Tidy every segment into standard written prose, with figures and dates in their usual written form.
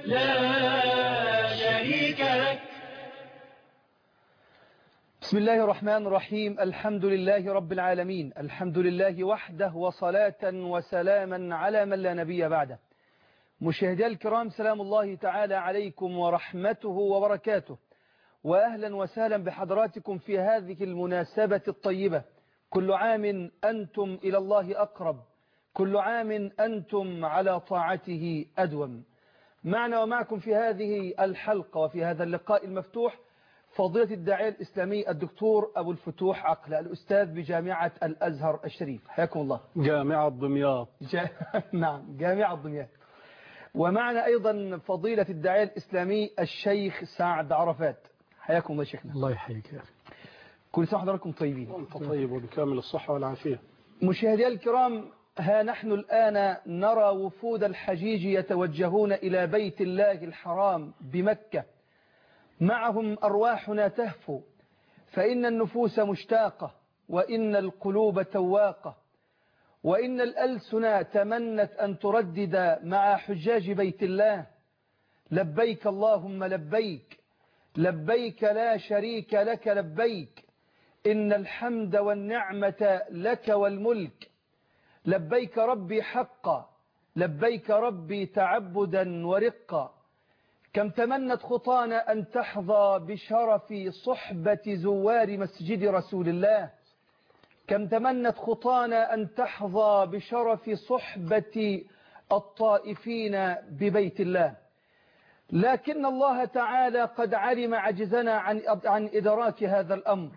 لا شريك لك. بسم الله الرحمن الرحيم. الحمد لله رب العالمين، الحمد لله وحده، وصلاة وسلاما على من لا نبي بعده. مشاهدي الكرام، سلام الله تعالى عليكم ورحمته وبركاته، وأهلا وسهلا بحضراتكم في هذه المناسبة الطيبة. كل عام أنتم إلى الله أقرب، كل عام أنتم على طاعته أدوم. معنا ومعكم في هذه الحلقة وفي هذا اللقاء المفتوح فضيلة الداعية الإسلامي الدكتور أبو الفتوح عقلة، الأستاذ بجامعة الأزهر الشريف. حياكم الله. جامعة دمياط. نعم، جامعة دمياط. ومعنا أيضا فضيلة الداعية الإسلامي الشيخ سعد عرفات. حياكم الله شيخنا. الله يحييك يا أخي. كل سنة وحضراتكم طيبين. وأنت طيب وبكامل الصحة والعافية. مشاهدي الكرام، ها نحن الآن نرى وفود الحجيج يتوجهون إلى بيت الله الحرام بمكة، معهم أرواحنا تهفو، فإن النفوس مشتاقة، وإن القلوب تواقة، وإن الألسن تمنت أن تردد مع حجاج بيت الله: لبيك اللهم لبيك، لبيك لا شريك لك لبيك، إن الحمد والنعمة لك والملك، لبيك ربي حقا، لبيك ربي تعبدا ورقا. كم تمنت خطانا أن تحظى بشرف صحبة زوار مسجد رسول الله، كم تمنت خطانا أن تحظى بشرف صحبة الطائفين ببيت الله، لكن الله تعالى قد علم عجزنا عن إدراك هذا الأمر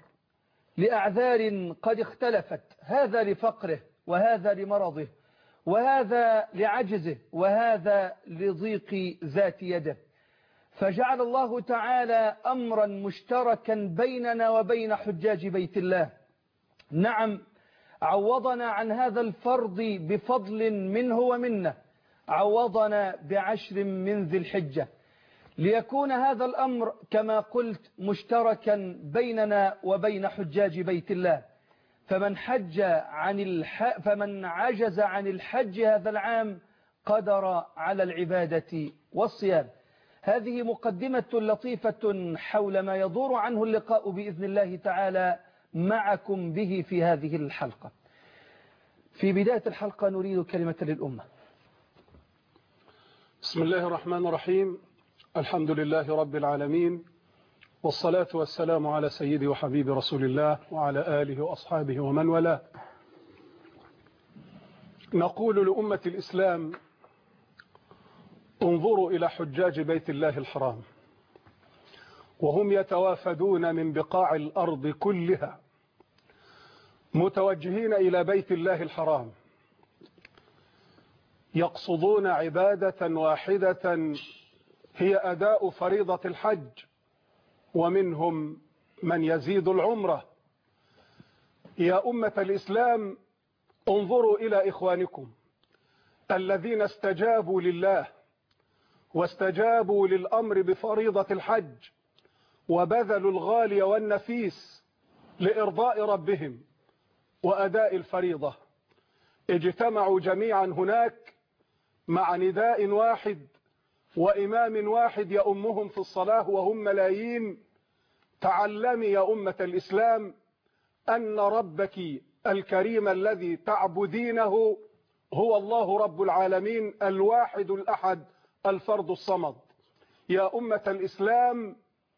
لأعذار قد اختلفت، هذا لفقره، وهذا لمرضه، وهذا لعجزه، وهذا لضيق ذات يده. فجعل الله تعالى أمرا مشتركا بيننا وبين حجاج بيت الله. نعم، عوضنا عن هذا الفرض بفضل منه ومنه، عوضنا بعشر من ذي الحجة، ليكون هذا الأمر كما قلت مشتركا بيننا وبين حجاج بيت الله. فمن عجز عن الحج هذا العام قدر على العبادة والصيام. هذه مقدمة لطيفة حول ما يدور عنه اللقاء بإذن الله تعالى معكم به في هذه الحلقة. في بداية الحلقة نريد كلمة للأمة. بسم الله الرحمن الرحيم. الحمد لله رب العالمين، والصلاة والسلام على سيدي وحبيب رسول الله وعلى آله وأصحابه ومن والاه. نقول لأمة الإسلام: انظروا إلى حجاج بيت الله الحرام، وهم يتوافدون من بقاع الأرض كلها متوجهين إلى بيت الله الحرام، يقصدون عبادة واحدة هي أداء فريضة الحج، ومنهم من يزيد العمرة. يا أمة الإسلام، انظروا إلى إخوانكم الذين استجابوا لله واستجابوا للأمر بفريضة الحج، وبذلوا الغالي والنفيس لإرضاء ربهم وأداء الفريضة. اجتمعوا جميعا هناك مع نداء واحد وإمام واحد يؤمهم في الصلاة وهم ملايين. تعلمي يا أمة الإسلام أن ربك الكريم الذي تعبدينه هو الله رب العالمين الواحد الأحد الفرد الصمد. يا أمة الإسلام،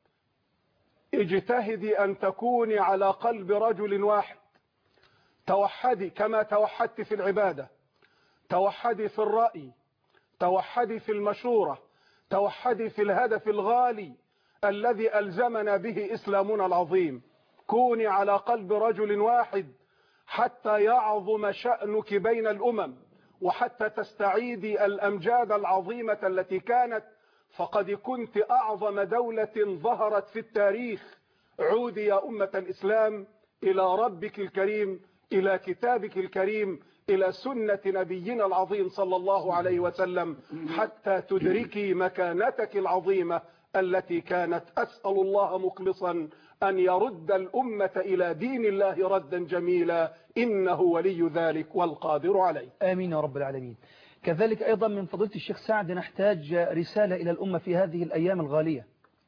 اجتهدي أن تكوني على قلب رجل واحد. توحدي كما توحدت في العبادة، توحدي في الرأي، توحدي في المشورة، توحدي في الهدف الغالي الذي ألزمنا به إسلامنا العظيم. كوني على قلب رجل واحد حتى يعظم شأنك بين الأمم، وحتى تستعيدي الأمجاد العظيمة التي كانت، فقد كنت أعظم دولة ظهرت في التاريخ. عودي يا أمة الإسلام إلى ربك الكريم، إلى كتابك الكريم، إلى سنة نبينا العظيم صلى الله عليه وسلم، حتى تدركي مكانتك العظيمة التي كانت. أسأل الله مخلصا أن يرد الأمة إلى دين الله ردا جميلا، إنه ولي ذلك والقادر عليه. آمين يا رب العالمين. كذلك أيضا من فضيلة الشيخ سعد نحتاج رسالة إلى الأمة في هذه الأيام الغالية.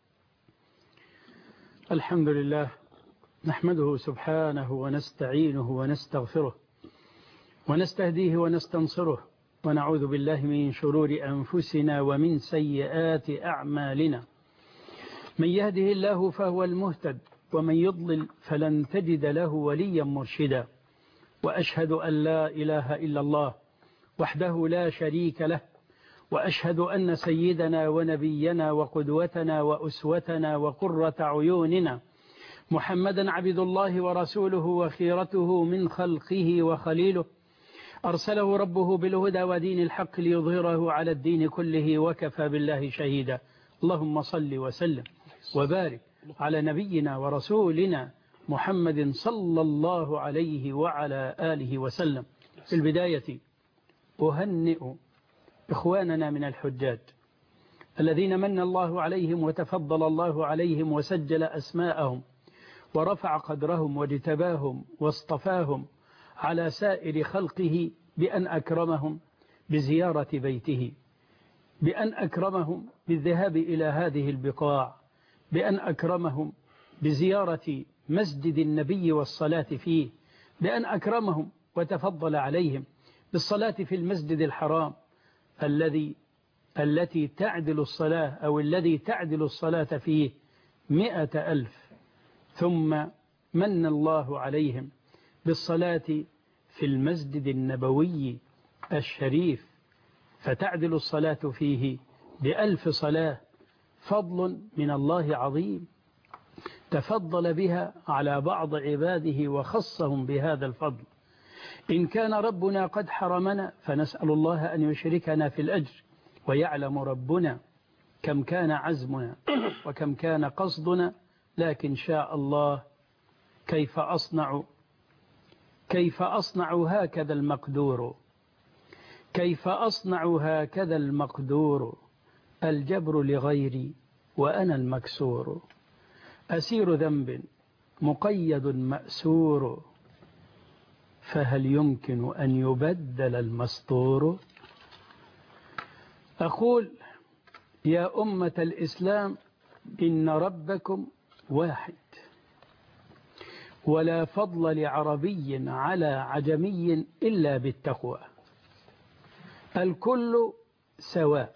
الحمد لله، نحمده سبحانه ونستعينه ونستغفره ونستهديه ونستنصره، ونعوذ بالله من شرور أنفسنا ومن سيئات أعمالنا. من يهده الله فهو المهتد، ومن يضلل فلن تجد له وليا مرشدا. وأشهد أن لا إله إلا الله وحده لا شريك له، وأشهد أن سيدنا ونبينا وقدوتنا وأسوتنا وقرة عيوننا محمدا عبد الله ورسوله وخيرته من خلقه وخليله، أرسله ربه بالهدى ودين الحق ليظهره على الدين كله، وكفى بالله شهيدا. اللهم صل وسلم وبارك على نبينا ورسولنا محمد صلى الله عليه وعلى آله وسلم. في البداية أهنئ إخواننا من الحجاج الذين من الله عليهم وتفضل الله عليهم وسجل أسماءهم ورفع قدرهم واجتباهم واصطفاهم على سائر خلقه بأن أكرمهم بزيارة بيته، بأن أكرمهم بالذهاب إلى هذه البقاع، بأن أكرمهم بزيارة مسجد النبي والصلاة فيه، بأن أكرمهم وتفضل عليهم بالصلاة في المسجد الحرام التي تعدل الصلاة أو الذي تعدل الصلاة فيه 100,000. ثم من الله عليهم بالصلاة في المسجد النبوي الشريف، فتعدل الصلاة فيه ب1000 صلاة. فضل من الله عظيم تفضل بها على بعض عباده وخصهم بهذا الفضل. إن كان ربنا قد حرمنا فنسأل الله أن يشركنا في الأجر، ويعلم ربنا كم كان عزمنا وكم كان قصدنا، لكن شاء الله كيف أصنع هكذا المقدور، كيف أصنع هكذا المقدور، الجبر لغيري وأنا المكسور، أسير ذنب مقيد مأسور، فهل يمكن أن يبدل المسطور؟ أقول يا أمة الإسلام إن ربكم واحد، ولا فضل لعربي على عجمي إلا بالتقوى، الكل سواء،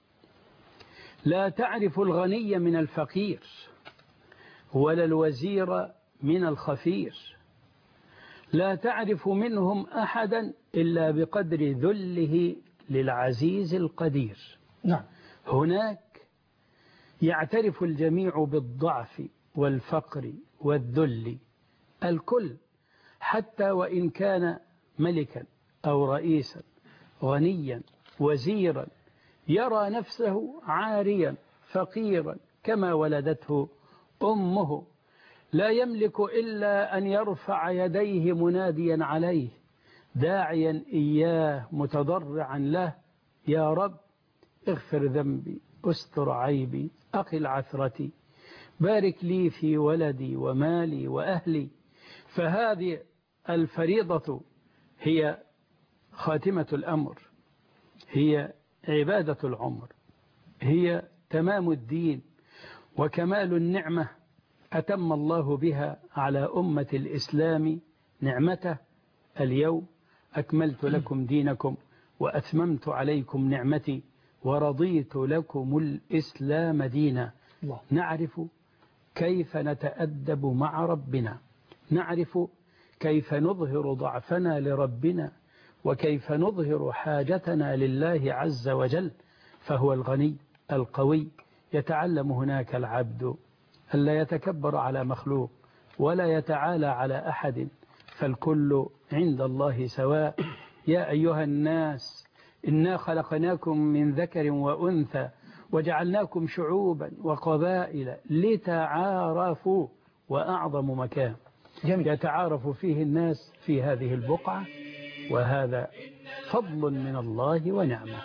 لا تعرف الغني من الفقير ولا الوزير من الخفير، لا تعرف منهم أحدا إلا بقدر ذله للعزيز القدير. نعم. هناك يعترف الجميع بالضعف والفقر والذل، الكل، حتى وإن كان ملكا أو رئيسا غنيا وزيرا، يرى نفسه عاريا فقيرا كما ولدته أمه، لا يملك إلا أن يرفع يديه مناديا عليه، داعيا إياه متضرعا له: يا رب اغفر ذنبي، استر عيبي، أقل عثرتي، بارك لي في ولدي ومالي وأهلي. فهذه الفريضة هي خاتمة الأمر، هي عبادة العمر، هي تمام الدين وكمال النعمة أتم الله بها على أمة الإسلام نعمته. اليوم أكملت لكم دينكم وأتممت عليكم نعمتي ورضيت لكم الإسلام دينا. نعرف كيف نتأدب مع ربنا، نعرف كيف نظهر ضعفنا لربنا، وكيف نظهر حاجتنا لله عز وجل، فهو الغني القوي. يتعلم هناك العبد ألا يتكبر على مخلوق ولا يتعالى على أحد، فالكل عند الله سواء. يا أيها الناس إنا خلقناكم من ذكر وأنثى وجعلناكم شعوبا وقبائل لتعارفوا، وأعظم مكان يتعارف فيه الناس في هذه البقعة، وهذا فضل من الله ونعمة.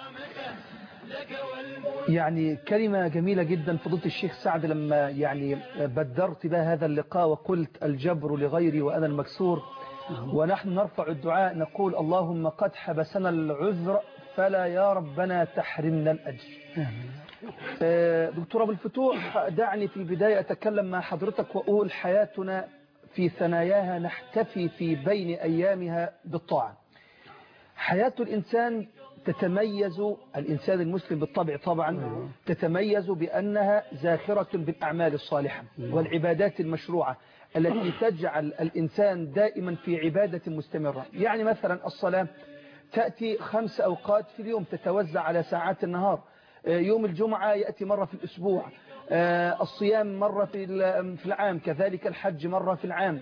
يعني كلمة جميلة جدا فضيلة الشيخ سعد لما يعني بدرت بها هذا اللقاء وقلت الجبر لغيري وأنا المكسور، ونحن نرفع الدعاء نقول اللهم قد حبسنا العذر فلا يا ربنا تحرمنا الأجر. دكتور أبو الفتوح، دعني في البداية أتكلم مع حضرتك وأقول حياتنا في ثناياها نحتفي في بين أيامها بالطاعة. حياة الإنسان تتميز، الإنسان المسلم بالطبع طبعا تتميز بأنها زاخرة بالأعمال الصالحة والعبادات المشروعة التي تجعل الإنسان دائما في عبادة مستمرة. يعني مثلا الصلاة تأتي 5 أوقات في اليوم تتوزع على ساعات النهار. يوم الجمعة يأتي مرة في الأسبوع، الصيام مرة في العام، كذلك الحج مرة في العام.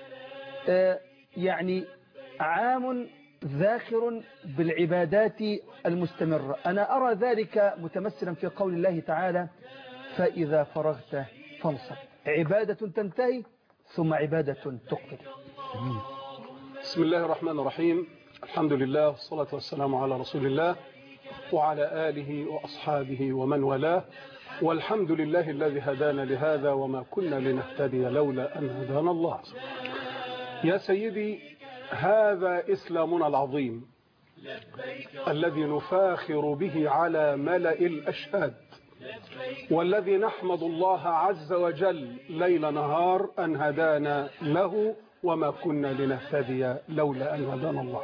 يعني عام ذاخر بالعبادات المستمرة. أنا أرى ذلك متمثلا في قول الله تعالى: فإذا فرغت فانصب. عبادة تنتهي ثم عبادة تقبل. بسم الله الرحمن الرحيم. الحمد لله والصلاة والسلام على رسول الله وعلى آله وأصحابه ومن والاه، والحمد لله الذي هدانا لهذا وما كنا لنهتدي لولا أن هدانا الله. يا سيدي، هذا إسلامنا العظيم الذي نفاخر به على ملأ الأشهاد، والذي نحمد الله عز وجل ليل نهار أن هدانا له وما كنا لنهتدي لولا أن هدانا الله.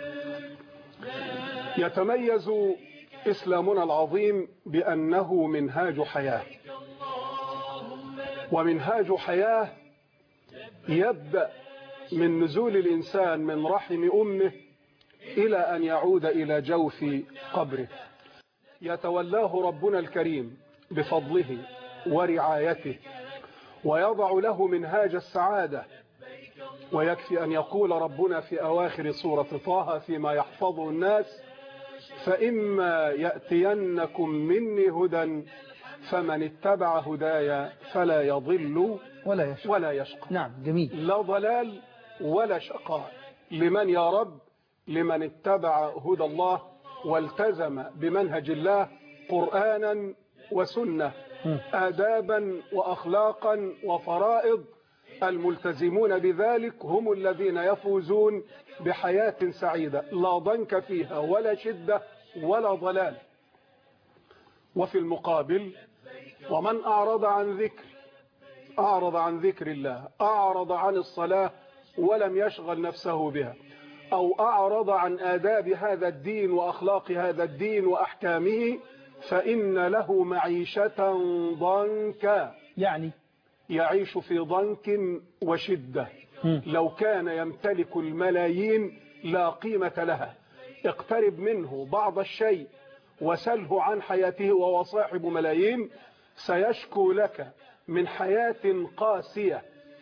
يتميز إسلامنا العظيم بأنه منهاج حياة، ومنهاج حياة يبدأ من نزول الإنسان من رحم أمه إلى أن يعود إلى جوف قبره. يتولاه ربنا الكريم بفضله ورعايته ويضع له منهاج السعادة. ويكفي أن يقول ربنا في أواخر سورة طه فيما يحفظه الناس: فإما يأتينكم مني هدى فمن اتبع هدايا فلا يضل ولا يشقى. نعم، جميل. لا ضلال ولا شقاء. لمن يا رب؟ لمن اتبع هدى الله والتزم بمنهج الله قرآنا وسنة، آدابا وأخلاقا وفرائض. الملتزمون بذلك هم الذين يفوزون بحياة سعيدة لا ضنك فيها ولا شدة ولا ضلال. وفي المقابل: ومن أعرض عن ذكر الله، أعرض عن الصلاة ولم يشغل نفسه بها، أو أعرض عن آداب هذا الدين وأخلاق هذا الدين وأحكامه، فإن له معيشة ضنكا. يعني يعيش في ضنك وشدة. لو كان يمتلك الملايين لا قيمة لها. اقترب منه بعض الشيء وسله عن حياته وهو صاحب ملايين، سيشكو لك من حياة قاسية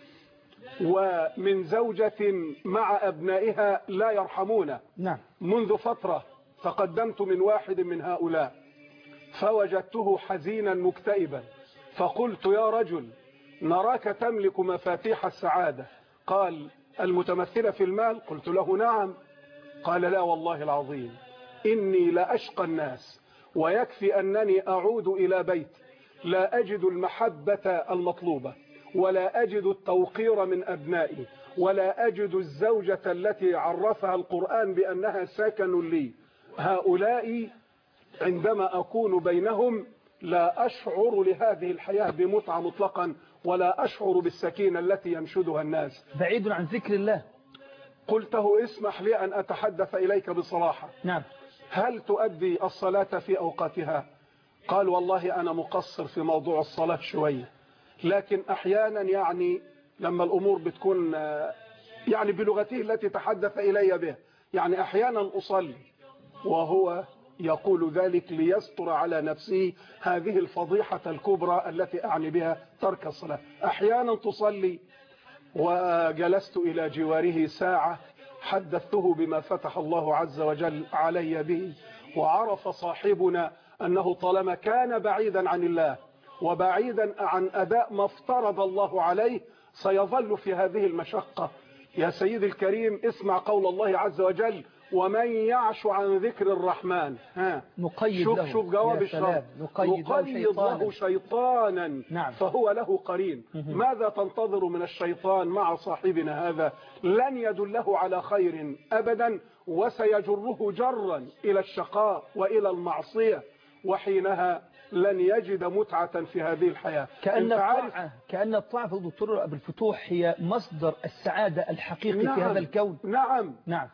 ومن زوجة مع أبنائها لا يرحمون. نعم. منذ فترة تقدمت من واحد من هؤلاء فوجدته حزينا مكتئبا، فقلت: يا رجل، نراك تملك مفاتيح السعادة. قال: المتمثلة في المال؟ قلت له: نعم. قال: لا والله العظيم، إني لأشقى الناس، ويكفي أنني أعود إلى بيتي لا أجد المحبة المطلوبة، ولا أجد التوقير من أبنائي، ولا أجد الزوجة التي عرفها القرآن بأنها سكن لي. هؤلاء عندما أكون بينهم لا أشعر لهذه الحياة بمتعة مطلقا، ولا أشعر بالسكينة التي ينشدها الناس. بعيد عن ذكر الله. قلته: اسمح لي أن أتحدث إليك بصراحة. نعم. هل تؤدي الصلاة في أوقاتها؟ قال: والله أنا مقصر في موضوع الصلاة شوية، لكن أحيانا يعني لما الأمور بتكون يعني بلغته التي تحدث إلي بها، يعني أحيانا أصلي. وهو يقول ذلك ليستر على نفسه هذه الفضيحة الكبرى التي أعني بها ترك الصلاة. أحيانا تصلي. وجلست إلى جواره ساعة حدثته بما فتح الله عز وجل علي به، وعرف صاحبنا أنه طالما كان بعيدا عن الله وبعيدا عن أداء ما افترض الله عليه سيظل في هذه المشقة. يا سيدي الكريم، اسمع قول الله عز وجل: ومن يعش عن ذكر الرحمن نقيد شوف له. شوف جواب الشرط. نقيد له شيطانا. نعم. فهو له قرين. ماذا تنتظر من الشيطان مع صاحبنا هذا؟ لن يدله على خير أبدا، وسيجره جرا إلى الشقاء وإلى المعصية، وحينها لن يجد متعة في هذه الحياة. كأن الطاعة في الدكتور أبو الفتوح هي مصدر السعادة الحقيقي نعم في هذا الكون. نعم.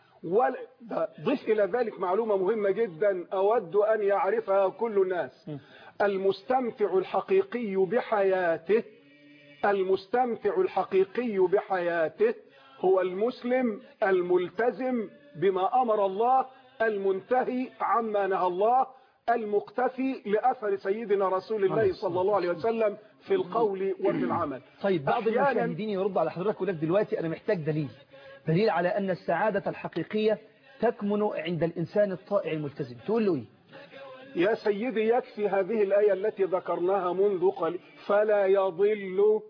ضف إلى ذلك معلومة مهمة جدا أود أن يعرفها كل الناس. المستمتع الحقيقي بحياته، المستمتع الحقيقي بحياته هو المسلم الملتزم بما أمر الله، المنتهي عما نهى الله، المقتفي لأثر سيدنا رسول الله صلى الله عليه وسلم في القول وفي العمل. طيب بعض المشاهدين يرد على حضرتك ويقول لك دلوقتي أنا محتاج دليل على أن السعادة الحقيقية تكمن عند الإنسان الطائع الملتزم، تقول له إيه؟ يا سيدي يكفي هذه الآية التي ذكرناها منذ قليل، فلا يضل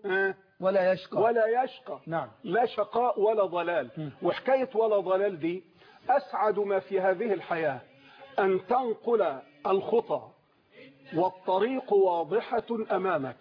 ولا يشقى. نعم. لا شقاء ولا ضلال. وحكاية ولا ضلال دي أسعد ما في هذه الحياة أن تنقل الخطى والطريق واضحة أمامك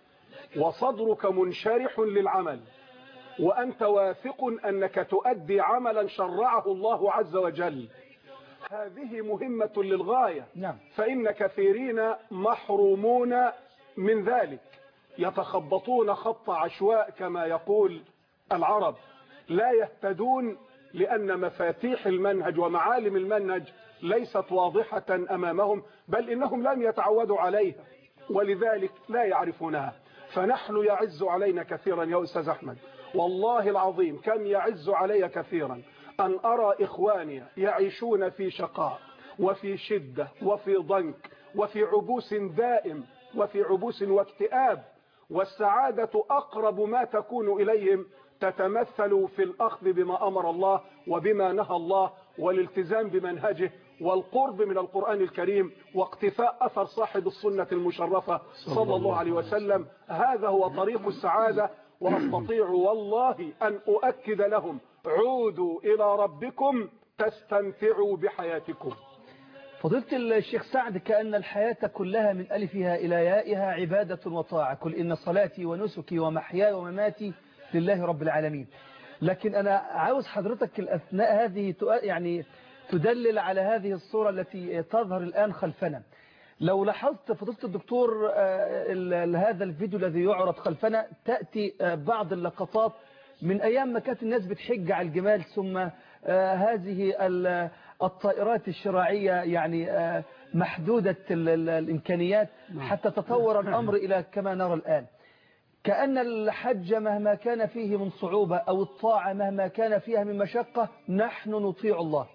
وصدرك منشرح للعمل، وأنت واثق أنك تؤدي عملا شرعه الله عز وجل. هذه مهمة للغاية. نعم. فإن كثيرين محرومون من ذلك، يتخبطون خط عشواء كما يقول العرب، لا يهتدون لأن مفاتيح المنهج ومعالم المنهج ليست واضحة أمامهم، بل إنهم لم يتعودوا عليها ولذلك لا يعرفونها. فنحن يعز علينا كثيرا يا أستاذ أحمد، والله العظيم كم يعز علي كثيرا أن أرى إخواني يعيشون في شقاء وفي شدة وفي ضنك وفي عبوس دائم وفي عبوس واكتئاب، والسعادة أقرب ما تكون إليهم تتمثل في الأخذ بما أمر الله وبما نهى الله والالتزام بمنهجه والقرب من القرآن الكريم واقتفاء أثر صاحب السنة المشرفة صلى الله عليه وسلم. هذا هو طريق السعادة. وأستطيع والله أن أؤكد لهم: عودوا إلى ربكم تستمتعوا بحياتكم. فضيلة الشيخ سعد، كأن الحياة كلها من ألفها إلى يائها عبادة وطاعة. قل إن صلاتي ونسكي ومحياي ومماتي لله رب العالمين. لكن أنا عاوز حضرتك الأثناء هذه يعني تدلل على هذه الصورة التي تظهر الآن خلفنا. لو لاحظت فضيلة الدكتور هذا الفيديو الذي يعرض خلفنا، تأتي بعض اللقطات من أيام ما كانت الناس بتحج على الجمال، ثم هذه الطائرات الشراعية يعني محدودة الإمكانيات، حتى تطور الأمر إلى كما نرى الآن. كأن الحج مهما كان فيه من صعوبة أو الطاعة مهما كان فيها من مشقة نحن نطيع الله.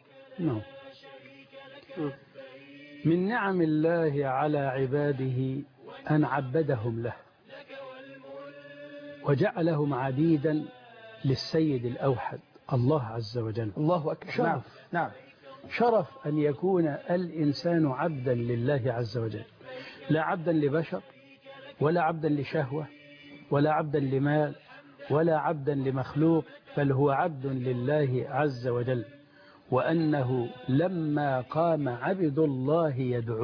من نعم الله على عباده أن عبدهم له وجعلهم عبيدا للسيد الأوحد الله عز وجل. الله أكبر. شرف. نعم. شرف أن يكون الإنسان عبدا لله عز وجل، لا عبدا لبشر ولا عبدا لشهوة ولا عبدا لمال ولا عبدا لمخلوق، بل هو عبد لله عز وجل. وأنه لما قام عبد الله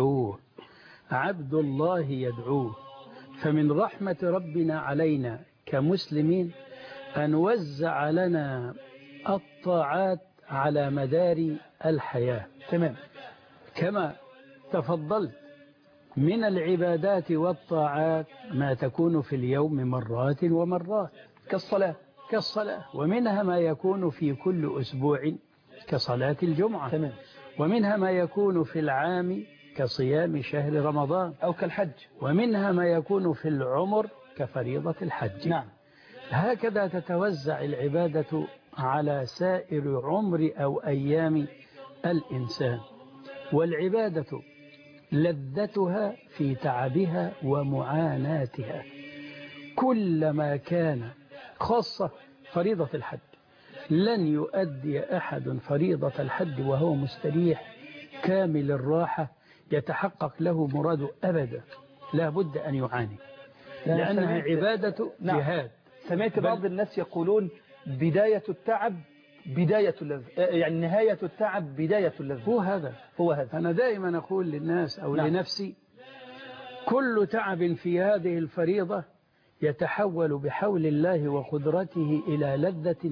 يدعوه، فمن رحمة ربنا علينا كمسلمين أن وزع لنا الطاعات على مدار الحياة. تمام. كما تفضلت من العبادات والطاعات ما تكون في اليوم مرات ومرات كالصلاة، ومنها ما يكون في كل أسبوع كصلاة الجمعة. تمام. ومنها ما يكون في العام كصيام شهر رمضان أو كالحج، ومنها ما يكون في العمر كفريضة الحج. نعم. هكذا تتوزع العبادة على سائر عمر أو أيام الإنسان. والعبادة لذتها في تعبها ومعاناتها. كلما كان خاصة فريضة الحج، لن يؤدي أحد فريضة الحج وهو مستريح كامل الراحة يتحقق له مراده أبدا، لا بد أن يعاني، لأنها عبادة جهاد. سمعت بعض الناس يقولون بداية التعب بداية اللذة، يعني نهاية التعب بداية اللذة. هو هذا. أنا دائما أقول للناس أو لنفسي: كل تعب في هذه الفريضة يتحول بحول الله وقدرته إلى لذة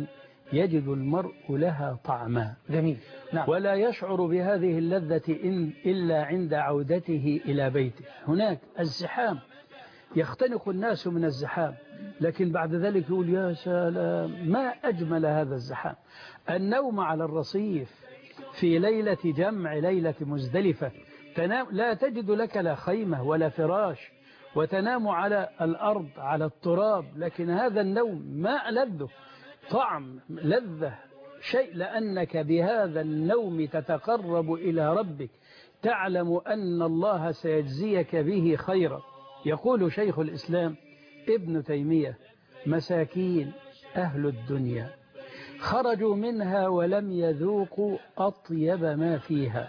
يجد المرء لها طعما. جميل. نعم. ولا يشعر بهذه اللذة إلا عند عودته إلى بيته. هناك الزحام، يختنق الناس من الزحام، لكن بعد ذلك يقول يا سلام ما أجمل هذا الزحام. النوم على الرصيف في ليلة جمع، ليلة مزدلفة، تنام لا تجد لك لا خيمة ولا فراش، وتنام على الأرض على التراب، لكن هذا النوم ما لذه طعم لذة شيء، لأنك بهذا النوم تتقرب إلى ربك، تعلم أن الله سيجزيك به خيرا. يقول شيخ الإسلام ابن تيمية: مساكين أهل الدنيا خرجوا منها ولم يذوقوا أطيب ما فيها.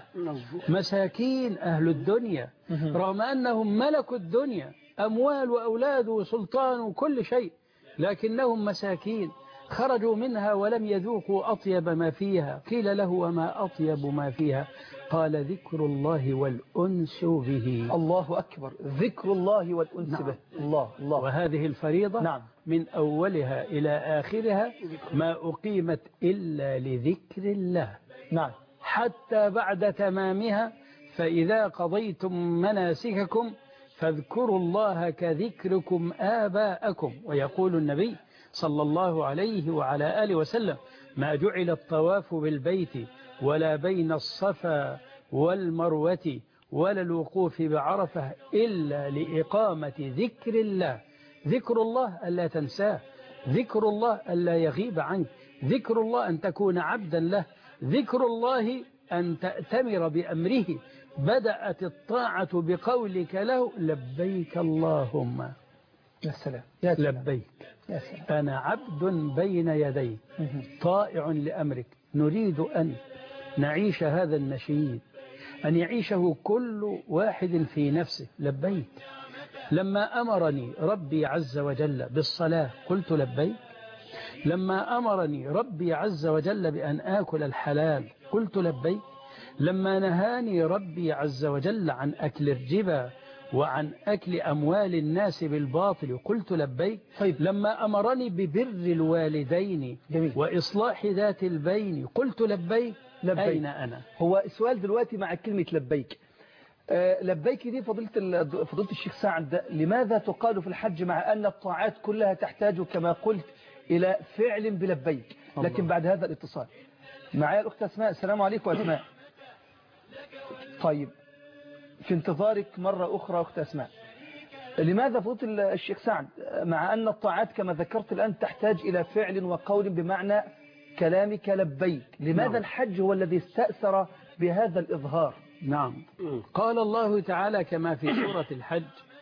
مساكين أهل الدنيا رغم أنهم ملكوا الدنيا، أموال وأولاد وسلطان وكل شيء، لكنهم مساكين خرجوا منها ولم يذوقوا أطيب ما فيها. قيل له: وما أطيب ما فيها؟ قال: ذكر الله والأنس به. الله أكبر، ذكر الله والأنس نعم. به. الله. وهذه الفريضة نعم. من أولها إلى آخرها ما أقيمت إلا لذكر الله. نعم. حتى بعد تمامها: فإذا قضيتم مناسككم فاذكروا الله كذكركم آباءكم. ويقول النبي صلى الله عليه وعلى آله وسلم: ما جعل الطواف بالبيت ولا بين الصفا والمروة ولا الوقوف بعرفة إلا لإقامة ذكر الله. ذكر الله ألا تنساه، ذكر الله ألا يغيب عنك، ذكر الله أن تكون عبدا له، ذكر الله أن تأتمر بأمره. بدأت الطاعة بقولك له: لبيك اللهم. يا سلام. يا سلام. لبيك. يا سلام. أنا عبد بين يديك طائع لأمرك. نريد أن نعيش هذا النشيد، أن يعيشه كل واحد في نفسه. لبيك. لما أمرني ربي عز وجل بالصلاة قلت لبيك. لما أمرني ربي عز وجل بأن آكل الحلال قلت لبيك. لما نهاني ربي عز وجل عن أكل الربا وعن أكل أموال الناس بالباطل قلت لبيك. طيب. لما أمرني ببر الوالدين جميل. وإصلاح ذات البين قلت لبيك. أين أنا؟ هو السؤال دلوقتي مع كلمة لبيك. لبيك دي فضيلة الشيخ سعد، لماذا تقال في الحج مع أن الطاعات كلها تحتاج كما قلت إلى فعل بلبيك؟ لكن بعد هذا الاتصال معايا الأخت أسماء. السلام عليكم أسماء. طيب، في انتظارك مرة أخرى أخت أسماء. لماذا فضيلة الشيخ سعد مع أن الطاعات كما ذكرت الآن تحتاج إلى فعل وقول بمعنى كلامك لبيك، لماذا نعم. الحج هو الذي استأثر بهذا الإظهار؟ نعم. قال الله تعالى كما في سورة الحج: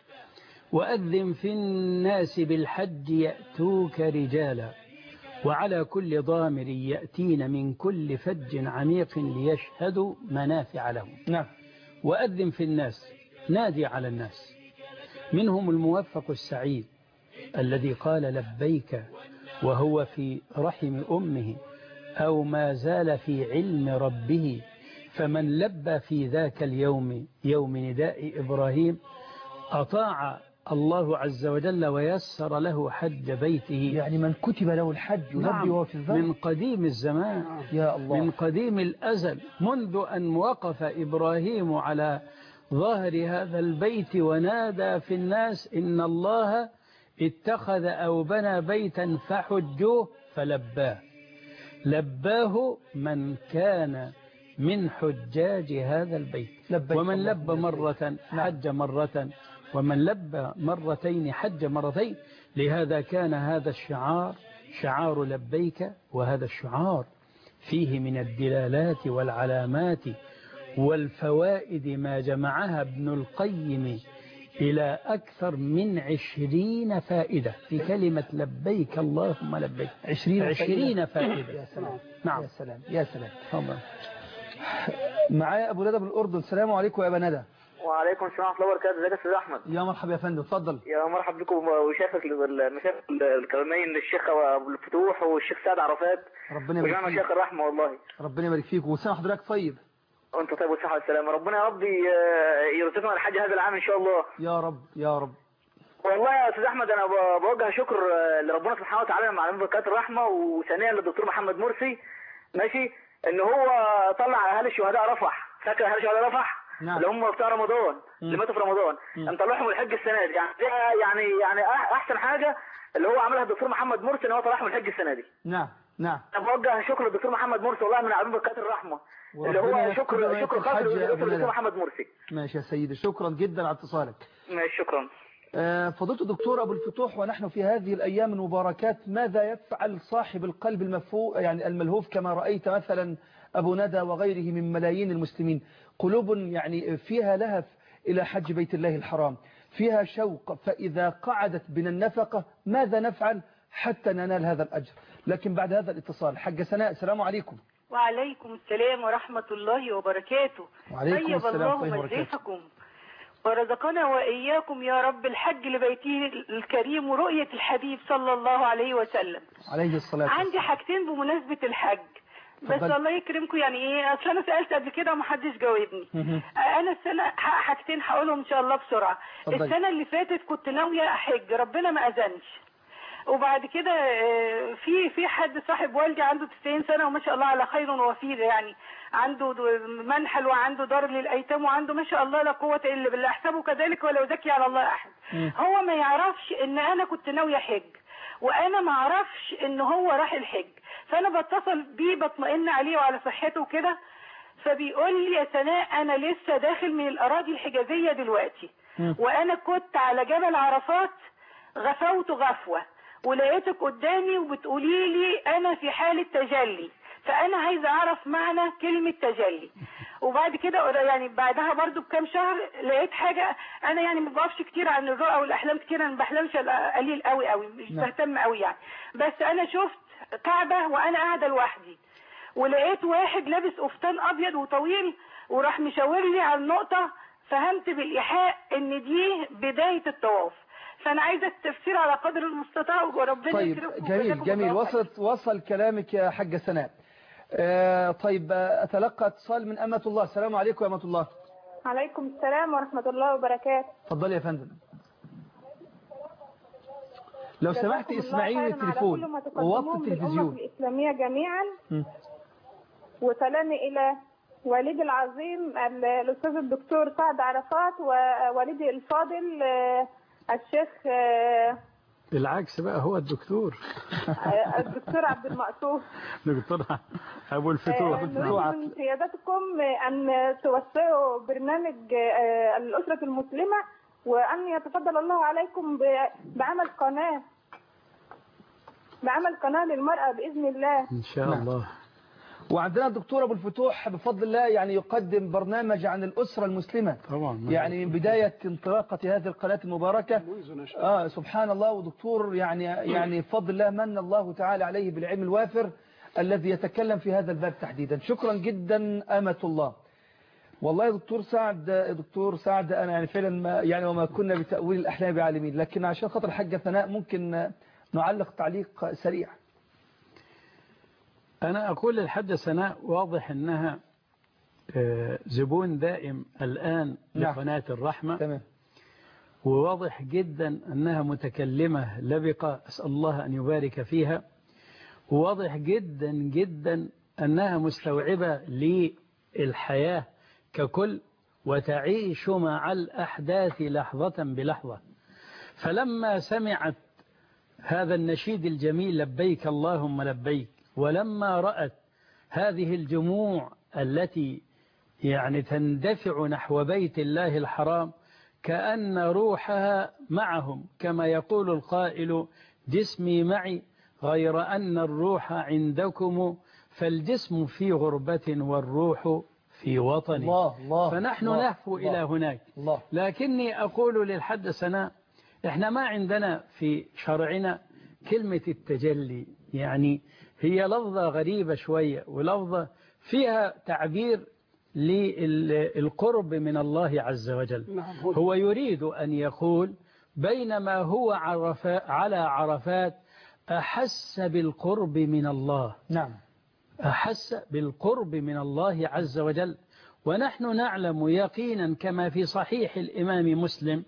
وأذن في الناس بالحج يأتوك رجالا وعلى كل ضامر يأتين من كل فج عميق ليشهدوا منافع لهم. نعم. وأذن في الناس، نادي على الناس، منهم الموفق السعيد الذي قال لبيك وهو في رحم أمه أو ما زال في علم ربه، فمن لبى في ذاك اليوم يوم نداء إبراهيم أطاع الله عز وجل ويسر له حج بيته. يعني من كتب له الحج يلبي وهو في الذنب من قديم الزمان. يا الله. من قديم الأزل، منذ أن وقف إبراهيم على ظهر هذا البيت ونادى في الناس إن الله اتخذ أو بنى بيتا فحجوه فلباه. لباه من كان من حجاج هذا البيت. ومن لبى مرة حج مرة، ومن لبى مرتين حج مرتين. لهذا كان هذا الشعار شعار لبيك، وهذا الشعار فيه من الدلالات والعلامات والفوائد ما جمعها ابن القيم إلى أكثر من 20 فائدة في كلمة لبيك اللهم لبيك. 20 فائدة. يا سلام. نعم. يا سلام. يا سلام. تفضل. معايا أبو ندى بالأردن. السلام عليكم يا أبا ندى. وعليكم السلام ورحمة الله وبركاته. ازيك يا استاذ احمد؟ يا مرحبا يا فندم، اتفضل. يا مرحبا بكم وشيخك المشايخ الكريمين الشيخ ابو الفتوح والشيخ سعد عرفات. ربنا يبارك فيك. مشايخ الرحمة والله. ربنا يبارك فيك وسامح حضرتك طيب. وانت طيب والصحة والسلامة. ربنا يا رب يرزقنا الحج هذا العام ان شاء الله. يا رب يا رب. والله يا استاذ احمد انا بوجه شكر لربنا سبحانه وتعالى مع بركات الرحمه، وثانيا للدكتور محمد مرسي ماشي ان هو طلع اهالي الشهداء رفح. فاكر اهالي الشهداء رفح؟ نعم. اللي هم بتاع رمضان اللي ماتوا في رمضان، مطلعهم الحج السنه دي. يعني احسن حاجه اللي هو عملها الدكتور محمد مرسي ان هو طلعهم الحج السنه دي. نعم نعم. انا بوجه شكر للدكتور محمد مرسي والله من عظيم بركات الرحمه، اللي هو شكر خاص للدكتور محمد مرسي. ماشي يا سيدي، شكرا جدا على اتصالك. ماشي شكرا. فضيلة الدكتور أبو الفتوح، ونحن في هذه الأيام المباركات ماذا يفعل صاحب القلب يعني الملهوف كما رأيت مثلا أبو ندى وغيره من ملايين المسلمين، قلوب يعني فيها لهف إلى حج بيت الله الحرام، فيها شوق، فإذا قعدت بنا النفقة ماذا نفعل حتى ننال هذا الأجر؟ لكن بعد هذا الاتصال حاجة سناء، السلام عليكم. وعليكم السلام ورحمة الله وبركاته. وعليكم السلام الله مجلسكم ورزقنا وإياكم يا رب الحج لبيته الكريم ورؤية الحبيب صلى الله عليه وسلم عليه الصلاة والسلام. عندي حاجتين بمناسبة الحج بس الله يكرمكم. يعني ايه، اصل انا سألت قبل كده ومحدش جاوبني. انا السنة حاجتين هقولهم ان شاء الله بسرعة. السنة اللي فاتت كنت ناوية احج، ربنا ما اذنش. وبعد كده في حد صاحب والدي عنده 90 سنة وما شاء الله على خير وفير، يعني عنده منحل وعنده دار للأيتام وعنده ما شاء الله لا قوة إلا بالله، أحسبه كذلك ولو زكي على الله أحد. هو ما يعرفش إن أنا كنت ناوية حج، وأنا ما أعرفش إن هو راح الحج، فأنا بتصل بيه بطمئن عليه وعلى صحته وكده، فبيقول لي يا سناء أنا لسه داخل من الأراضي الحجازية دلوقتي، وأنا كنت على جبل عرفات غفوت غفوة ولقيتك قدامي وبتقولي لي انا في حالة تجلي، فانا عايزه اعرف معنى كلمة تجلي. وبعد كده يعني بعدها برضو بكام شهر لقيت حاجة، انا يعني ما بقفش كتير عن الرؤى والاحلام كتير، انا ما بحلمش قليل قوي مش بهتم قوي يعني، بس انا شفت كعبة وانا قاعدة لوحدي، ولقيت واحد لابس قفطان ابيض وطويل وراح مشاور لي على النقطة، فهمت بالايحاء ان دي بداية الطواف. فأنا عايزة التفسير على قدر المستطاع وربنا طيب جميل وصل كلامك يا حاجة سناء. طيب أتلقى اتصال من أمة الله. السلام عليكم يا أمة الله. عليكم السلام ورحمة الله وبركاته. اتفضلي يا فندم. لو سمحت اسمعيني التليفون ووطي التلفزيون. الإسلامية جميعا وسلامي إلى والدي العظيم الأستاذ الدكتور سعد عرفات ووالدي الفاضل الشيخ بالعكس بقى هو الدكتور عبد المقصود دكتور أبو الفتوح. نريد من سيادتكم أن توسعوا برنامج الأسرة المسلمة وأن يتفضل الله عليكم بعمل قناة للمرأة بإذن الله إن شاء الله. وعندنا الدكتور أبو الفتوح بفضل الله يعني يقدم برنامج عن الأسرة المسلمة طبعا، يعني من بداية انطلاقة هذه القناة المباركة. سبحان الله. ودكتور يعني بفضل الله من الله تعالى عليه بالعلم الوافر الذي يتكلم في هذا الباب تحديدا. شكرا جدا أمة الله. والله يا دكتور سعد أنا يعني فعلا يعني وما كنا بتأويل الأحلام بعالمين، لكن عشان خاطر الحاجة ثناء ممكن نعلق تعليق سريع. أنا أقول للحاجة سناء واضح أنها زبون دائم الآن لقناة الرحمة. تمام. وواضح جدا أنها متكلمة لبقة، أسأل الله أن يبارك فيها. وواضح جدا جدا أنها مستوعبة للحياة ككل وتعيش مع الأحداث لحظة بلحظة. فلما سمعت هذا النشيد الجميل لبيك اللهم لبيك، ولما رأت هذه الجموع التي يعني تندفع نحو بيت الله الحرام كأن روحها معهم، كما يقول القائل جسمي معي غير أن الروح عندكم، فالجسم في غربة والروح في وطن. فنحن نهفو إلى هناك. لكني أقول للحد سناء إحنا ما عندنا في شرعنا كلمة التجلي، يعني هي لفظة غريبة شوية ولفظة فيها تعبير للقرب من الله عز وجل. هو يريد أن يقول بينما هو على عرفات أحس بالقرب من الله. نعم. أحس بالقرب من الله عز وجل. ونحن نعلم يقينا كما في صحيح الإمام مسلم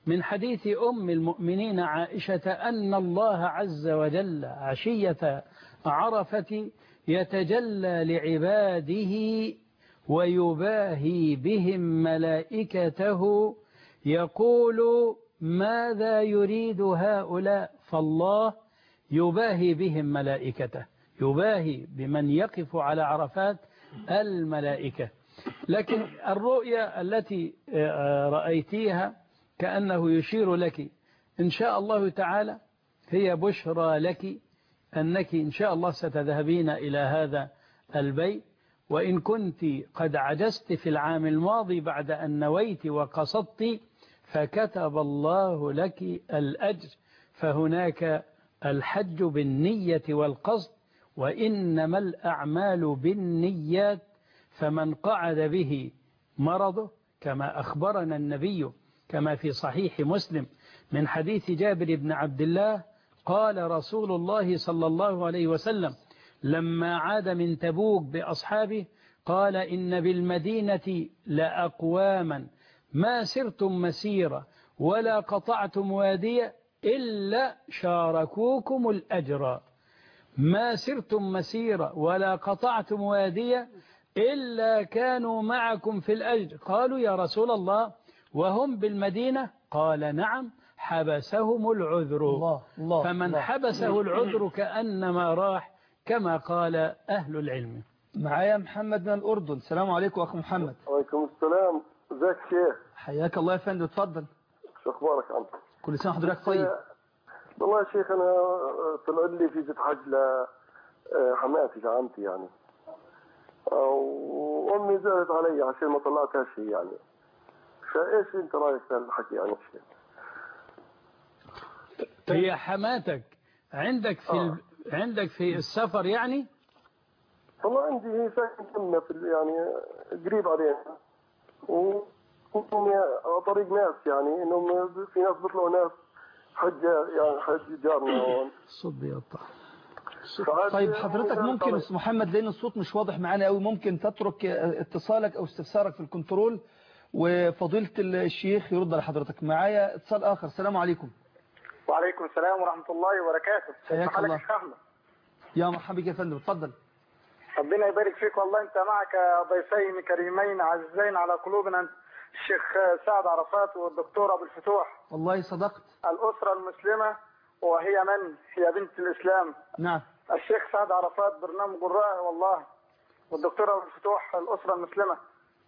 من حديث أم المؤمنين عائشة أن الله عز وجل عشية عرفة يتجلى لعباده ويباهي بهم ملائكته يقول ماذا يريد هؤلاء، فالله يباهي بهم ملائكته، يباهي بمن يقف على عرفات الملائكة. لكن الرؤية التي رأيتيها كأنه يشير لك إن شاء الله تعالى هي بشرى لك أنك إن شاء الله ستذهبين إلى هذا البيت، وإن كنت قد عجزت في العام الماضي بعد أن نويت وقصدت فكتب الله لك الأجر. فهناك الحج بالنية والقصد، وإنما الأعمال بالنيات. فمن قعد به مرضه كما أخبرنا النبي كما في صحيح مسلم من حديث جابر بن عبد الله قال رسول الله صلى الله عليه وسلم لما عاد من تبوك بأصحابه قال إن بالمدينة لأقواما ما سرتم مسيرة ولا قطعتم وادية إلا شاركوكم الأجر. ما سرتم مسيرة ولا قطعتم وادية إلا كانوا معكم في الأجر. قالوا يا رسول الله وهم بالمدينة؟ قال نعم حبسهم العذر. الله فمن حبسه العذر كأنما راح كما قال أهل العلم. معايا محمد من الأردن. السلام عليكم أخو محمد. وعليكم السلام. ازيك شيخ؟ حياك الله يا فندم، اتفضل. شو اخبارك انت؟ كل سنة وحضرتك طيب. والله يا شيخ انا طلع لي فيزة حج لحماتي عمتي يعني، وامي زعلت علي عشان ما طلعتها شيء يعني، فايش انت رايك في الحكي يعني شيخ؟ هي حماتك عندك في عندك في السفر يعني؟ والله عندي هي ساكنة في يعني قريب علينا، وكنتم على طريق ناس يعني انهم في ناس بيطلعوا ناس حج يعني حج جارنا هون. الصوت بيقطع. طيب حضرتك ممكن أستاذ محمد لأن الصوت مش واضح معانا قوي ممكن تترك اتصالك أو استفسارك في الكنترول وفضيلة الشيخ يرد على حضرتك. معايا اتصال آخر. السلام عليكم. وعليكم السلام ورحمة الله وبركاته. حياك الله. يا مرحبا بك يا فندم، اتفضل. ربنا يبارك فيك. والله أنت معك ضيفين كريمين عزيزين على قلوبنا، الشيخ سعد عرفات والدكتور أبو الفتوح. والله صدقت. الأسرة المسلمة وهي من هي بنت الإسلام. نعم. الشيخ سعد عرفات برنامج الرائع والله، والدكتور أبو الفتوح الأسرة المسلمة.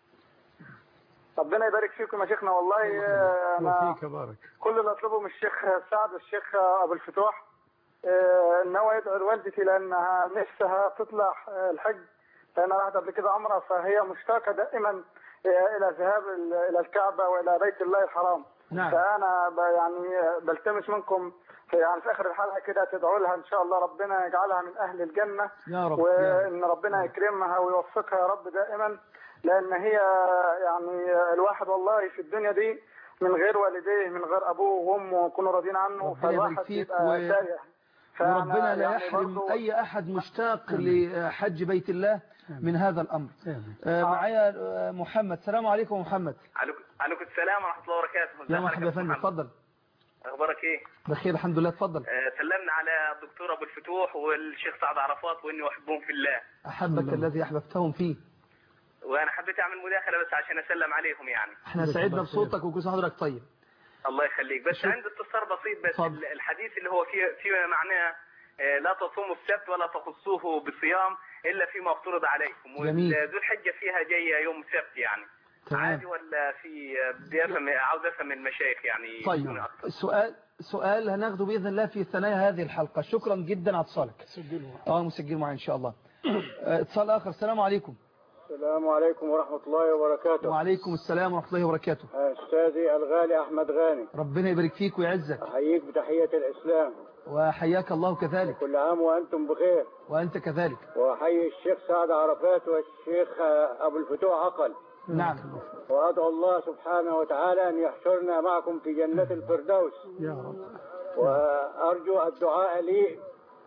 ربنا يبارك فيكم يا شيخنا. والله أنا كل اللي أطلبه من الشيخ سعد والشيخ أبو الفتوح إن هو يدعو لوالدتي لأنها نفسها تطلع الحج، لأنها راحت قبل كده عمرة، فهي مشتاقة دائما إلى ذهاب إلى الكعبة وإلى بيت الله الحرام. نعم. فأنا يعني بلتمس منكم يعني في آخر الحلقة كده تدعوا لها إن شاء الله ربنا يجعلها من أهل الجنة يا رب، وإن ربنا يكرمها ويوفقها يا رب دائما، لأن هي يعني الواحد والله في الدنيا دي من غير والديه من غير أبوه وأمه يكونوا راضيين عنه، فالواحد يبقى تايه. وربنا لا يحرم أي أحد مشتاق لحج بيت الله من هذا الأمر. معايا محمد. السلام عليكم محمد. عليكم السلام ورحمة الله وبركاته. يا مرحبا يا فندم، اتفضل. أخبارك إيه؟ بخير الحمد لله، اتفضل. سلمنا على الدكتور أبو الفتوح والشيخ سعد عرفات وإني أحبهم في الله. أحبك الذي أحببتهم فيه. وأنا حبيت أعمل مداخلة بس عشان أسلم عليهم يعني. احنا سعدنا بصوتك وكل سنة وحضرتك طيب. الله يخليك. بس عندي استفسار بسيط بس. الحديث اللي هو فيه معناه لا تصوموا السبت ولا تخصوه بصيام إلا فيما افترض عليكم. وذو الحجة فيها جاية يوم السبت يعني. تمام. عادي ولا في عاوز أفهم المشايخ يعني. طيب سؤال هناخده بإذن الله في ثنايا هذه الحلقة. شكرا جدا على اتصالك. مسجل معي إن شاء الله. اتصال آخر. السلام عليكم. السلام عليكم ورحمة الله وبركاته. وعليكم السلام ورحمة الله وبركاته. أستاذي الغالي أحمد غاني، ربنا يبارك فيك ويعزك. أحييك بتحية الإسلام. وحياك الله كذلك. كل عام وأنتم بخير. وأنت كذلك. وأحيي الشيخ سعد عرفات والشيخ أبو الفتوح عقل. نعم. وأدعو الله سبحانه وتعالى أن يحشرنا معكم في جنة الفردوس يا رب. وأرجو الدعاء لي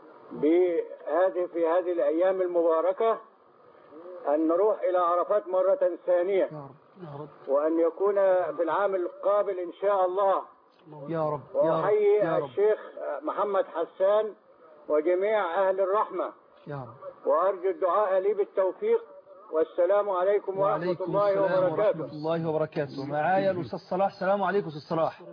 في هذه الأيام المباركة أن نروح إلى عرفات مرة ثانية، وأن يكون في العام القابل إن شاء الله يا رب. وأحيي الشيخ محمد حسان وجميع أهل الرحمة يا رب. وأرجو الدعاء لي بالتوفيق. والسلام عليكم ورحمة الله وبركاته. ورحمة الله وبركاته. معايا الأستاذ صلاح. السلام عليكم أستاذ صلاح.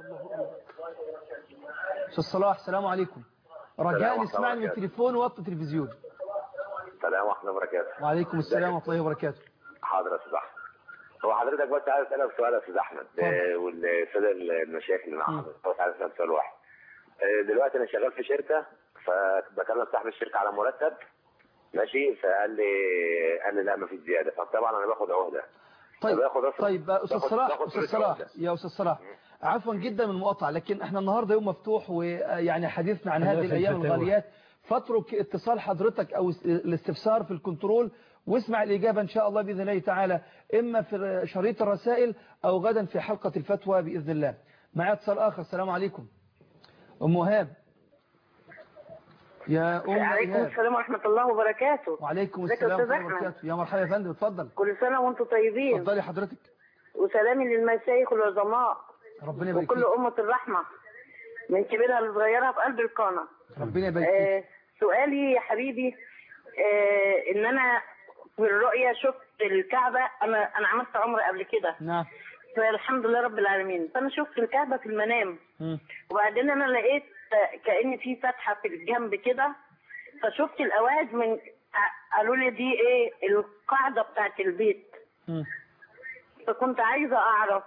أستاذ صلاح السلام عليكم. رجاء اسمعني من التليفون ووطي التلفزيون. السلام ورحمة الله وبركاته. وعليكم السلام ورحمة الله وبركاته. حاضر يا أستاذ أحمد. هو حضرتك بس عايز أسألك سؤال يا أستاذ أحمد والسادة المشايخ اللي مع حضرتك، بس عايز أسألك سؤال واحد. دلوقتي أنا شغال في شركة، فبكلم صاحب الشركة على مرتب ماشي، فقال لي لا مفيش زيادة، فطبعا أنا باخد عهدة. طيب أستاذ صلاح يا أستاذ صلاح، عفوا جدا من المقاطعة، لكن احنا النهاردة يوم مفتوح، ويعني حديثنا عن هذه الأيام الغاليات، فاترك اتصال حضرتك أو الاستفسار في الكنترول، واسمع الإجابة إن شاء الله بإذن الله تعالى، إما في شريط الرسائل أو غدا في حلقة الفتوى بإذن الله. معي اتصال آخر. السلام عليكم. أم وهاب. يا أم وعليكم السلام ورحمة الله وبركاته. وعليكم السلام ورحمة الله وبركاته. يا مرحبا يا فندم، اتفضل. كل سنة وانتم طيبين. اتفضلي حضرتك. وسلامي للمشايخ والعظماء ربنا يبارك وكل أمة الرحمة من كبيرها لصغيرها في قلب القناة. ربنا يبارك فيك. سؤالي يا حبيبي، ان انا في الرؤيا شفت الكعبة. انا عملت عمرة قبل كده. نعم. فالحمد لله رب العالمين. فانا شفت الكعبة في المنام. وبعدين انا لقيت كأن في فتحة في الجنب كده، فشفت الأواد من قالوا لي دي ايه القاعدة بتاعت البيت. فكنت عايزة اعرف.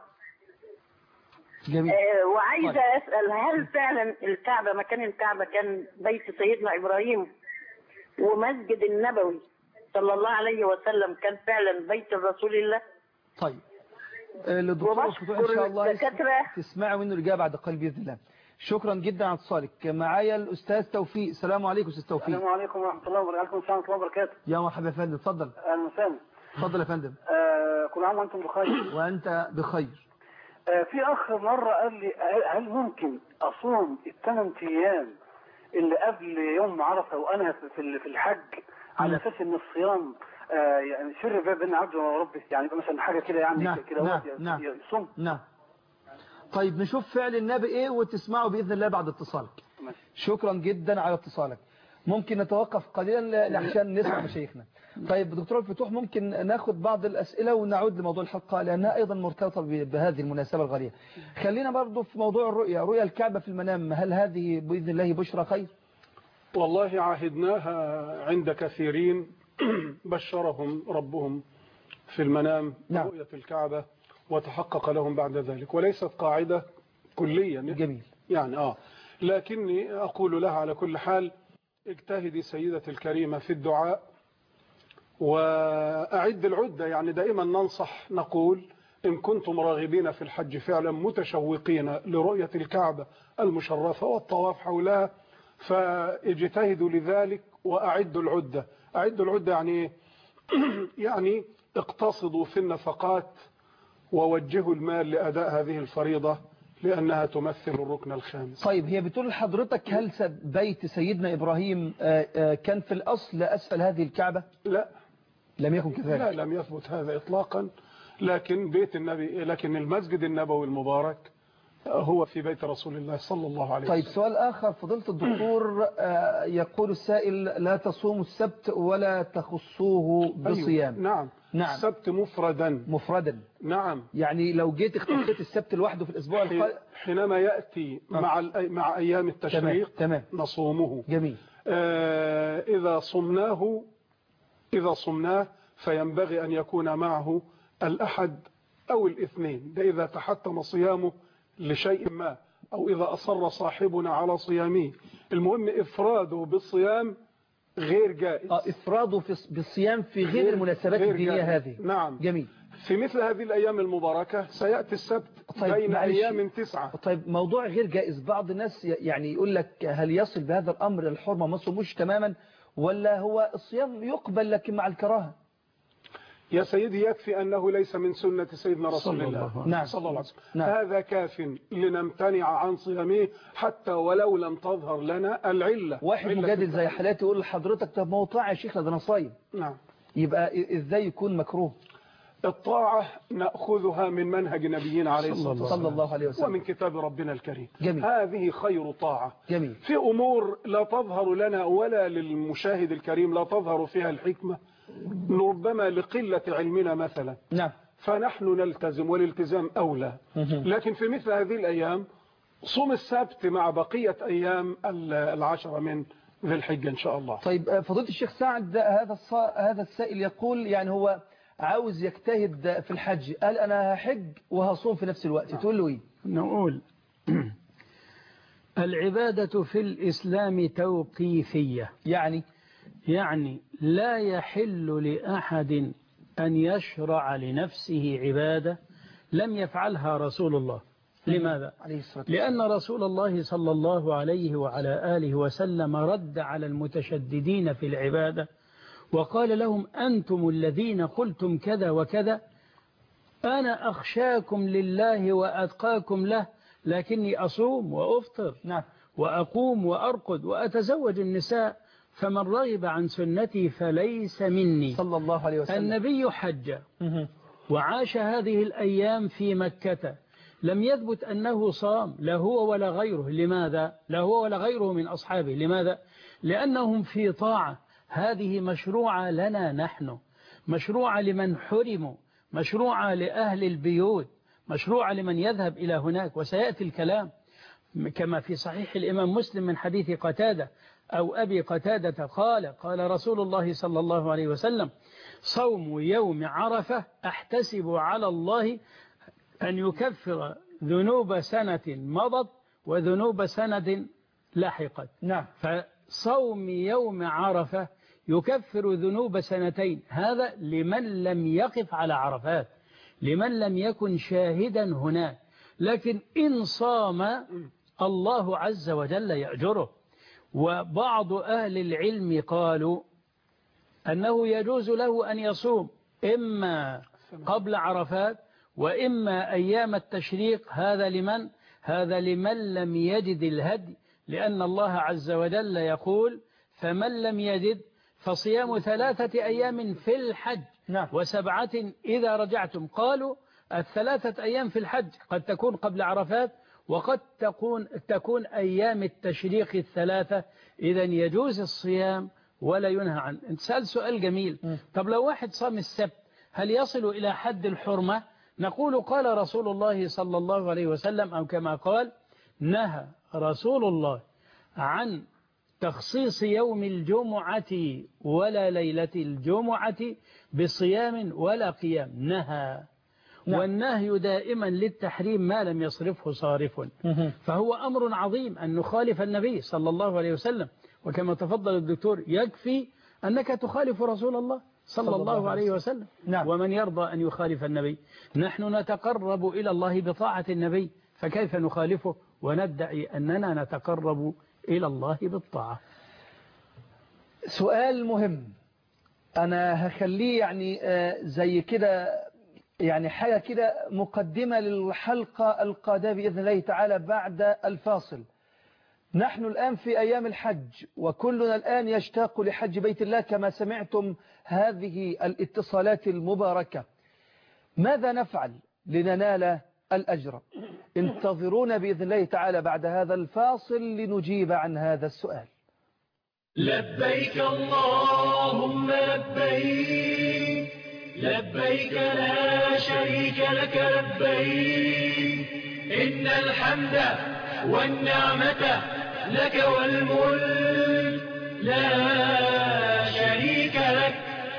جميل. وعايزة اسأل، هل فعلا الكعبة مكان الكعبة كان بيت سيدنا ابراهيم، ومسجد النبوي صلى الله عليه وسلم كان فعلا بيت الرسول الله؟ طيب للدكتور الفتوح ان شاء الله تسمعوا منه الإجابة بعد قليل بإذن الله. شكرا جدا على اتصالك. معايا الأستاذ توفيق. السلام عليكم أستاذ توفيق. السلام عليكم ورحمة الله وبركاته. السلام ورحمة الله وبركاته. يا مرحبا يا فندم، اتفضل. أهلا وسهلا. اتفضل يا فندم. كل عام وأنتم بخير. وأنت بخير. في أخ مرة قال لي هل ممكن أصوم ال8 أيام اللي قبل يوم عرفة وأنا في الحج على أساس إن الصيام يعني سر بين عبد وربه، يعني مثلا حاجة كده يعني نعم. كده نعم. يصوم. نعم. طيب نشوف فعل النبي ايه وتسمعوا بإذن الله بعد اتصالك. شكرا جدا على اتصالك. ممكن نتوقف قليلا عشان نسمع مشايخنا. طيب دكتور الفتوح، ممكن ناخد بعض الأسئلة ونعود لموضوع الحلقة لأنها أيضا مرتبطة بهذه المناسبة الغالية. خلينا برضو في موضوع رؤيا الكعبة في المنام، هل هذه بإذن الله بشرى خير؟ والله عاهدناها عند كثيرين بشرهم ربهم في المنام برؤية الكعبة وتحقق لهم بعد ذلك، وليست قاعدة كلية. جميل. يعني لكني أقول لها على كل حال اجتهدي سيدة الكريمة في الدعاء وأعد العدة. يعني دائما ننصح نقول إن كنتم راغبين في الحج فعلا متشوقين لرؤية الكعبة المشرفة والطواف حولها فاجتهدوا لذلك وأعدوا العدة. أعدوا العدة يعني يعني اقتصدوا في النفقات ووجهوا المال لأداء هذه الفريضة لأنها تمثل الركن الخامس. طيب هي بتقول لحضرتك هل بيت سيدنا إبراهيم كان في الأصل أسفل هذه الكعبة؟ لا لم يكن كذلك. لا لم يثبت هذا إطلاقا، لكن بيت النبي، لكن المسجد النبوي المبارك هو في بيت رسول الله صلى الله عليه وسلم. طيب سؤال آخر فضيلة الدكتور، يقول السائل لا تصوموا السبت ولا تخصوه بصيام. أيوة. نعم. السبت مفردا. نعم. يعني لو جيت اختصيت السبت لوحده في الأسبوع حينما يأتي مع أيام التشريق تمام. نصومه. جميل. إذا صمناه فينبغي أن يكون معه الأحد أو الاثنين، ده إذا تحتم صيامه لشيء ما أو إذا أصر صاحبنا على صيامه. المهم إفراده بالصيام غير جائز. إفراده بالصيام في غير المناسبات الدينية هذه. نعم. جميل. في مثل هذه الأيام المباركة سيأتي السبت بين أيام 9. طيب موضوع غير جائز، بعض الناس يعني يقول لك هل يصل بهذا الأمر الحرمة ما صوموش تماما، ولا هو الصيام يقبل لكن مع الكراهة؟ يا سيدي يكفي أنه ليس من سنة سيدنا رسول الله. نعم. صلى الله عليه وسلم. هذا كاف لنمتنع عن صيامه حتى ولو لم تظهر لنا العلة. واحد مجادل زي حالاتي يقول لحضرتك طب ما هو طاعة يا شيخنا ده انا صايم. نعم. يبقى ازاي يكون مكروه؟ الطاعة نأخذها من منهج نبينا عليه الصلاة والسلام صلى الله عليه وسلم ومن كتاب ربنا الكريم. جميل. هذه خير طاعة. جميل. في أمور لا تظهر لنا ولا للمشاهد الكريم لا تظهر فيها الحكمة، ربما لقلة علمنا مثلا. نعم. فنحن نلتزم والالتزام أولى. لكن في مثل هذه الأيام صوم السبت مع بقية أيام العشرة من ذي الحجة إن شاء الله. طيب فضيلة الشيخ سعد، هذا السائل يقول يعني هو عاوز يجتهد في الحج، قال أنا هحج وهصوم في نفس الوقت، تقول له إيه؟ نقول العبادة في الإسلام توقيفية، يعني لا يحل لأحد أن يشرع لنفسه عبادة لم يفعلها رسول الله. لماذا؟ لأن رسول الله صلى الله عليه وعلى آله وسلم رد على المتشددين في العبادة وقال لهم أنتم الذين قلتم كذا وكذا، أنا أخشاكم لله وأتقاكم له، لكني أصوم وأفطر وأقوم وأرقد وأتزوج النساء، فمن رغب عن سنتي فليس مني. صلى الله عليه وسلم. النبي حج وعاش هذه الأيام في مكة، لم يثبت أنه صام لا هو ولا غيره. لماذا؟ لا هو ولا غيره من أصحابه. لماذا؟ لأنهم في طاعة، هذه مشروعة لنا نحن، مشروعة لمن حرموا، مشروعة لأهل البيوت، مشروعة لمن يذهب إلى هناك. وسيأتي الكلام كما في صحيح الإمام مسلم من حديث قتادة أو أبي قتادة قال رسول الله صلى الله عليه وسلم صوم يوم عرفة أحتسب على الله أن يكفر ذنوب سنة مضت وذنوب سنة لاحقت. نعم. فصوم يوم عرفة يكفر ذنوب سنتين، هذا لمن لم يقف على عرفات، لمن لم يكن شاهدا هناك. لكن إن صام الله عز وجل يأجره. وبعض أهل العلم قالوا أنه يجوز له أن يصوم إما قبل عرفات وإما أيام التشريق. هذا لمن لم يجد الهدي، لأن الله عز وجل يقول فمن لم يجد فصيام 3 أيام في الحج و7 إذا رجعتم. قالوا 3 أيام في الحج قد تكون قبل عرفات وقد تكون أيام التشريق 3، إذا يجوز الصيام ولا ينهى عنه. انت سأل سؤال جميل، طب لو واحد صام السبت هل يصل إلى حد الحرمة؟ نقول قال رسول الله صلى الله عليه وسلم أو كما قال نهى رسول الله عن تخصيص يوم الجمعة ولا ليلة الجمعة بصيام ولا قيام، نهى. والنهي دائما للتحريم ما لم يصرفه صارف. فهو أمر عظيم أن نخالف النبي صلى الله عليه وسلم، وكما تفضل الدكتور يكفي أنك تخالف رسول الله صلى الله عليه وسلم. ومن يرضى أن يخالف النبي؟ نحن نتقرب إلى الله بطاعة النبي، فكيف نخالفه وندعي أننا نتقرب إلى الله بالطاعة؟ سؤال مهم، أنا هخليه يعني زي كده، يعني حاجة كده مقدمة للحلقة القادمة بإذن الله تعالى بعد الفاصل. نحن الآن في أيام الحج وكلنا الآن يشتاق لحج بيت الله كما سمعتم هذه الاتصالات المباركة. ماذا نفعل لننال الأجر؟ انتظرونا بإذن الله تعالى بعد هذا الفاصل لنجيب عن هذا السؤال. لبيك اللهم لبيك، لبيك لا شريك لك لبيك، إن الحمد والنعمة لك والملك لا شريك لك.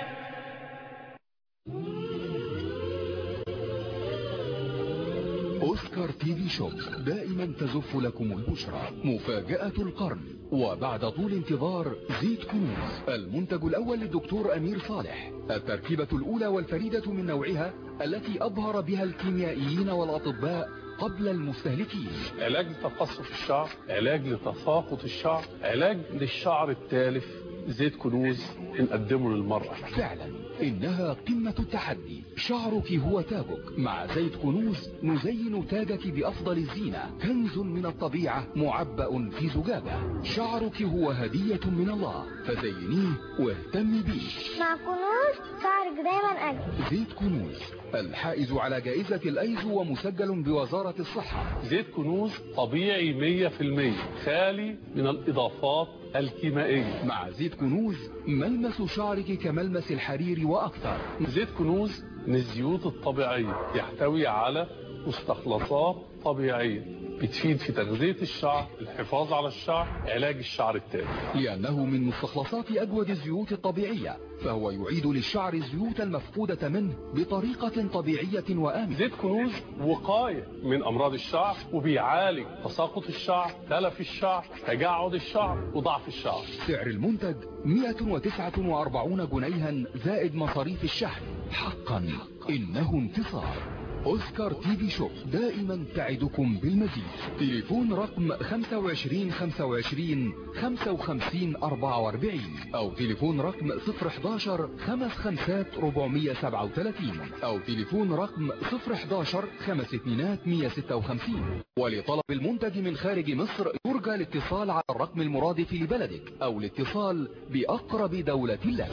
أوسكار تي في شوب دائما تزف لكم البشرى، مفاجأة القرن. وبعد طول انتظار زيت كنوز، المنتج الأول للدكتور أمير صالح، التركيبة الأولى والفريدة من نوعها التي أظهر بها الكيميائيين والأطباء قبل المستهلكين. علاج لتقصف الشعر، علاج لتساقط الشعر، علاج للشعر التالف. زيت كنوز نقدمه للمرأة. فعلا إنها قمة التحدي. شعرك هو تاجك. مع زيت كنوز نزين تاجك بأفضل الزينة. كنز من الطبيعة معبأ في زجاجة. شعرك هو هدية من الله، فزينيه واهتمي بيه. مع كنوز شعرك دايما أجمل. زيت كنوز الحائز على جائزة الأيزو ومسجل بوزارة الصحة. زيت كنوز طبيعي 100%، خالي من الإضافات الكيميائية. مع زيت كنوز ملمس شعرك كملمس الحرير وأكثر. زيت كنوز من الزيوت الطبيعية، يحتوي على مستخلصات طبيعية بتفيد في تغذية الشعر، الحفاظ على الشعر، علاج الشعر التالف. لأنه من مستخلصات أجود الزيوت الطبيعية، فهو يعيد للشعر الزيوت المفقودة منه بطريقة طبيعية وآمنة. زيت كنوز وقاية من أمراض الشعر، وبيعالج تساقط الشعر، تلف الشعر، تجعد الشعر، وضعف الشعر. سعر المنتج 149 جنيها زائد مصاريف الشحن. حقا إنه انتصار. أوسكار تي في شوب دائما تعدكم بالمزيد. تليفون رقم 25 25 55 44 أو تليفون رقم 011 55 437 أو تليفون رقم 011 52 156. ولطلب المنتج من خارج مصر يرجى الاتصال على الرقم المرادف لبلدك أو الاتصال بأقرب دولة لك.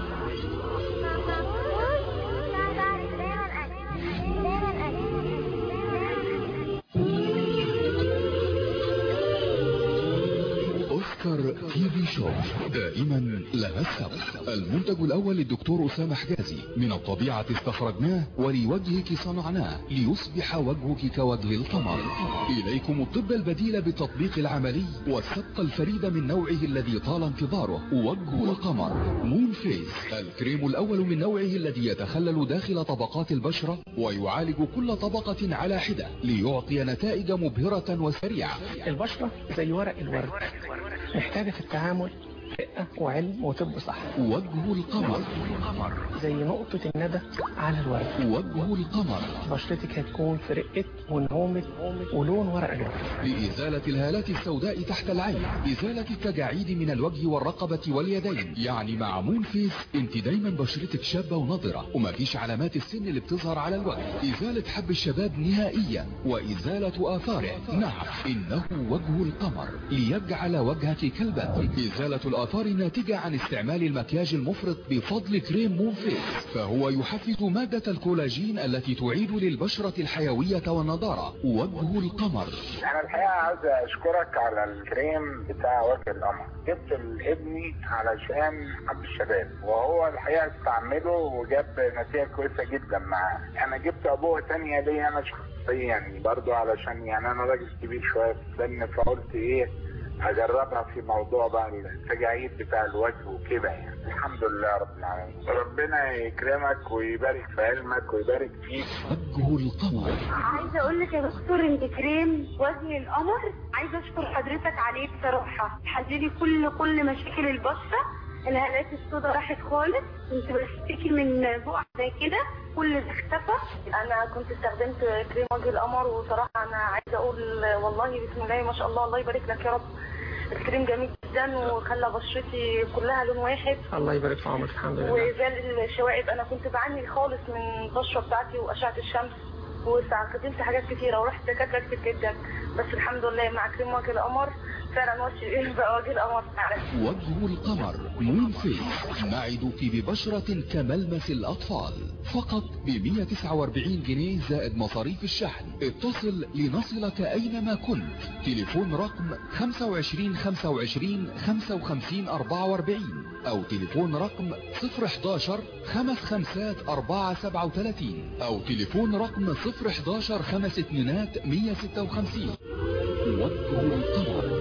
أوسكار تي في شوب دائما لها السبق. المنتج الأول للدكتور أسامة حجازي. من الطبيعة استخرجناه ولوجهك صنعناه ليصبح وجهك كوجه القمر. إليكم الطب البديل بالتطبيق العملي والسبق الفريد من نوعه الذي طال انتظاره. وجه القمر مون فيس، الكريم الأول من نوعه الذي يتخلل داخل طبقات البشرة ويعالج كل طبقة على حدة ليعطي نتائج مبهرة وسريعة. البشرة زي ورق الورد، محتاجة في التعامل رقة وعلم وطب صح. وجه القمر زي نقطة الندى على الورد. وجه القمر بشرتك هتكون في رقة ونعومة ولون ورق الورد. لإزالة الهالات السوداء تحت العين، إزالة التجاعيد من الوجه والرقبة واليدين. يعني مع مون فيس انت دايما بشرتك شابة ونضرة ومفيش علامات السن اللي بتظهر على الوجه. إزالة حب الشباب نهائيا وإزالة آثاره. نعم إنه وجه القمر ليجعل وجهك كالبدر. إزالة الآثار الناتجة عن استعمال المكياج المفرط بفضل كريم مون فيس، فهو يحفز مادة الكولاجين التي تعيد للبشرة الحيوية والنضارة. وجه القمر. أنا الحقيقة عايز أشكرك على الكريم بتاع وجه القمر. جبت لابني علشان حب الشباب وهو الحقيقة استعمله وجاب نتيجة كويسة جدا معاه. أنا جبت أبوه تانية ليا أنا شخصيا يعني برضو علشان يعني أنا راجل كبير شوية في السن، فقلت إيه اجربها في موضوع بقى التجاعيد بتاع الوجه وكده يعني. الحمد لله رب العالمين. ربنا يكرمك ويبارك في علمك ويبارك فيك. وجه القمر. عايزه اقول لك يا دكتور انت كريم وجه القمر، عايزه اشكر حضرتك عليه بصراحه. حللي كل مشاكل البشره، الهالات السوداء راحت خالص، كنت بشتكي من بقع زي كده كل ده اختفى. انا كنت استخدمت كريم وجه القمر وصراحه انا عايزه اقول والله بسم الله ما شاء الله، الله يبارك لك يا رب. الكريم جميل جدا وخلى بشرتي كلها لون واحد. الله يبارك في عمرك. الحمد لله. وزال الشوائب، انا كنت بعاني خالص من البشره بتاعتي واشعه الشمس واستخدمت حاجات كتيره ورحت دكاتره كتير جدا، بس الحمد لله مع كريم وجه القمر فعلا وجه القمر فعلا. وجه القمر مون فيس، نعدك ببشرة كملمس الأطفال فقط ب 149 جنيه زائد مصاريف الشحن. اتصل لنصلك أينما كنت. تليفون رقم 25 25 55 44 أو تليفون رقم 011 55 437 أو تليفون رقم 011 52 156. وجه القمر.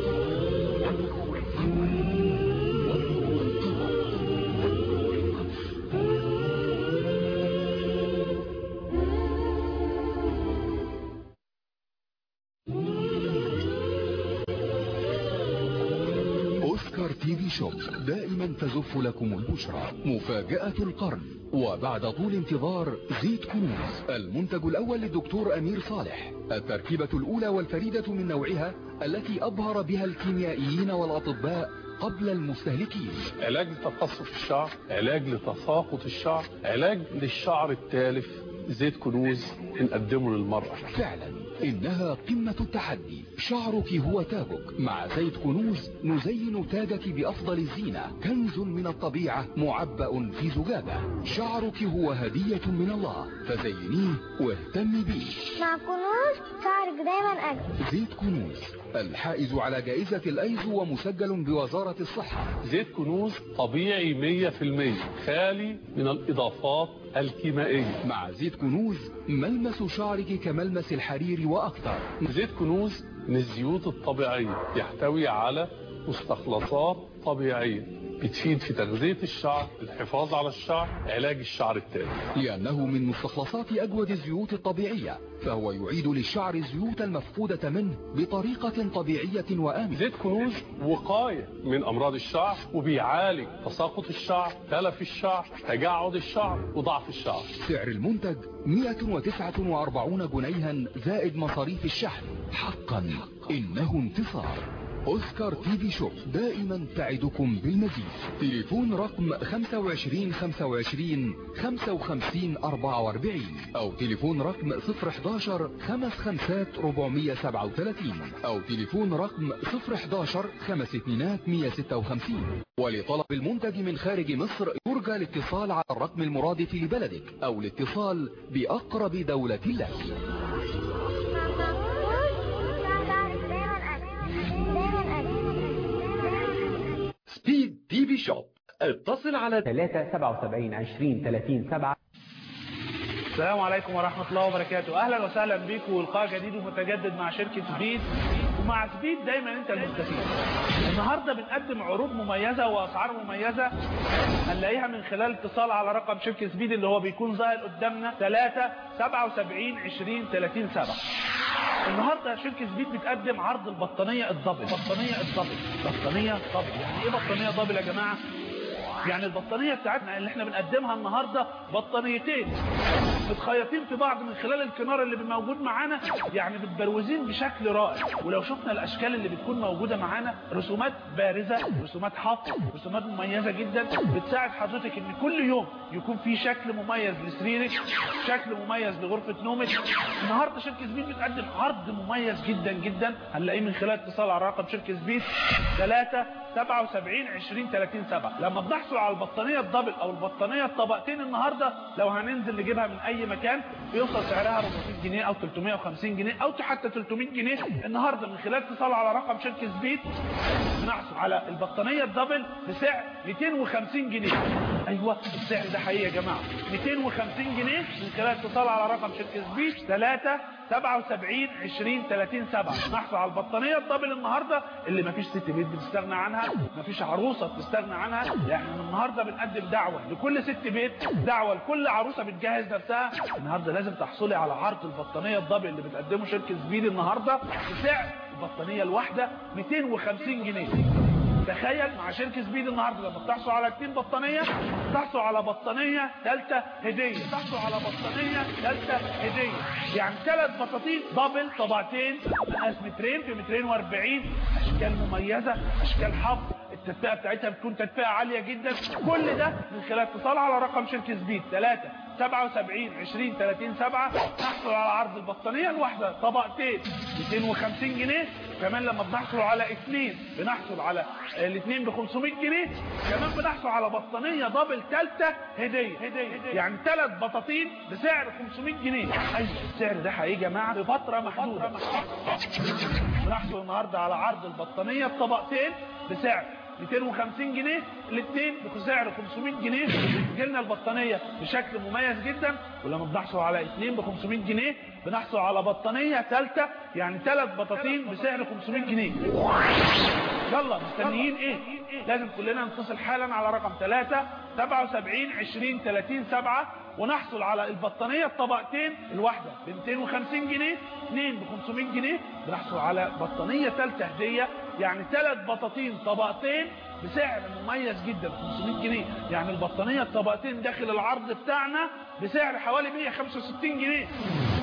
أوسكار تي في شوب دائما تزف لكم البشرى. مفاجأة القرن. وبعد طول انتظار زيت كنوز، المنتج الأول للدكتور أمير صالح. التركيبة الأولى والفريدة من نوعها التي أبهر بها الكيميائيين والأطباء قبل المستهلكين. علاج لتقصف الشعر، علاج لتساقط الشعر، علاج للشعر التالف. زيت كنوز بنقدمه للمرأة. فعلا إنها قمة التحدي. شعرك هو تاجك. مع زيت كنوز نزين تاجك بأفضل الزينة. كنز من الطبيعة معبأ في زجاجة. شعرك هو هدية من الله، فزينيه واهتمي بيه. مع كنوز شعرك دايما أجمل. زيت كنوز الحائز على جائزة الأيزو ومسجل بوزارة الصحة. زيت كنوز طبيعي 100%، خالي من الإضافات الكيميائية. مع زيت كنوز ملمس شعرك كملمس الحرير وأكثر. زيت كنوز من الزيوت الطبيعية، يحتوي على مستخلصات طبيعية بتفيد في تغذية الشعر، الحفاظ على الشعر، علاج الشعر التالف. لأنه من مستخلصات أجود الزيوت الطبيعية، فهو يعيد للشعر الزيوت المفقودة منه بطريقة طبيعية وآمنة. زيت كنوز وقاية من أمراض الشعر، وبيعالج تساقط الشعر، تلف الشعر، تجعد الشعر، وضعف الشعر. سعر المنتج 149 جنيها زائد مصاريف الشحن. حقا إنه انتصار. أوسكار تي في شوب دائما تعدكم بالمزيد. تليفون رقم 25 25 55 44 أو تليفون رقم 011 55 437 أو تليفون رقم 011 52 156. ولطلب المنتج من خارج مصر يرجى الاتصال على الرقم المرادف لبلدك أو الاتصال بأقرب دولة لك. سبيد تي في شوب. اتصل على 377 20 30 7. السلام عليكم ورحمة الله وبركاته. أهلا وسهلا بكم ولقاء جديد ومتجدد مع شركة سبيد. ومع سبيد دايما انت المستفيد. النهاردة بنقدم عروض مميزة وأسعار مميزة هنلاقيها من خلال اتصال على رقم شركة سبيد اللي هو بيكون ظاهر قدامنا 377 20 30 7. النهاردة شركة سبيد بتقدم عرض البطانية الدبل. بطانية الدبل. بطانية دبل. يعني ايه بطانية دبل يا جماعة؟ يعني البطانية بتاعتنا اللي احنا بنقدمها النهاردة بطانيتين متخيطين في بعض من خلال الكنار اللي موجود معانا، يعني متبروزين بشكل رائع. ولو شفنا الاشكال اللي بتكون موجودة معانا، رسومات بارزة، رسومات حفر، رسومات مميزة جدا بتساعد حضرتك ان كل يوم يكون في شكل مميز لسريرك، شكل مميز لغرفة نومك. النهاردة شركة سبيد بتقدم عرض مميز جدا جدا هنلاقيه من خلال اتصال على رقم شركة سبيد 377 20 30 7. لما بنحصل على البطانية الدبل او البطانية الطبقتين النهاردة، لو هننزل نجيبها من اي مكان بيوصل سعرها 400 جنيه او 350 جنيه او حتى 300 جنيه. النهاردة من خلال اتصال على رقم شركة سبيد بنحصل على البطانية الدبل بسعر 250 جنيه. ايوه السعر ده حقيقي يا جماعة، 250 جنيه من خلال اتصال على رقم شركة سبيد 377 20 30 7. نحصل على البطانية الدبل النهاردة اللي مفيش ست بيت بتستغنى عنها، مفيش عروسة بتستغنى عنها. يعني النهاردة بنقدم دعوة لكل ست بيت، دعوة لكل عروسة بتجهز نفسها. النهاردة لازم تحصلي على عرض البطانية الدبل اللي بتقدمه شركة سبيد النهاردة بسعر البطانية الواحدة 250 جنيه. تخيل مع شركة سبيد النهاردة لما بتحصل على 2 بطانية تحصل على بطانية ثالثة هدية، تحصل على بطانية ثالثة هدية. يعني 3 بطاطين دبل طبقتين مقاس 2 في 240، اشكال مميزة، اشكال حفر، التدفئة بتاعتها بتكون تدفئة عالية جدا. كل ده من خلال اتصال على رقم شركة سبيد 377 20 30 7. نحصل على عرض البطانية الواحدة طبقتين 250 جنيه. كمان لما بنحصل على 2 بنحصل على الاثنين ب 500 جنيه. كمان بنحصل على بطانية دبل ثالثة هدية. يعني 3 بطاطين بسعر 500 جنيه. ايوه السعر ده حقيقي يا جماعة بفترة محدودة. بنحصل النهاردة على عرض البطانية بطبقتين بسعر 250 جنيه، الاثنين بسعر 500 جنيه. بتجيلنا البطانية بشكل مميز جدا. ولما بنحصل على 2 ب 500 جنيه بنحصل على بطانية ثالثة، يعني 3 بطاطين بسعر 500 جنيه. يلا مستنيين ايه؟ لازم كلنا نتصل حالا على رقم 377 20 30 7 ونحصل على البطانية الطبقتين الواحدة ب 250 جنيه، 2 ب 500 جنيه. بنحصل على بطانية ثالثة هدية، يعني 3 بطاطين طبقتين بسعر مميز جدا 500 جنيه. يعني البطانية الطبقتين داخل العرض بتاعنا بسعر حوالي 165 جنيه.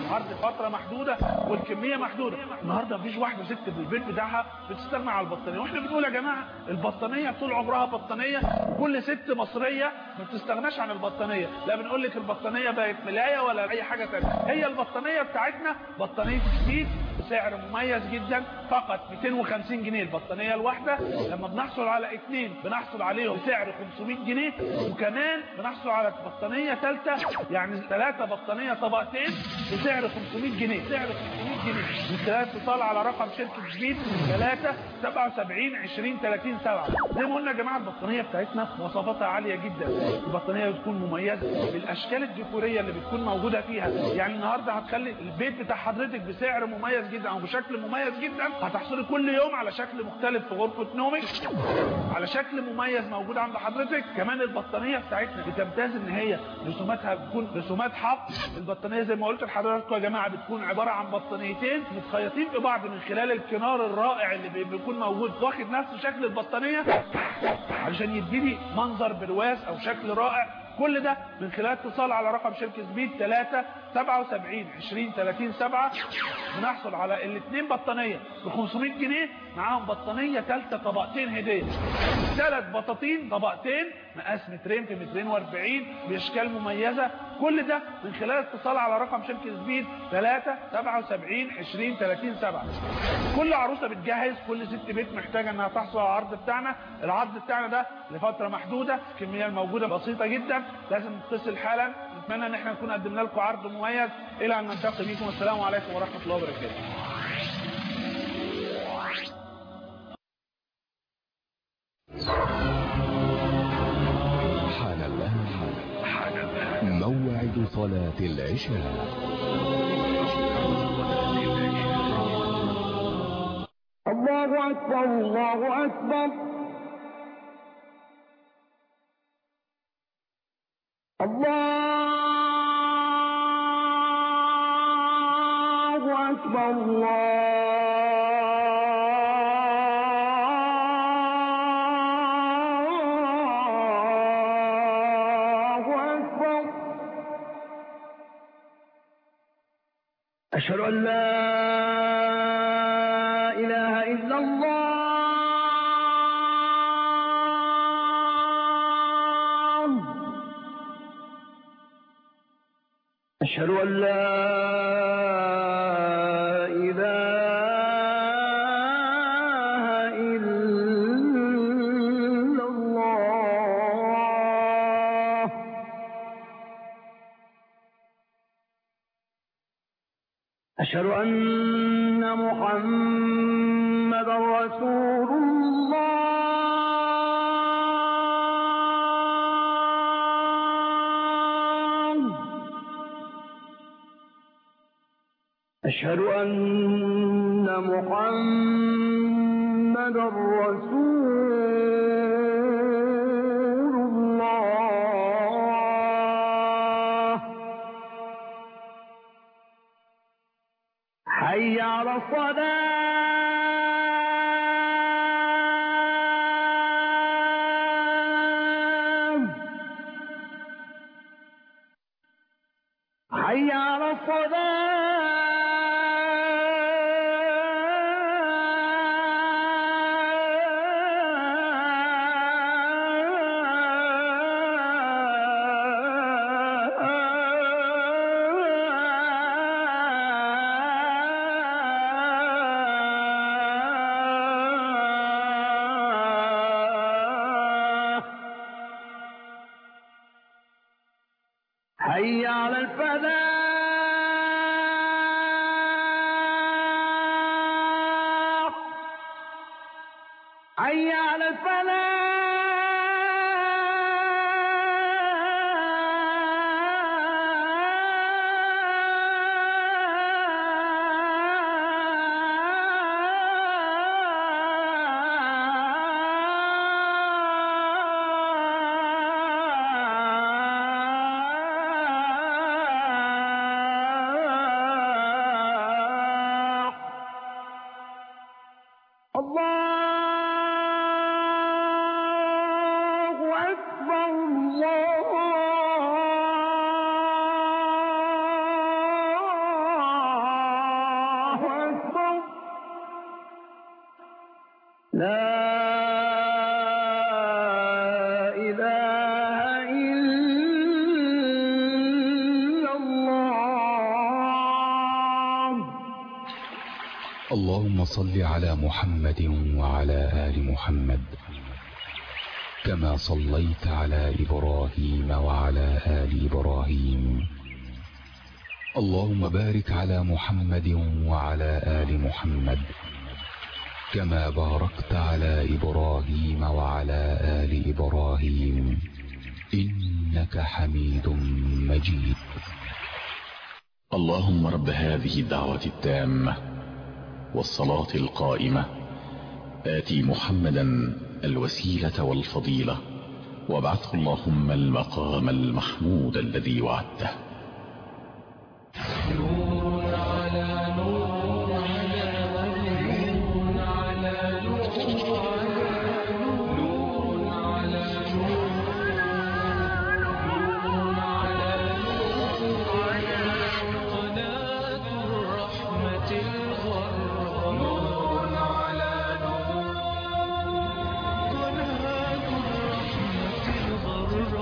عرض فتره محدوده والكميه محدوده. النهارده مفيش واحده ست في البيت بتاعها بتستغنى على البطانيه، واحنا بنقول يا جماعه البطانيه طول عمرها بطانيه، وكل ست مصريه ما بتستغناش عن البطانيه. لا بنقول لك البطانيه بقت ملايه ولا اي حاجه ثانيه، هي البطانيه بتاعتنا بطانيه سبيد بسعر مميز جدا، فقط 250 جنيه البطانيه الواحده. لما بنحصل على اثنين بنحصل عليهم بسعر 500 جنيه، وكمان بنحصل على بطانيه ثالثه، يعني 3 بطانيه طبقتين بسعر 500 جنيه، سعر 500 جنيه. من خلال اتصال على رقم شركه سبيد 3 77 20 30 7. زي ما قلنا يا جماعه البطانيه بتاعتنا مواصفاتها عاليه جدا، البطانيه بتكون مميزه بالاشكال الديكوريه اللي بتكون موجوده فيها. يعني النهارده هتخلي البيت بتاع حضرتك بسعر مميز جدا او بشكل مميز جدا، هتحصلي كل يوم على شكل مختلف في غرفه نومك، على شكل مميز موجود عند حضرتك. كمان البطانيه بتاعتنا بتمتاز ان هي رسوماتها بتكون رسومات حق. البطانيه زي ما قلت لحضراتكم يا جماعه بتكون عباره عن بطانيتين متخيطين في بعض من خلال الكنار الرائع اللي بيكون موجود واخد نفس شكل البطانيه علشان يديني منظر برواز او شكل رائع. كل ده من خلال اتصال على رقم شركة سبيد 3 77 20 30 7. بنحصل على الاثنين بطانية ب 500 جنيه، معاهم بطانية ثالثة طبقتين هدية، 3 بطاطين طبقتين مقاس مترين في 240 باشكال مميزة. كل ده من خلال اتصال على رقم شركة سبيد 3 77 20 30 7. كل عروسة بتجهز، كل ست بيت محتاجة انها تحصل على العرض بتاعنا. العرض بتاعنا ده لفترة محدودة، الكمية الموجودة بسيطة جدا، لازم نتصل حالا. نتمنى ان احنا نكون قدمنا لكم عرض مميز. الى ان نلتقي بكم، والسلام عليكم ورحمة الله وبركاته. حان الآن موعد صلاة العشاء. الله أكبر الله أكبر. الله أكبر الله أكبر. أشهد أن لا إله إلا الله. أشهد أن لا إله إلا الله. أشهد أن محمدا رسول الله. أشهد أن محمدا رسول الله. حي على الصلاة. حي على الصلاة. حي على الفلاح. حي على الفلاح. الله لا إله إلا الله. اللهم صل على محمد وعلى آل محمد كما صليت على إبراهيم وعلى آل إبراهيم. اللهم بارك على محمد وعلى آل محمد كما باركت على إبراهيم وعلى آل إبراهيم إنك حميد مجيد. اللهم رب هذه الدعوة التامة والصلاة القائمة آتي محمدا الوسيلة والفضيلة وابعثه اللهم المقام المحمود الذي وعدته. نور على نور على نور على نور نور على نور على قناة الرحمة الغراء. نور على نور قناة الرحمة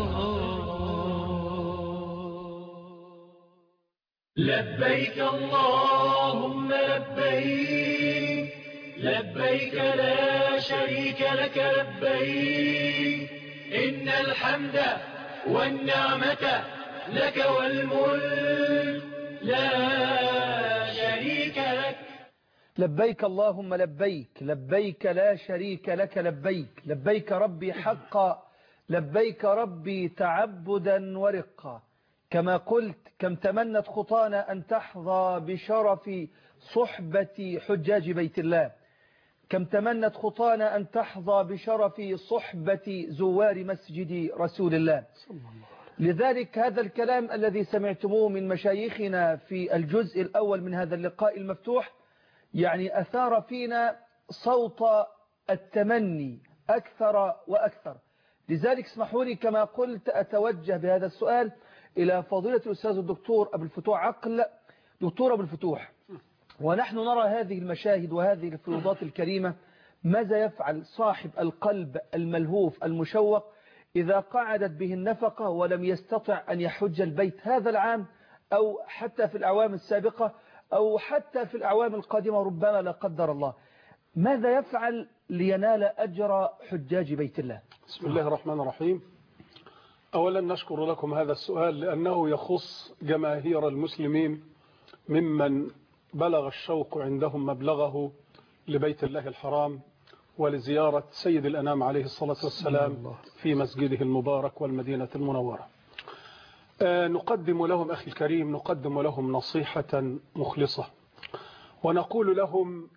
الغراء. لبيك اللهم لبيك لبيك لا شريك لك لبيك إن الحمد والنعمة لك والملك لا شريك لك. لبيك اللهم لبيك لبيك لا شريك لك لبيك لبيك ربي حقا لبيك ربي تعبدا ورقا. كما قلت كم تمنت خطانا أن تحظى بشرف صحبة حجاج بيت الله. كم تمنت خطانا أن تحظى بشرف صحبة زوار مسجد رسول الله. لذلك هذا الكلام الذي سمعتموه من مشايخنا في الجزء الأول من هذا اللقاء المفتوح يعني أثار فينا صوت التمني أكثر وأكثر. لذلك اسمحوا لي كما قلت أتوجه بهذا السؤال إلى فضيلة الأستاذ الدكتور أبو الفتوح عقل. دكتور أبو الفتوح، ونحن نرى هذه المشاهد وهذه الفروضات الكريمة، ماذا يفعل صاحب القلب الملهوف المشوق إذا قعدت به النفقة ولم يستطع أن يحج البيت هذا العام أو حتى في الأعوام السابقة أو حتى في الأعوام القادمة ربما لا قدر الله؟ ماذا يفعل لينال أجر حجاج بيت الله؟ بسم الله الرحمن الرحيم. أولا نشكر لكم هذا السؤال لأنه يخص جماهير المسلمين ممن بلغ الشوق عندهم مبلغه لبيت الله الحرام ولزيارة سيد الأنام عليه الصلاة والسلام في مسجده المبارك والمدينة المنورة. نقدم لهم أخي الكريم نقدم لهم نصيحة مخلصة ونقول لهم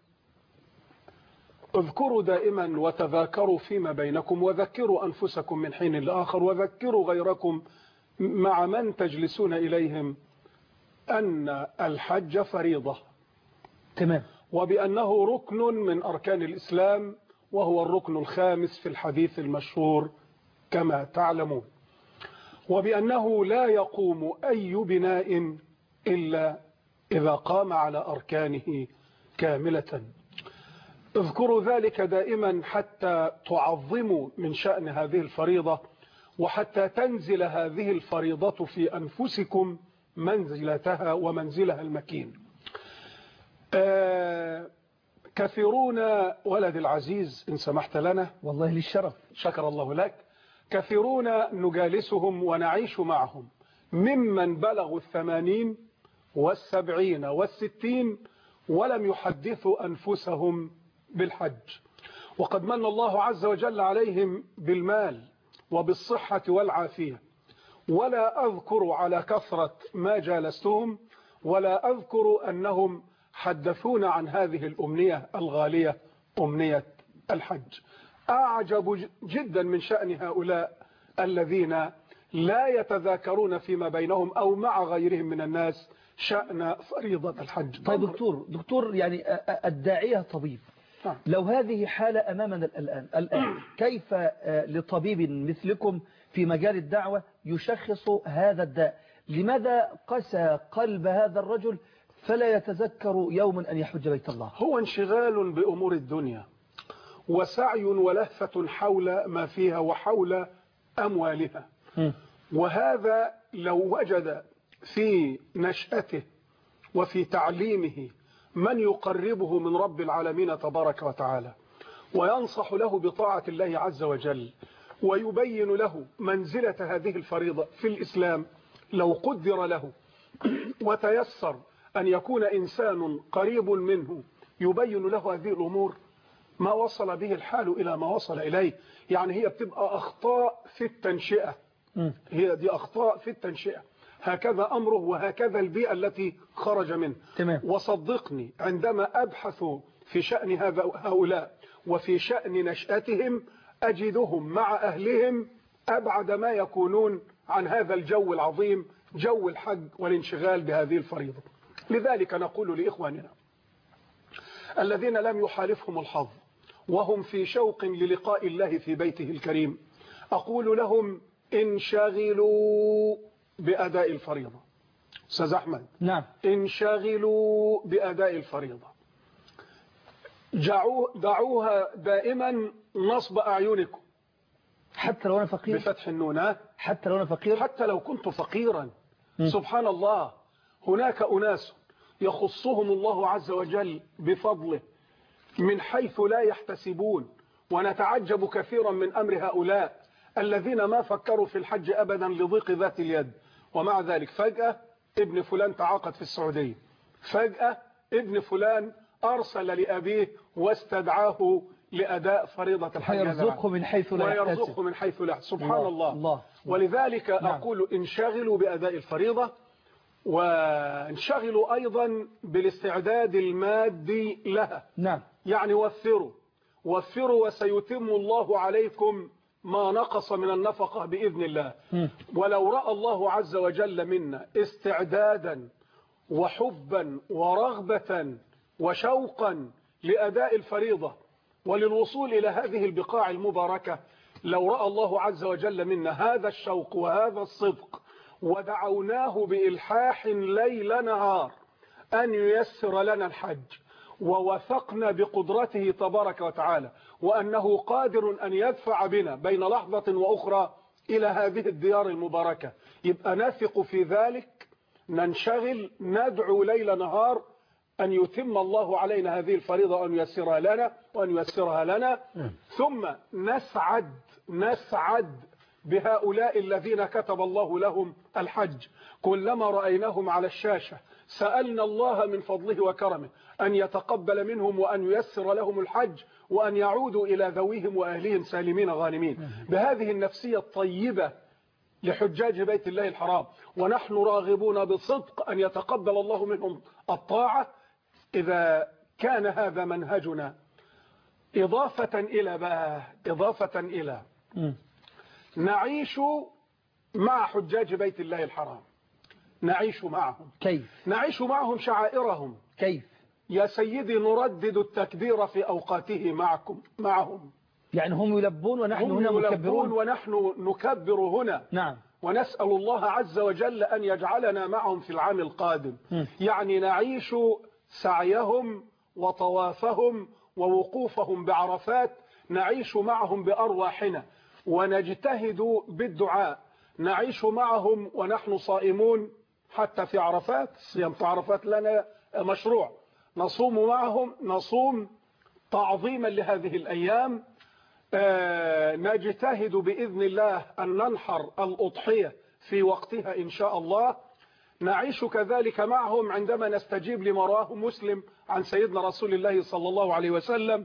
اذكروا دائما وتذاكروا فيما بينكم وذكروا أنفسكم من حين لآخر وذكروا غيركم مع من تجلسون إليهم أن الحج فريضة تمام وبأنه ركن من أركان الإسلام وهو الركن الخامس في الحديث المشهور كما تعلمون وبأنه لا يقوم أي بناء إلا إذا قام على أركانه كاملة. اذكروا ذلك دائما حتى تعظموا من شأن هذه الفريضة وحتى تنزل هذه الفريضة في أنفسكم منزلتها ومنزلها المكين. كثيرون ولد العزيز إن سمحت لنا والله للشرف شكر الله لك. كثيرون نجالسهم ونعيش معهم ممن بلغوا 80 و70 و60 ولم يحدثوا أنفسهم بالحج وقد من الله عز وجل عليهم بالمال وبالصحة والعافية ولا أذكر على كثرة ما جالستهم ولا أذكر أنهم حدثون عن هذه الأمنية الغالية أمنية الحج. أعجب جدا من شأن هؤلاء الذين لا يتذاكرون فيما بينهم أو مع غيرهم من الناس شأن فريضة الحج. طيب دكتور يعني الداعية طبيب لو هذه حالة أمامنا الآن كيف لطبيب مثلكم في مجال الدعوة يشخص هذا الداء؟ لماذا قسى قلب هذا الرجل فلا يتذكر يوما أن يحج بيت الله؟ هو انشغال بأمور الدنيا وسعي ولهفة حول ما فيها وحول أموالها. وهذا لو وجد في نشأته وفي تعليمه من يقربه من رب العالمين تبارك وتعالى وينصح له بطاعة الله عز وجل ويبين له منزلة هذه الفريضة في الإسلام، لو قدر له وتيسر أن يكون إنسان قريب منه يبين له هذه الأمور، ما وصل به الحال إلى ما وصل إليه. يعني هي بتبقى أخطاء في التنشئة، هي دي أخطاء في التنشئة، هكذا أمره وهكذا البيئة التي خرج منه. وصدقني عندما أبحث في شأن هؤلاء وفي شأن نشأتهم أجدهم مع أهلهم أبعد ما يكونون عن هذا الجو العظيم، جو الحج والانشغال بهذه الفريضة. لذلك نقول لإخواننا الذين لم يحالفهم الحظ وهم في شوق للقاء الله في بيته الكريم، أقول لهم انشغلوا بأداء الفريضة. أستاذ أحمد، نعم، انشغلوا بأداء الفريضة، دعوها دائما نصب أعينكم. حتى لو أنا فقير، بفتح النون، حتى لو أنا فقير، حتى لو كنت فقيرا. سبحان الله، هناك أناس يخصهم الله عز وجل بفضله من حيث لا يحتسبون، ونتعجب كثيرا من أمر هؤلاء الذين ما فكروا في الحج أبدا لضيق ذات اليد، ومع ذلك فجأة ابن فلان تعاقد في السعودية، فجأة ابن فلان أرسل لأبيه واستدعاه لأداء فريضة الحج، ويرزقه من حيث لا يحتسب، ويرزقه من حيث لا. سبحان الله. ولذلك أقول انشغلوا بأداء الفريضة، وانشغلوا أيضا بالاستعداد المادي لها. نعم، يعني وفروا وسيتم الله عليكم ما نقص من النفقة بإذن الله. ولو رأى الله عز وجل منا استعدادا وحبا ورغبة وشوقا لأداء الفريضة وللوصول إلى هذه البقاع المباركة، لو رأى الله عز وجل منا هذا الشوق وهذا الصدق ودعوناه بإلحاح ليل نهار أن ييسر لنا الحج، ووثقنا بقدرته تبارك وتعالى وأنه قادر أن يدفع بنا بين لحظة وأخرى إلى هذه الديار المباركة، يبقى نثق في ذلك، ننشغل، ندعو ليل نهار أن يتم الله علينا هذه الفريضة وأن ييسرها لنا ثم نسعد بهؤلاء الذين كتب الله لهم الحج. كلما رأيناهم على الشاشة سألنا الله من فضله وكرمه أن يتقبل منهم وأن ييسر لهم الحج وأن يعودوا إلى ذويهم وأهلهم سالمين غانمين بهذه النفسية الطيبة لحجاج بيت الله الحرام. ونحن راغبون بصدق أن يتقبل الله منهم الطاعة إذا كان هذا منهجنا. إضافة إلى نعيش مع حجاج بيت الله الحرام، نعيش معهم. كيف؟ نعيش معهم شعائرهم. كيف؟ يا سيدي نردد التكبير في أوقاته معهم. يعني هم يلبون ونحن هنا مكبرون، ونحن نكبر هنا. نعم. ونسأل الله عز وجل أن يجعلنا معهم في العام القادم. يعني نعيش سعيهم وطوافهم ووقوفهم بعرفات، نعيش معهم بأرواحنا ونجتهد بالدعاء، نعيش معهم ونحن صائمون حتى في عرفات. صيام في عرفات لنا مشروع، نصوم معهم، نصوم تعظيما لهذه الأيام، نجتهد بإذن الله أن ننحر الأضحية في وقتها إن شاء الله. نعيش كذلك معهم عندما نستجيب لما رواه مسلم عن سيدنا رسول الله صلى الله عليه وسلم: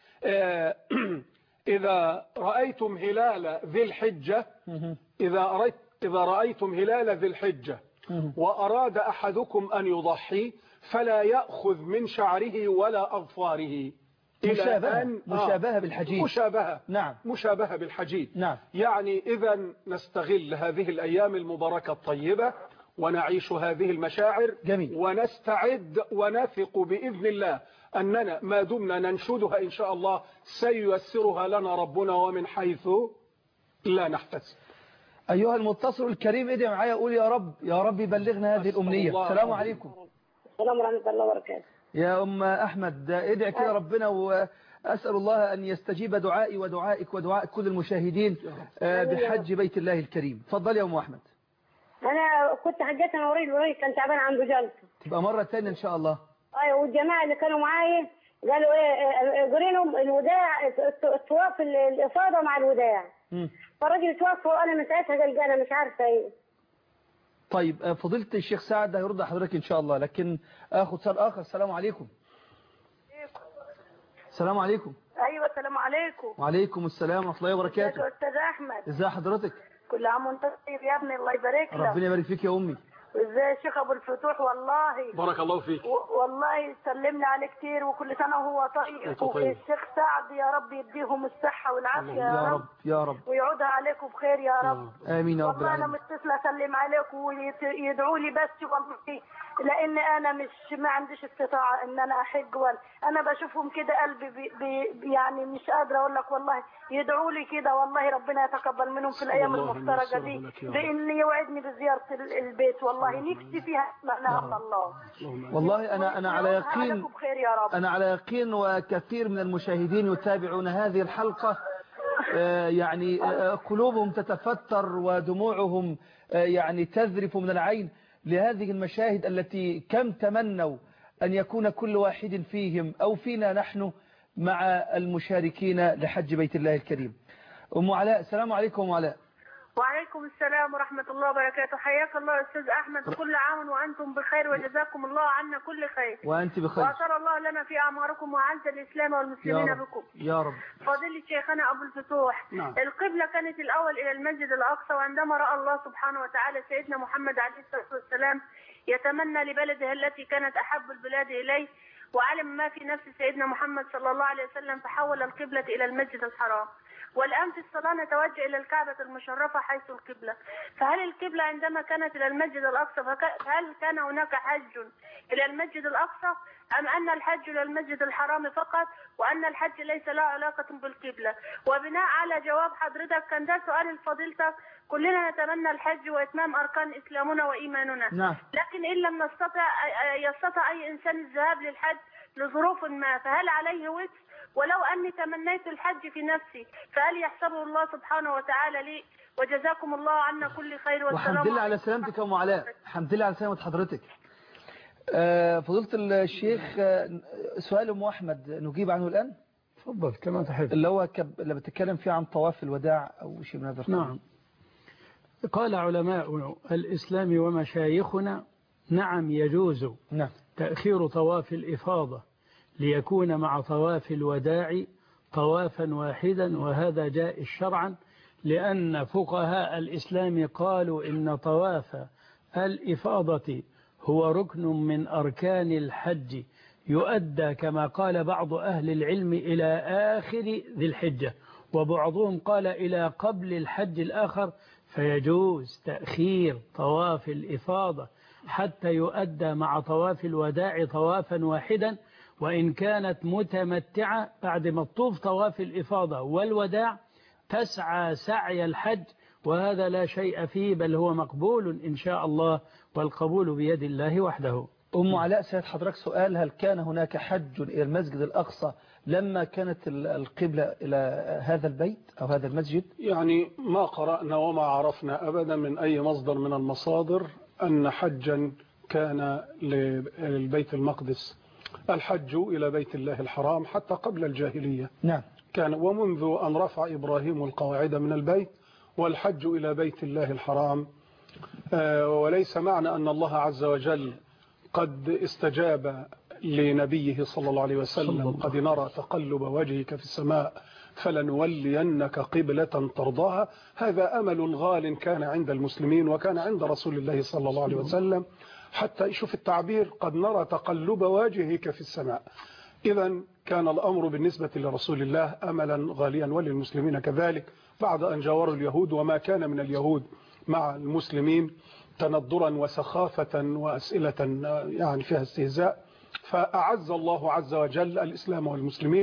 إذا رأيتم هلال ذي الحجة إذا رأيتم هلال ذي الحجة وأراد أحدكم أن يضحي فلا يأخذ من شعره ولا أظفاره. مشابهة بالحجيج. مشابهة بالحجيج. نعم. يعني إذا نستغل هذه الأيام المباركة الطيبة ونعيش هذه المشاعر. جميل. ونستعد ونثق بإذن الله أننا ما دمنا ننشدها إن شاء الله سييسرها لنا ربنا ومن حيث لا نحتسب. أيها المتصل الكريم ادعي معايا، قول يا رب يا رب بلغنا هذه الأمنية. السلام عليكم. السلام ورحمة الله وبركاته. يا أم أحمد ادعي كده ربنا أسأل الله أن يستجيب دعائي ودعائك ودعاء كل المشاهدين بحج بيت الله الكريم. تفضل يا أم أحمد. أنا كنت حجيت أنا وريد كان تعبان عنده جلطة. تبقى مرة تانية إن شاء الله. أيوة والجماعة اللي كانوا معايا قالوا إيه قرينهم الوداع الطواف الإفاضة مع الوداع. فالراجل توفى وأنا من ساعتها قلقانة مش عارفة إيه. طيب فضيلة الشيخ سعد هيرد حضرتك إن شاء الله، لكن آخذ سؤال آخر. السلام عليكم. السلام عليكم. أيوة السلام عليكم. وعليكم السلام ورحمة الله وبركاته. يا أستاذ أحمد. إزاي حضرتك؟ كل عام وأنت طيب يا ابني، الله يبارك لك. ربنا يبارك فيك يا أمي. وإزاي الشيخ أبو الفتوح والله. بارك الله فيك. والله سلمنا عليه كتير وكل سنة وهو طيب. والشيخ سعد يا رب يديهم الصحة والعافية يا رب يا رب. ويعودها عليكم بخير يا رب. آمين يا رب والله أنا متصلة أسلم عليكم ويدعوا لي بس والله، لأن أنا ما عنديش استطاعة إن أنا أحج أنا بشوفهم كده قلبي يعني مش قادرة أقول لك والله. يدعوا لي كده والله ربنا يتقبل منهم في الأيام المفترجة دي بإن يوعدني بزيارة البيت. والله نفسي فيها معناها الله. والله أنا على يقين، أنا على يقين وكثير من المشاهدين يتابعون هذه الحلقة يعني قلوبهم تتفتر ودموعهم يعني تذرف من العين لهذه المشاهد التي كم تمنوا أن يكون كل واحد فيهم أو فينا نحن مع المشاركين لحج بيت الله الكريم. أم علاء. السلام عليكم أم علاء. وعليكم السلام ورحمة الله وبركاته. حياك الله أستاذ أحمد، كل عام وأنتم بخير وجزاكم الله عنا كل خير. وأنت بخير. وأسر الله لنا في أعماركم وأعز الإسلام والمسلمين بكم يا رب. فضيلة شيخنا أبو الفتوح. القبلة كانت الأول إلى المسجد الأقصى، وعندما رأى الله سبحانه وتعالى سيدنا محمد عليه الصلاة والسلام يتمنى لبلده التي كانت أحب البلاد إليه، وعلم ما في نفس سيدنا محمد صلى الله عليه وسلم، فحول القبلة إلى المسجد الحرام. والآن في الصلاة نتوجه إلى الكعبة المشرفة حيث القبلة. فهل القبلة عندما كانت إلى المسجد الأقصى هل كان هناك حج إلى المسجد الأقصى، أم أن الحج إلى المسجد الحرام فقط، وأن الحج ليس له علاقة بالقبلة؟ وبناء على جواب حضرتك كان ده سؤال فضيلتك. كلنا نتمنى الحج وإتمام أركان إسلامنا وإيماننا. لكن إن لم يستطع أي إنسان الذهاب للحج لظروف ما، فهل عليه وزر؟ ولو أني تمنيت الحج في نفسي فهل يحسبه الله سبحانه وتعالى لي؟ وجزاكم الله عنا كل خير والسلام. والحمد لله على سلامتك يا أم علاء. الحمد لله على سلامة حضرتك. فضيلة الشيخ سؤال أم أحمد نجيب عنه الآن. تفضل كما تحب. اللي هو اللي بتتكلم فيه عن طواف الوداع أو شيء من هذا القبيل. نعم. قال علماء الإسلام ومشايخنا نعم يجوز تأخير طواف الإفاضة ليكون مع طواف الوداع طوافا واحدا، وهذا جائز شرعا، لأن فقهاء الإسلام قالوا إن طواف الإفاضة هو ركن من أركان الحج يؤدى كما قال بعض أهل العلم إلى آخر ذي الحجة، وبعضهم قال إلى قبل الحج الآخر، فيجوز تأخير طواف الإفاضة حتى يؤدى مع طواف الوداع طوافا واحدا، وإن كانت متمتعة بعد ما تطوف طواف الإفاضة والوداع تسعى سعي الحج، وهذا لا شيء فيه بل هو مقبول إن شاء الله، والقبول بيد الله وحده. أم علاء سيد حضرتك سؤال: هل كان هناك حج إلى المسجد الأقصى لما كانت القبلة إلى هذا البيت أو هذا المسجد؟ يعني ما قرأنا وما عرفنا أبدا من أي مصدر من المصادر أن حجا كان للبيت المقدس. الحج إلى بيت الله الحرام حتى قبل الجاهلية نعم كان، ومنذ أن رفع إبراهيم القواعد من البيت والحج إلى بيت الله الحرام. وليس معنى أن الله عز وجل قد استجاب لنبيه صلى الله عليه وسلم قد نرى تقلب وجهك في السماء فلنولينك قبلة ترضاها، هذا أمل غال كان عند المسلمين وكان عند رسول الله صلى الله عليه وسلم، حتى يشوف التعبير قد نرى تقلب وجهك في السماء. إذا كان الأمر بالنسبة لرسول الله أملا غاليا وللمسلمين كذلك، بعد أن جاوروا اليهود وما كان من اليهود مع المسلمين تندرا وسخافة وأسئلة يعني فيها استهزاء، فأعز الله عز وجل الإسلام والمسلمين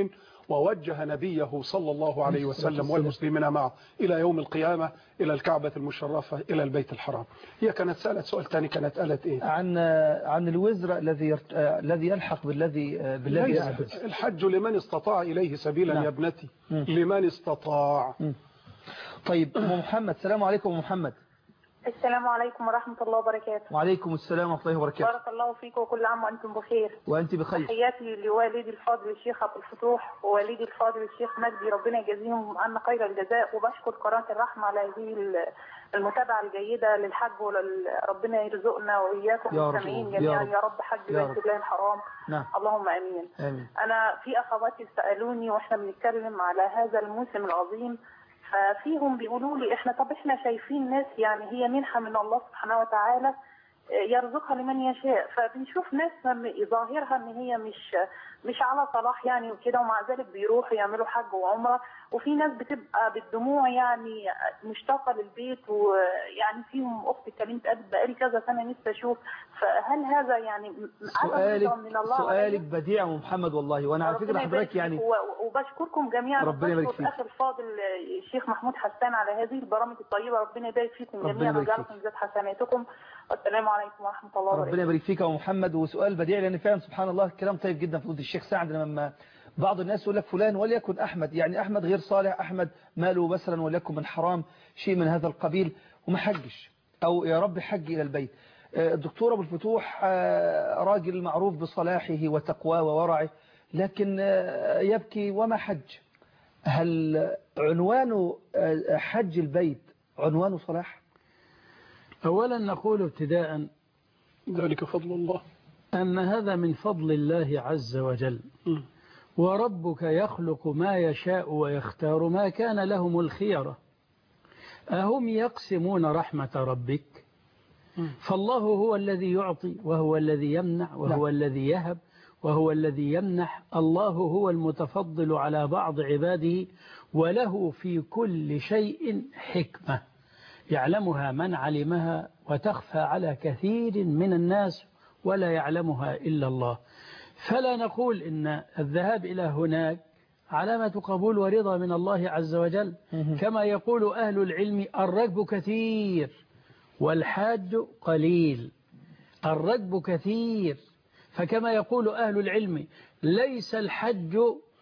ووجه نبيه صلى الله عليه وسلم والمسلمين معه إلى يوم القيامة إلى الكعبة المشرفة إلى البيت الحرام. هي كانت سألت سؤال ثاني، كانت قالت إيه؟ عن الوزر الذي يلحق بالذي الحج لمن استطاع إليه سبيلا. نعم. يا ابنتي لمن استطاع. طيب أم محمد، السلام عليكم أم محمد. السلام عليكم ورحمة الله وبركاته. وعليكم السلام ورحمة الله وبركاته. بارك الله فيك وكل عام وأنتم بخير. وأنت بخير. تحياتي لوالدي الفاضل الشيخ عبد الفتوح ووالدي الفاضل الشيخ مجدي، ربنا يجازيهم عنا خير الجزاء، وبشكر قناة الرحمة على هذه المتابعة الجيدة للحج، ربنا يرزقنا وإياكم المستمعين جميعا يا رب حج بيت الله الحرام. نعم. اللهم آمين. آمين. أنا في أخواتي سألوني وإحنا بنتكلم على هذا الموسم العظيم، ففيهم بيقولوا لي احنا شايفين ناس يعني هي منحة من الله سبحانه وتعالى يرزقها لمن يشاء، فبنشوف ناس ظاهرها ان هي مش على صلاح يعني وكده، ومع ذلك بيروحوا يعملوا حج وعمره، وفي ناس بتبقى بالدموع يعني مشتاقه للبيت، ويعني فيهم اختي كلمت قلب بقالي كذا سنه نفسي اشوف، فهل هذا يعني من الله؟ سؤالك بديع ومحمد والله، وانا على فكره حضرتك يعني وبشكركم جميعا. ربنا يبارك فيك. اخي الفاضل الشيخ محمود حسان على هذه البرامج الطيبه، ربنا يبارك فيكم جميعا ويجعلكم ذات حسناتكم. والسلام عليكم ورحمه الله وبركاته. ربنا يبارك فيك يا محمد. وسؤال بديع لان فعلا سبحان الله كلام طيب جدا فضيله الشيخ سعد. لما بعض الناس يقول لك فلان وليكن احمد، يعني احمد غير صالح، احمد ماله مثلا وليكن من حرام شيء من هذا القبيل وما حجش، او يا رب حج الى البيت. الدكتور ابو الفتوح راجل معروف بصلاحه وتقواه وورعه، لكن يبكي وما حج. هل عنوان حج البيت عنوان صلاح؟ أولا نقول ابتداء ذلك فضل الله، أن هذا من فضل الله عز وجل. وربك يخلق ما يشاء ويختار، ما كان لهم الخيرة. أهم يقسمون رحمة ربك؟ فالله هو الذي يعطي وهو الذي يمنع وهو الذي يهب وهو الذي يمنح. الله هو المتفضل على بعض عباده، وله في كل شيء حكمة يعلمها من علمها، وتخفى على كثير من الناس ولا يعلمها إلا الله. فلا نقول إن الذهاب إلى هناك علامة قبول ورضا من الله عز وجل، كما يقول أهل العلم الركب كثير والحاج قليل. الركب كثير، فكما يقول أهل العلم ليس الحج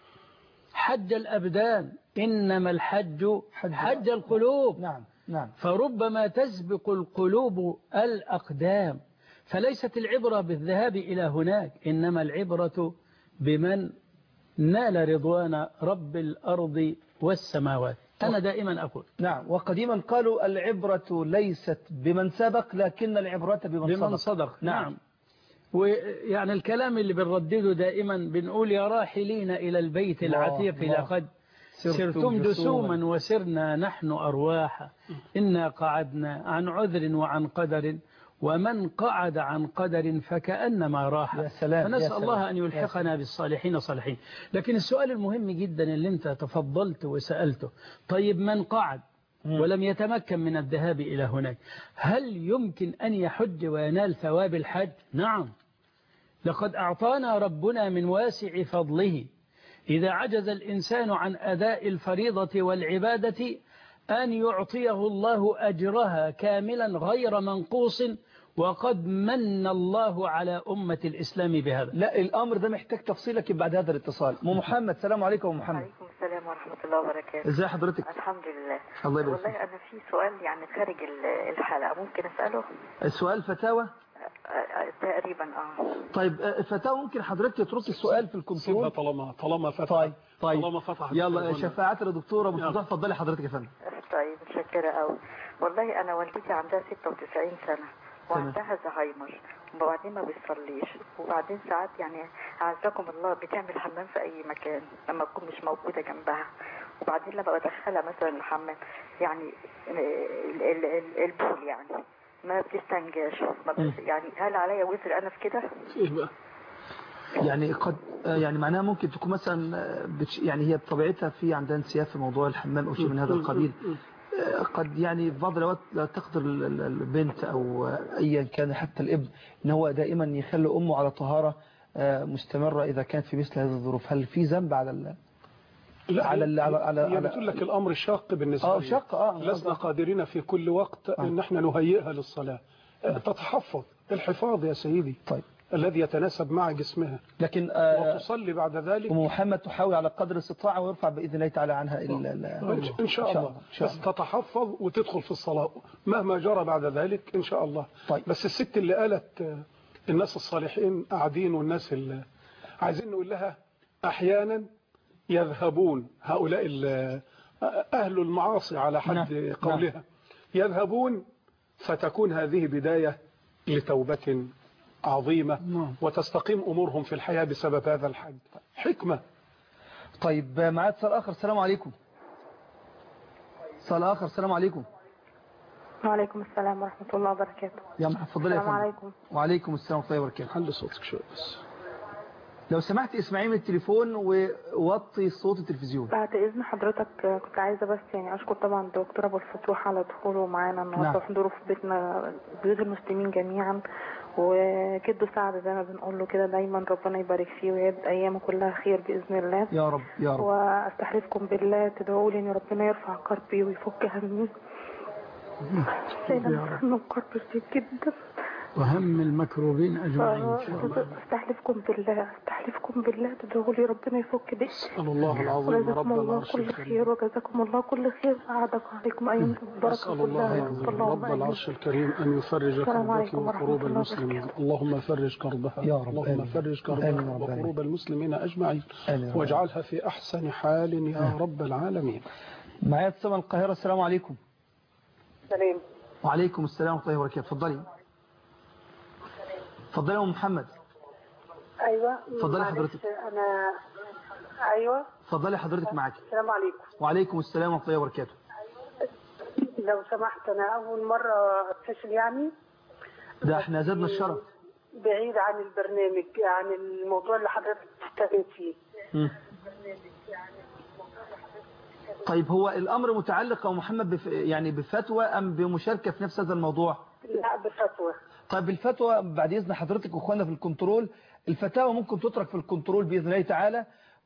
حج الأبدان، إنما الحج حج القلوب. نعم. فربما تسبق القلوب الأقدام. فليست العبرة بالذهاب إلى هناك، إنما العبرة بمن نال رضوان رب الأرض والسماوات. أنا دائما أقول نعم. وقديما قالوا العبرة ليست بمن سبق، لكن العبرة بمن صدق. نعم. ويعني الكلام اللي بنردده دائما بنقول يا راحلين إلى البيت العتيق لقد سرتم جسوما وسرنا نحن أرواحا، إنا قعدنا عن عذر وعن قدر، ومن قعد عن قدر فكأنما راح. فنسأل الله أن يلحقنا بالصالحين صالحين. لكن السؤال المهم جدا اللي انت تفضلت وسألته، طيب من قعد ولم يتمكن من الذهاب إلى هناك، هل يمكن أن يحج وينال ثواب الحج؟ نعم. لقد أعطانا ربنا من واسع فضله إذا عجز الإنسان عن أداء الفريضة والعبادة أن يعطيه الله أجرها كاملا غير منقوص، وقد من الله على أمة الإسلام بهذا. لا، الأمر ده محتاج تفصيلك بعد هذا الاتصال. محمد، السلام عليكم يا محمد. وعليكم السلام ورحمة الله وبركاته. ازي حضرتك؟ الحمد لله. الله يبارك فيك. والله أنا في سؤال يعني خارج الحلقة، ممكن أسأله؟ السؤال فتاوى؟ تقريبا طيب فتاوى ممكن حضرتك ترص السؤال في الكنترول طالما فتح. طيب طالما فتح. يلا شفاعات الدكتورة ابو الفتوح، اتفضلي حضرتك يا فندم. طيب متشكرة قوي. والله أنا والدتي عندها 96 سنة وعندها زهايمر، وبعدين ما بتصليش، وبعدين ساعات يعني أعزكم الله بتعمل حمام في أي مكان لما تكون مش موجودة جنبها، وبعدين لما بدخلها مثلا الحمام يعني البول يعني ما بتستنجاش، يعني هل عليا وزر أنا في كده؟ إيه بقى؟ يعني قد يعني معناها ممكن تكون مثلا يعني هي بطبيعتها في عندها انسياب في موضوع الحمام أو شيء من هذا القبيل. قد يعني في بعض الأوقات لا تقدر البنت أو أيا كان حتى الابن إن هو دائما يخلي أمه على طهارة مستمرة إذا كانت في مثل هذه الظروف. هل في ذنب على هي بتقول لك الأمر شاق بالنسبة لي. شاق. لسنا قادرين في كل وقت ان احنا نهيئها للصلاة. تتحفظ الحفاظ يا سيدي. طيب. الذي يتناسب مع جسمها، لكن وتصلي بعد ذلك. ومحمد تحاول على قدر الاستطاعة ويرفع بإذن الله تعالى عنها إن شاء الله. بس تتحفظ وتدخل في الصلاة مهما جرى بعد ذلك إن شاء الله. طيب. بس الست اللي قالت الناس الصالحين قاعدين والناس اللي عايزين نقول لها أحيانا يذهبون هؤلاء أهل المعاصي على حد قولها يذهبون، فتكون هذه بداية لتوبة عظيمة وتستقيم أمورهم في الحياة بسبب هذا الحج. حكمة. طيب معايا اتصال آخر. السلام عليكم. اتصال آخر. السلام عليكم. وعليكم السلام ورحمة الله وبركاته. يا مرحبا. اتفضلي يا فندم. السلام عليكم. وعليكم السلام ورحمة الله وبركاته. حل صوتك شوية بس. لو سمحت اسمعي من التليفون ووطي صوت التلفزيون. بعد إذن حضرتك كنت عايزة بس يعني أشكر طبعا الدكتور أبو الفتوح على دخوله معانا النهارده وحضوره في بيتنا بيوت المسلمين جميعا، وكده سعد زي ما بنقول له كده دايما ربنا يبارك فيه ويبقى أيامه كلها خير بإذن الله. يا رب يا رب. وأستحلفكم بالله تدعوا لي إن ربنا يرفع كربي ويفك همي. لأنه كرب شديد جدا وهم المكروبين أجمعين. استحلفكم بالله تدعوا لي ربنا يفك بيه. أسأل الله العظيم رب العرش الكريم كل خير وجزاكم الله كل خير وسعادة عليكم أيام البركة. أسأل الله رب العرش الكريم أن يفرج كربك وكروب المسلمين. اللهم فرج كربها يا رب. اللهم فرج كربها وكروب المسلمين أجمعين واجعلها في أحسن حال يا رب العالمين. معايا اتصال من القاهرة. السلام عليكم. سلام. وعليكم السلام ورحمة الله وبركاته. اتفضلي. اتفضلي يا ام محمد. ايوه اتفضلي حضرتك. انا ايوه اتفضلي حضرتك معاكي. السلام عليكم. وعليكم السلام ورحمه الله وبركاته. لو سمحت انا اول مره اتصل يعني. ده احنا زادنا الشرف. بعيد عن البرنامج عن الموضوع اللي حضرتك بتتكلم فيه. طيب هو الامر متعلق يا محمد يعني بفتوى ام بمشاركه في نفس هذا الموضوع؟ لا بفتوى. طيب الفتوى بعد إذن حضرتك وإخواننا في الكنترول، الفتاوى ممكن تترك في الكنترول بإذن الله تعالى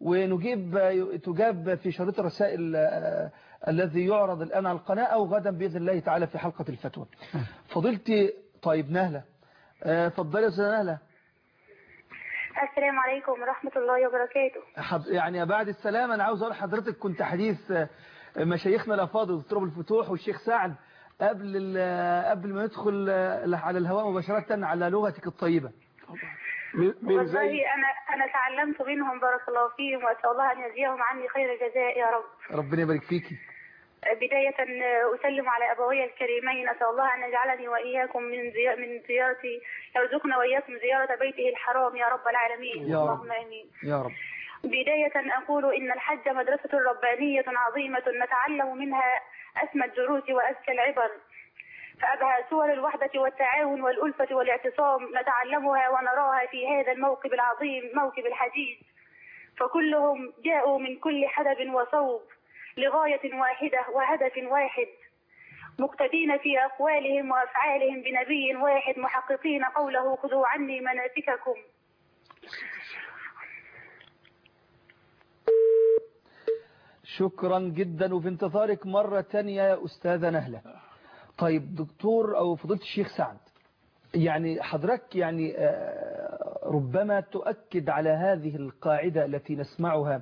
تجاب في شريط الرسائل الذي يعرض الآن على القناة أو غدا بإذن الله تعالى في حلقة الفتوى. فضيلتي. طيب نهلة. فضلي يا أستاذة نهلة. السلام عليكم ورحمة الله وبركاته. يعني بعد السلام أنا عاوز أقول لحضرتك كنت حديث مشايخنا الأفاضل الدكتور أبو الفتوح والشيخ سعد قبل ما ندخل على الهواء مباشرة على لغتك الطيبة. والله أنا تعلمت منهم بارك الله فيهم وأسأل الله أن يجزيهم عني خير الجزاء يا رب. ربنا يبارك فيكي. بداية أسلم على أبوي الكريمين، أسأل الله أن يجعلني وإياكم من زيارتي، يرزقنا وإياكم زيارة بيته الحرام يا رب العالمين. يا اللهم آمين يا رب. بداية أقول إن الحج مدرسة ربانية عظيمة نتعلم منها أسمى الدروس وأزكى العبر، فأبهى صور الوحدة والتعاون والألفة والاعتصام نتعلمها ونراها في هذا الموكب العظيم موكب الحديث، فكلهم جاءوا من كل حدب وصوب لغاية واحدة وهدف واحد، مقتدين في أقوالهم وأفعالهم بنبي واحد، محققين قوله خذوا عني مناسككم. شكرا جدا وفي انتظارك مرة تانية يا أستاذة نهلة. طيب دكتور أو فضيلة الشيخ سعد، يعني حضرتك يعني ربما تؤكد على هذه القاعدة التي نسمعها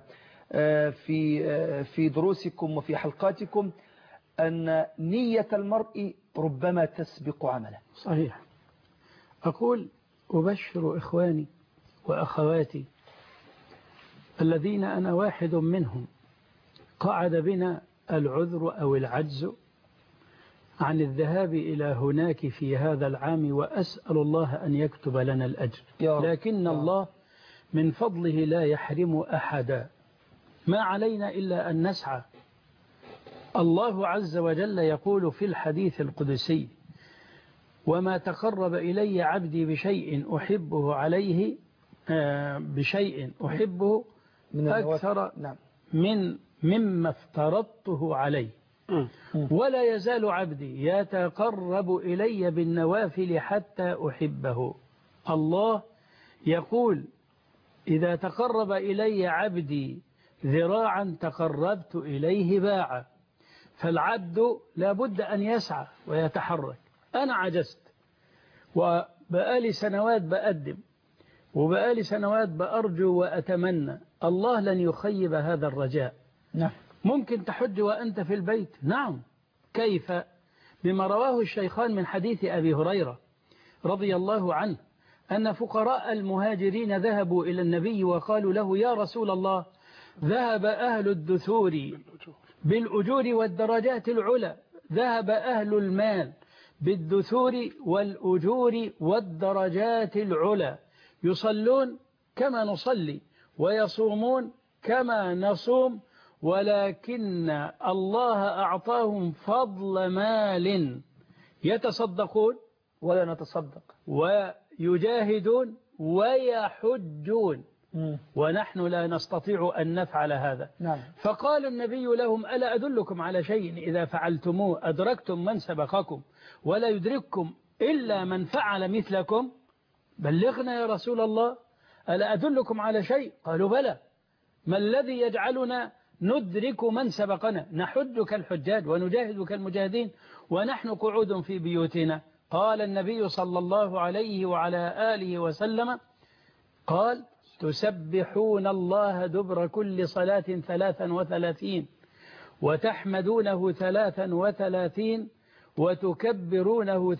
في دروسكم وفي حلقاتكم أن نية المرء ربما تسبق عمله. صحيح. أقول أبشر إخواني وأخواتي الذين أنا واحد منهم قعد بنا العذر أو العجز عن الذهاب إلى هناك في هذا العام، وأسأل الله أن يكتب لنا الأجر، لكن الله من فضله لا يحرم أحدا، ما علينا إلا أن نسعى. الله عز وجل يقول في الحديث القدسي: وما تقرب إلي عبدي بشيء أحبه عليه بشيء أحبه أكثر مما افترضته عليه، ولا يزال عبدي يتقرب إلي بالنوافل حتى أحبه. الله يقول: إذا تقرب إلي عبدي ذراعا تقربت إليه باعا. فالعبد لابد أن يسعى ويتحرك. أنا عجزت وبقالي سنوات بقدم وبقالي سنوات بأرجو وأتمنى، الله لن يخيب هذا الرجاء. نعم. ممكن تحج وأنت في البيت؟ نعم. كيف؟ بما رواه الشيخان من حديث أبي هريرة رضي الله عنه أن فقراء المهاجرين ذهبوا إلى النبي وقالوا له: يا رسول الله، ذهب أهل الدثور بالأجور والدرجات العلى، ذهب أهل المال بالدثور والأجور والدرجات العلى، يصلون كما نصلي ويصومون كما نصوم، ولكن الله أعطاهم فضل مال يتصدقون ولا نتصدق، ويجاهدون ويحجون، ونحن لا نستطيع أن نفعل هذا. نعم. فقال النبي لهم: ألا أدلكم على شيء إذا فعلتموه أدركتم من سبقكم ولا يدرككم إلا من فعل مثلكم؟ بلغنا يا رسول الله، ألا أدلكم على شيء؟ قالوا: بلى. ما الذي يجعلنا ندرك من سبقنا؟ نحج كالحجاج ونجاهد كالمجاهدين ونحن قعود في بيوتنا. قال النبي صلى الله عليه وعلى آله وسلم، قال: تسبحون الله دبر كل صلاة 33 وتحمدونه 33 وتكبرونه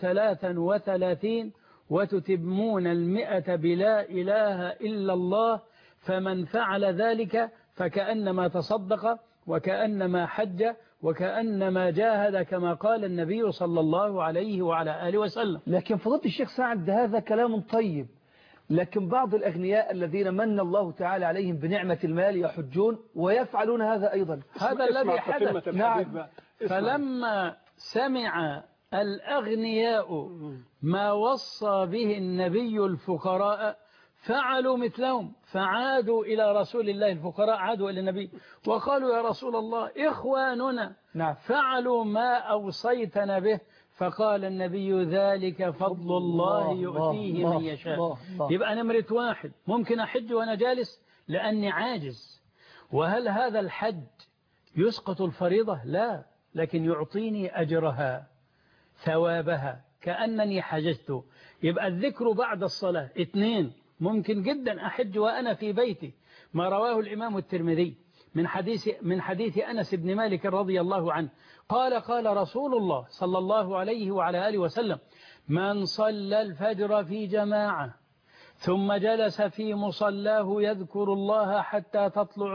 33 وتتمون 100 بلا إله إلا الله، فمن فعل ذلك فكأنما تصدق وكأنما حج وكأنما جاهد، كما قال النبي صلى الله عليه وعلى آله وسلم. لكن فضيلة الشيخ سعد هذا كلام طيب، لكن بعض الأغنياء الذين من الله تعالى عليهم بنعمة المال يحجون ويفعلون هذا أيضا. هذا الذي حدث. نعم. فلما سمع الأغنياء ما وصى به النبي الفقراء فعلوا مثلهم، فعادوا إلى رسول الله. الفقراء عادوا إلى النبي وقالوا: يا رسول الله، إخواننا فعلوا ما أوصيتنا به. فقال النبي: ذلك فضل الله يؤتيه من يشاء. يبقى نمرة واحد، ممكن أحج وأنا جالس لأني عاجز. وهل هذا الحج يسقط الفريضة؟ لا، لكن يعطيني أجرها ثوابها كأنني حججت. يبقى الذكر بعد الصلاة. 2، ممكن جدا أحج وأنا في بيتي، ما رواه الإمام الترمذي من حديث أنس بن مالك رضي الله عنه قال: قال رسول الله صلى الله عليه وعلى آله وسلم: من صلى الفجر في جماعة ثم جلس في مصلاه يذكر الله حتى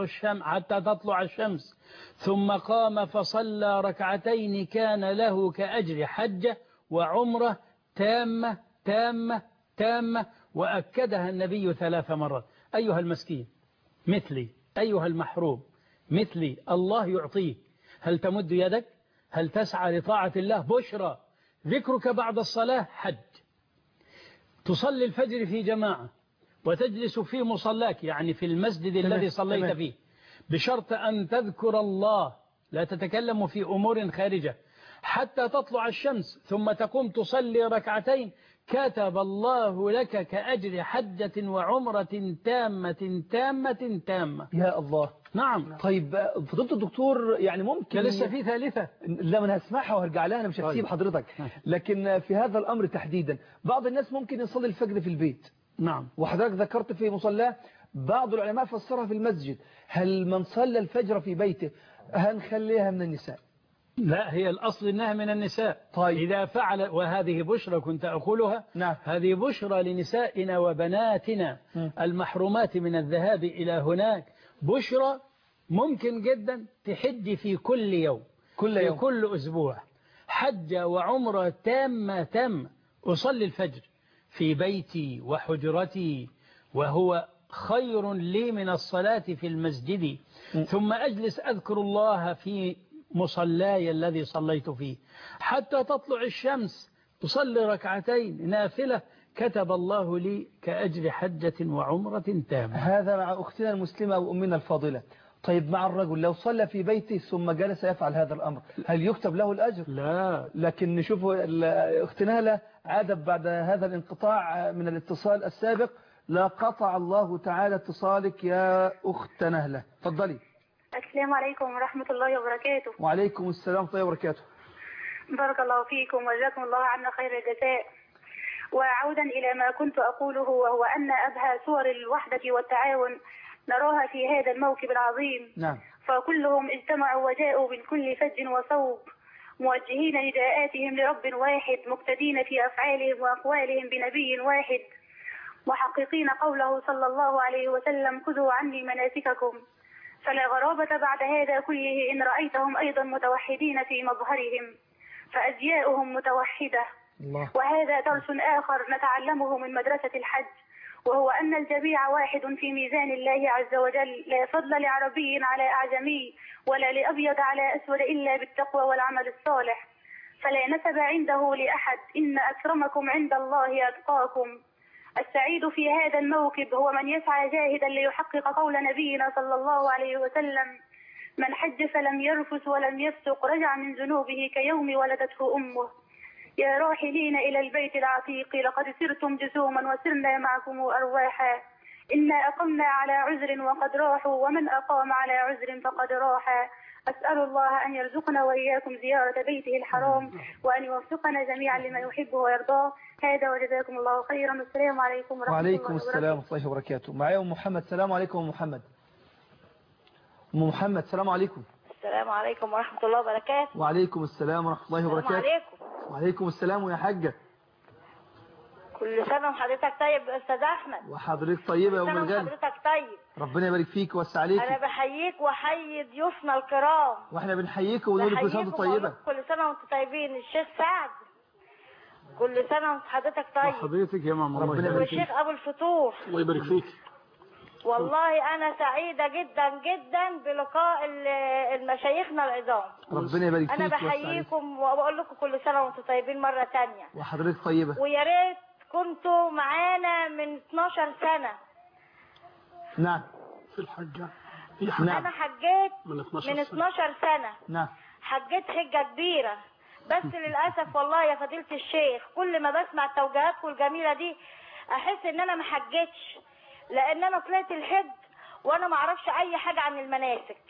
تطلع الشمس ثم قام فصلى ركعتين كان له كأجر حجة وعمرة تامة تامة تامة، وأكدها النبي 3 مرات. أيها المسكين مثلي، أيها المحروم مثلي، الله يعطيك. هل تمد يدك؟ هل تسعى لطاعة الله؟ بشرى. ذكرك بعد الصلاة حج. تصلي الفجر في جماعة وتجلس في مصلاك، يعني في المسجد الذي صليت فيه، بشرط أن تذكر الله، لا تتكلم في أمور خارجة، حتى تطلع الشمس ثم تقوم تصلي ركعتين، كتب الله لك كأجر حجة وعمرة تامة تامة تامة. يا الله. نعم. طيب فضلت الدكتور، يعني ممكن لسه في ثالثة. لا، من هسمعها وهرجع لها، أنا مش هسيب حضرتك. لكن في هذا الأمر تحديدا بعض الناس ممكن يصلي الفجر في البيت. نعم. وحضرتك ذكرت في مصلاه، بعض العلماء فسرها في المسجد. هل من صلى الفجر في بيته هنخليها من النساء؟ لا، هي الأصل إنها من النساء. طيب. إذا فعل، وهذه بشرى كنت أقولها. نعم. هذه بشرى لنسائنا وبناتنا المحرومات من الذهاب إلى هناك. بشرى ممكن جدا تحج في كل يوم، في كل أسبوع، حجة وعمرة تامة تامة. أصلي الفجر في بيتي وحجرتي، وهو خير لي من الصلاة في المسجد، ثم أجلس أذكر الله في مصلاي الذي صليت فيه حتى تطلع الشمس، تصلي ركعتين نافلة، كتب الله لي كأجر حجة وعمرة تامة. هذا مع أختنا المسلمة وأمنا الفاضلة. طيب مع الرجل لو صلى في بيته ثم جلس يفعل هذا الأمر، هل يكتب له الأجر؟ لا. لكن نشوف أختنا لا عادت بعد هذا الانقطاع من الاتصال السابق، لا قطع الله تعالى اتصالك يا أخت نهلة. تفضلي. السلام عليكم ورحمة الله وبركاته. وعليكم السلام ورحمة الله وبركاته. بارك الله فيكم وجزاكم الله عنا خير الجزاء. وعودا إلى ما كنت أقوله، وهو أن أبهى صور الوحدة والتعاون نراها في هذا الموكب العظيم. نعم. فكلهم اجتمعوا وجاءوا من كل فج وصوب، موجهين نداءاتهم لرب واحد، مقتدين في أفعالهم وأقوالهم بنبي واحد، محققين قوله صلى الله عليه وسلم: خذوا عني مناسككم. فلا غرابة بعد هذا كله إن رأيتهم أيضا متوحدين في مظهرهم، فأزياؤهم متوحدة. الله. وهذا درس آخر نتعلمه من مدرسة الحج، وهو أن الجميع واحد في ميزان الله عز وجل، لا فضل لعربي على أعجمي ولا لأبيض على أسود إلا بالتقوى والعمل الصالح، فلا نسب عنده لأحد، إن أكرمكم عند الله أتقاكم. السعيد في هذا الموكب هو من يسعى جاهدا ليحقق قول نبينا صلى الله عليه وسلم: من حج فلم يرفث ولم يفسق رجع من ذنوبه كيوم ولدته أمه. يا راحلين إلى البيت العتيق لقد سرتم جسوما وسرنا معكم أرواحا، إنا أقمنا على عذر وقد راحوا، ومن أقام على عذر فقد راحا. أسأل الله أن يرزقنا وإياكم زيارة بيته الحرام، وأن يوفقنا جميعا لما يحب ويرضاه. هذا وجزاكم الله خيرا، والسلام عليكم ورحمة الله وبركاته. وعليكم السلام ورحمة الله وبركاته. معايا أم محمد. السلام عليكم أم محمد. أم محمد السلام عليكم. السلام عليكم ورحمة الله وبركاته. وعليكم السلام ورحمة الله وبركاته. السلام عليكم. وعليكم السلام يا حاجة. كل سنة وحضرتك طيب يا أستاذ أحمد. وحضرتك طيبة يا أم الغالي. حضرتك طيب. ربنا يبارك فيك ويوسع عليك. أنا بحييك وأحيي ضيوفنا الكرام. وإحنا بنحييك ونقول لك كل سنة وأنت طيبة. كل سنة وأنتم طيبين. الشيخ سعد كل سنة وأنت حضرتك طيب. وحضرتك يا ماما الله يبارك فيك. والشيخ أبو الفتوح الله يبارك فيك. والله أنا سعيدة جدا جدا بلقاء المشايخنا العظام. ربنا يبارك فيك. أنا بحييكم وبقول لكم كل سنة وأنتم طيبين مرة تانية. وحضرتك طيبة. ويا ريت كنتوا معانا من 12 سنة. نعم. في الحجة. نعم. أنا حجيت من 12 سنة. نعم. حجيت حجة كبيرة، بس للأسف والله يا فضيلة الشيخ كل ما بسمع توجيهاتكم الجميلة دي أحس إن أنا ما حجيتش، لأن أنا طلعت الحج وأنا ما أعرفش أي حاجة عن المناسك.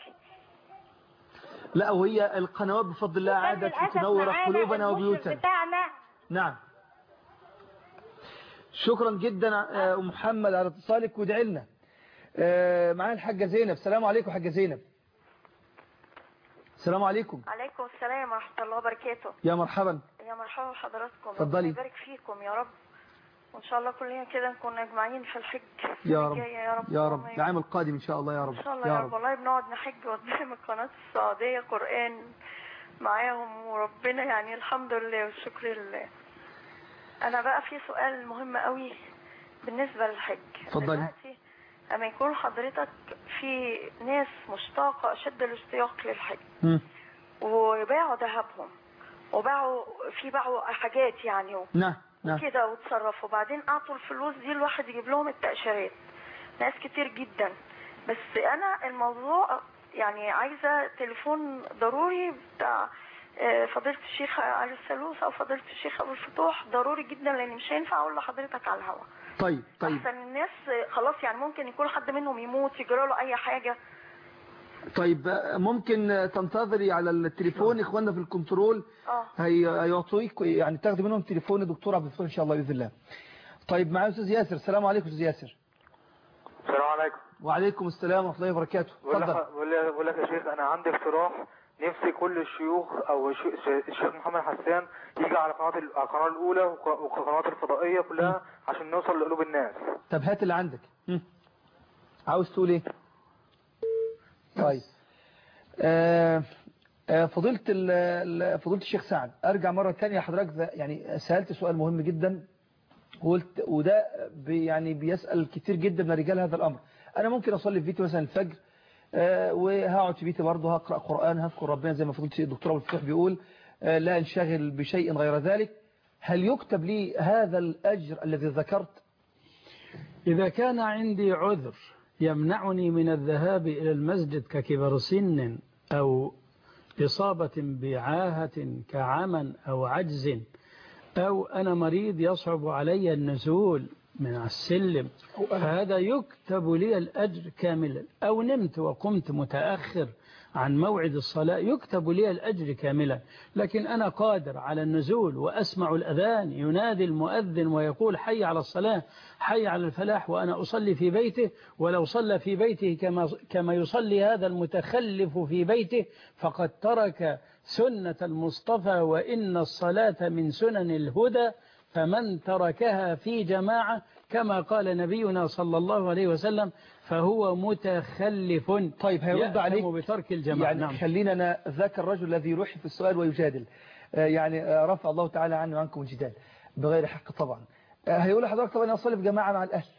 لا، وهي القنوات بفضل الله عادت تنور قلوبنا وبيوتنا بتاعنا. نعم. شكرا جدا أم محمد على اتصالك وادعي لنا. معانا الحاجة زينب. السلام عليكم حاجة زينب. السلام عليكم. عليكم السلام ورحمة الله وبركاته. يا مرحبا. يا مرحبا بحضراتكم. اتفضلي. ربنا يبارك فيكم يا رب، وإن شاء الله كلنا كده نكون مجمعين في الحج يا رب. يا رب يا رب. العام القادم إن شاء الله يا رب. إن شاء الله يا رب. والله بنقعد نحج قدام القناة السعودية قرآن معاهم، وربنا يعني الحمد لله والشكر لله. أنا بقى في سؤال مهم قوي بالنسبة للحج. اتفضلي. أما يكون حضرتك في ناس مشتاقة أشد الاشتياق للحج وباعوا ذهبهم وباعوا حاجات يعني نعم كده وتصرفوا، وبعدين أعطوا الفلوس دي الواحد يجيب لهم التأشيرات، ناس كتير جدا. بس أنا الموضوع يعني عايزة تليفون ضروري بتاع فضيلة الشيخ علي السلوس أو فضيلة الشيخ أبو الفتوح، ضروري جدا، لأن مش هينفع أقول لحضرتك على الهواء. طيب أحسن الناس خلاص يعني ممكن يكون حد منهم يموت يجرى له أي حاجة. طيب ممكن تنتظري على التليفون إخواننا في الكنترول هيعطوك يعني تاخدي منهم تليفون الدكتور عبد الفتوح إن شاء الله بإذن الله. طيب معايا أستاذ ياسر. السلام عليكم أستاذ ياسر. السلام عليكم. وعليكم السلام ورحمة الله وبركاته. اتفضل. بقول لك يا شيخ أنا عندي اقتراح، نفسي كل الشيوخ أو الشيخ محمد حسان يجي على القناة الأولى والقنوات الفضائية كلها عشان نوصل لقلوب الناس. طب هات اللي عندك. عاوز تقول إيه؟ طيب فضيلة الشيخ سعد، أرجع مرة تانية حضرتك يعني سألت سؤال مهم جدا قلت، وده يعني بيسأل كتير جدا من رجال هذا الأمر. أنا ممكن أصلي في بيتي مثلا الفجر وهقعد في بيتي برضه هقرأ قرآن هذكر ربنا زي ما فضيلة الدكتور أبو الفتوح بيقول، لا انشغل بشيء غير ذلك. هل يكتب لي هذا الأجر الذي ذكرت؟ إذا كان عندي عذر يمنعني من الذهاب إلى المسجد ككبر سن أو إصابة بعاهة كعمى أو عجز، أو أنا مريض يصعب علي النزول من على السلم فهذا يكتب لي الأجر كاملا، أو نمت وقمت متأخر عن موعد الصلاة يكتب لي الأجر كاملا. لكن أنا قادر على النزول وأسمع الأذان ينادي المؤذن ويقول حي على الصلاة حي على الفلاح وأنا أصلي في بيته، ولو صلى في بيته كما يصلي هذا المتخلف في بيته فقد ترك سنة المصطفى، وإن الصلاة من سنن الهدى، فمن تركها في جماعة كما قال نبينا صلى الله عليه وسلم فهو متخلف. طيب هيرد عليك بترك الجماعة. يعني نعم. خلينا ذاك الرجل الذي يروح في السؤال ويجادل، يعني رفع الله تعالى عنه وعنكم الجدال بغير حق طبعا. هيقول لحضرتك طبعا يصلي في جماعة مع الأهل.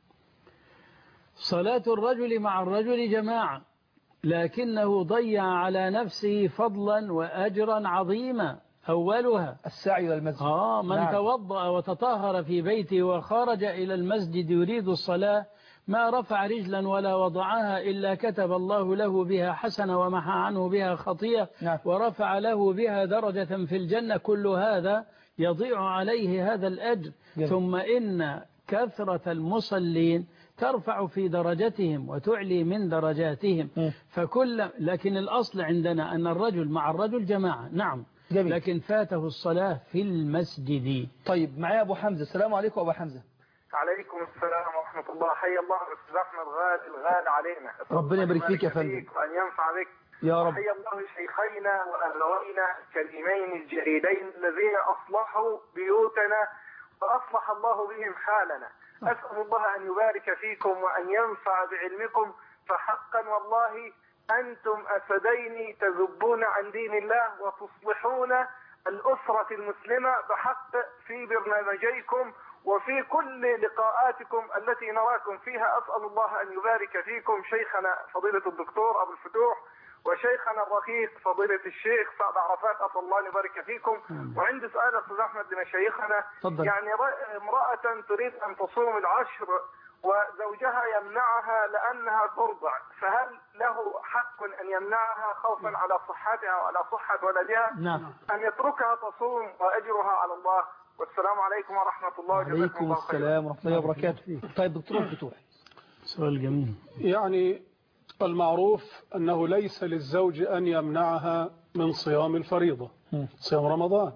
صلاة الرجل مع الرجل جماعة، لكنه ضيع على نفسه فضلا وأجرا عظيما. أولها السعي إلى المسجد. من نعم. توضأ وتطهر في بيته وخرج إلى المسجد يريد الصلاة ما رفع رجلا ولا وضعها إلا كتب الله له بها حسنة ومحى عنه بها خطيئة نعم. ورفع له بها درجة في الجنة. كل هذا يضيع عليه هذا الأجر. ثم إن كثرة المصلين ترفع في درجتهم وتعلي من درجاتهم. لكن الأصل عندنا أن الرجل مع الرجل جماعة. نعم. جميل. لكن فاته الصلاة في المسجد. طيب معايا أبو حمزة. السلام عليكم أبو حمزة. عليكم السلام ورحمة الله. حي الله أستاذ أحمد الغالي علينا. ربنا يبارك فيك يا فندم وأن ينفع بك يا رب. حي الله شيخينا وأبوينا الكريمين الجليلين الذين أصلحوا بيوتنا وأصلح الله بهم حالنا. أسأل الله أن يبارك فيكم وأن ينفع بعلمكم، فحقا والله أنتم أسدين تذبون عن دين الله وتصلحون الأسرة المسلمة بحق في برنامجيكم وفي كل لقاءاتكم التي نراكم فيها. أسأل الله أن يبارك فيكم شيخنا فضيلة الدكتور أبو الفتوح وشيخنا الرقيق فضيلة الشيخ سعد عرفات. أسأل الله أن يبارك فيكم. وعندي سؤال أستاذ أحمد لمشايخنا. يعني امرأة تريد أن تصوم العشر وزوجها يمنعها لأنها ترضع، فهل له حق أن يمنعها خوفا على صحتها وعلى صحة ولدها؟ نعم. أن يتركها تصوم وأجرها على الله. والسلام عليكم ورحمة الله وبركاته. وعليكم السلام ورحمة الله وبركاته. طيب دكتور فتوح. سؤال جميل. يعني المعروف أنه ليس للزوج أن يمنعها من صيام الفريضة صيام رمضان،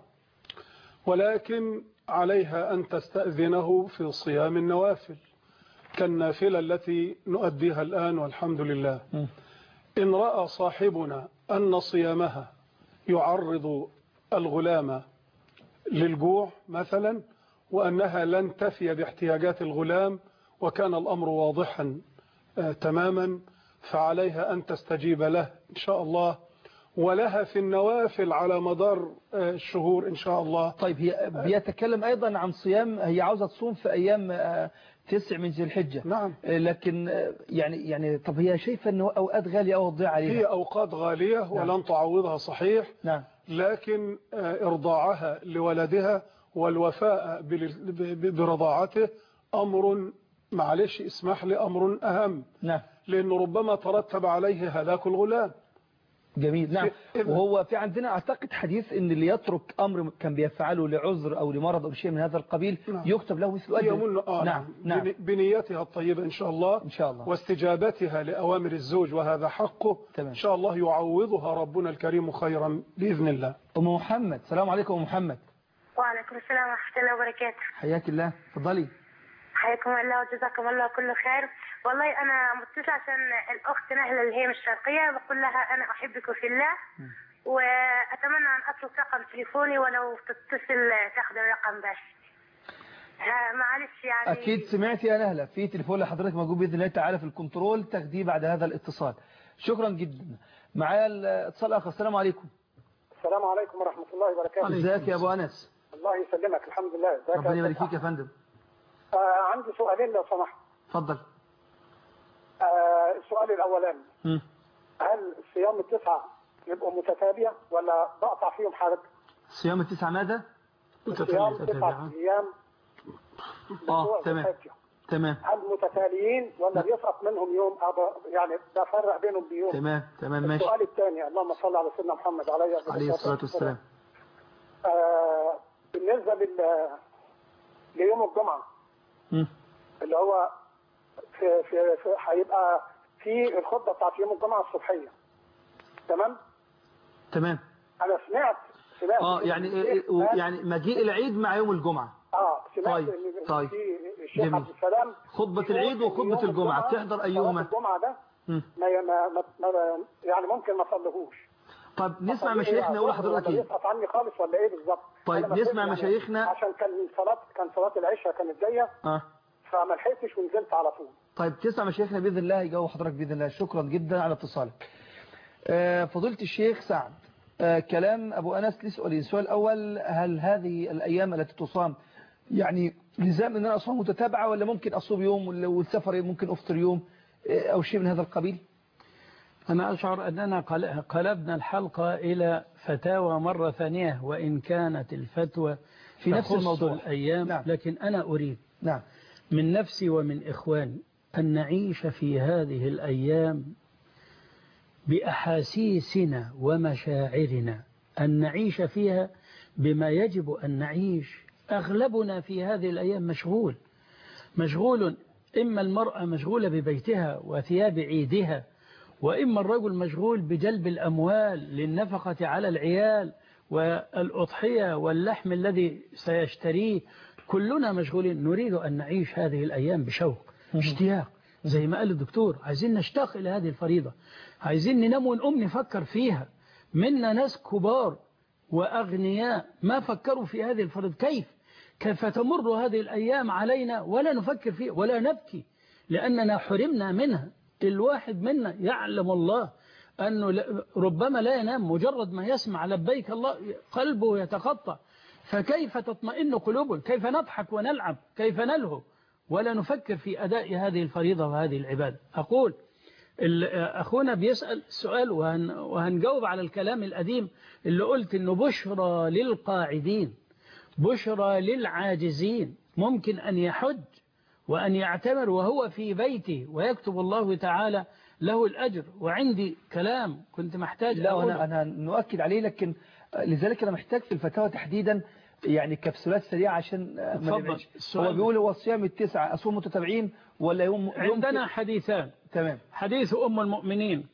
ولكن عليها أن تستأذنه في صيام النوافل كالنافلة التي نؤديها الآن والحمد لله. إن رأى صاحبنا أن صيامها يعرض الغلام للجوع مثلا وأنها لن تفي باحتياجات الغلام وكان الأمر واضحا تماما، فعليها أن تستجيب له إن شاء الله، ولها في النوافل على مدار الشهور إن شاء الله. طيب هي بيتكلم أيضا عن صيام، هي عاوزة تصوم في أيام 9 من ذي الحجة. نعم. لكن يعني طب هي شايفة أنه أوقات غالية أو تضيع عليها؟ هي أوقات غالية ولن تعوضها صحيح. نعم. لكن إرضاعها لولدها والوفاء برضاعته أمر، معلش اسمح لي، أمر أهم. نعم. لأنه ربما ترتب عليه هلاك الغلام. جميل. نعم. وهو في عندنا أعتقد حديث أن اللي يترك أمر كان بيفعله لعذر أو لمرض أو شيء من هذا القبيل يكتب له مثل أجر. نعم. بنيتها الطيبة إن شاء الله. إن شاء الله. واستجابتها لأوامر الزوج وهذا حقه. تمام. إن شاء الله يعوضها ربنا الكريم خيرا بإذن الله. أم محمد. السلام عليكم أم محمد. وعليكم السلام ورحمة الله وبركاته. حياك الله. تفضلي. حياكم الله وجزاكم الله كل خير. والله أنا متصلة عشان الأخت نهلة اللي هي مش شرقية، بقول لها أنا أحبك في الله وأتمنى أن أترك رقم تليفوني ولو تتصل تاخذ الرقم بس. معلش يعني. أكيد سمعتي يا نهلة، في تليفون لحضرتك موجود بإذن الله تعالى في الكنترول تاخديه بعد هذا الاتصال. شكرا جدا. معايا الاتصال آخر. السلام عليكم. السلام عليكم ورحمة الله وبركاته. ازيك يا أبو أنس؟ الله يسلمك. الحمد لله. ربنا يبارك فيك يا فندم. عندي سؤالين لو سمحت. اتفضل. السؤال الأولاني، هل صيام التسعة يبقوا متتابعة ولا بقطع فيهم حرج؟ صيام التسعة ماذا؟ صيام 9 أيام. تمام. تمام. هل متتاليين ولا بيسقط منهم يوم، يعني بفرق بينهم بيوم؟ تمام ماشي. السؤال الثاني، اللهم صل على سيدنا محمد عليه الصلاة والسلام. بالنسبة ليوم الجمعة، اللي هو في هيبقى في الخطبه بتاعت يوم الجمعه الصبحيه. تمام. انا سمعت يعني مجيء العيد مع يوم الجمعة. سمعت طيب. ان الشيخ عبد السلام خطبة العيد وخطبة الجمعة تحضر ايهما؟ الجمعة ده ما يعني ممكن ما صليهوش. طب نسمع مشايخنا يقول لحضرتك ايه؟ يسقط عني خالص ولا ايه بالظبط؟ طيب نسمع مشايخنا عشان كان صلاة العشاء كانت جايه فما لحقتش ونزلت على طول. طيب تسمع مشايخنا باذن الله يجاوب حضرتك باذن الله. شكرا جدا على اتصالك. فضيلة الشيخ سعد، كلام ابو انس لسؤالين. السؤال الاول، هل هذه الايام التي تصام يعني لزام ان انا اصوم متتابعه ولا ممكن اصوم يوم والسفر ممكن افطر يوم او شيء من هذا القبيل؟ أنا أشعر أننا قلبنا الحلقة إلى فتاوى مرة ثانية وإن كانت الفتوى في نفس الموضوع الأيام. نعم. لكن أنا أريد نعم. من نفسي ومن إخواني أن نعيش في هذه الأيام بأحاسيسنا ومشاعرنا، أن نعيش فيها بما يجب أن نعيش. أغلبنا في هذه الأيام مشغول، إما المرأة مشغولة ببيتها وثياب عيدها، وإما الرجل مشغول بجلب الأموال للنفقة على العيال والأضحية واللحم الذي سيشتريه. كلنا مشغولين. نريد أن نعيش هذه الأيام بشوق، اشتياق، زي ما قال الدكتور. عايزين نشتاق إلى هذه الفريضة، عايزين ننام ونقوم نفكر فيها. منا ناس كبار وأغنياء ما فكروا في هذه الفريضة. كيف تمر هذه الأيام علينا ولا نفكر فيها ولا نبكي لأننا حرمنا منها. الواحد منا يعلم الله أنه ربما لا ينام، مجرد ما يسمع لبيك الله قلبه يتقطع. فكيف تطمئن قلوبنا؟ كيف نضحك ونلعب؟ كيف نلهو ولا نفكر في أداء هذه الفريضة وهذه العبادة؟ أقول أخونا بيسأل السؤال وهنجاوب على الكلام القديم اللي قلت إنه بشرى للقاعدين، بشرى للعاجزين. ممكن أن يحج وأن يعتمر وهو في بيته ويكتب الله تعالى له الأجر. وعندي كلام كنت محتاج أنا نؤكد عليه، لكن لذلك أنا محتاج في الفتاوى تحديدا يعني كبسولات سريعة عشان ما نبعدش. هو بيقول هو الصيام التسعة أصوم متتابعين ولا يوم؟ عندنا حديثان. تمام. حديث أم المؤمنين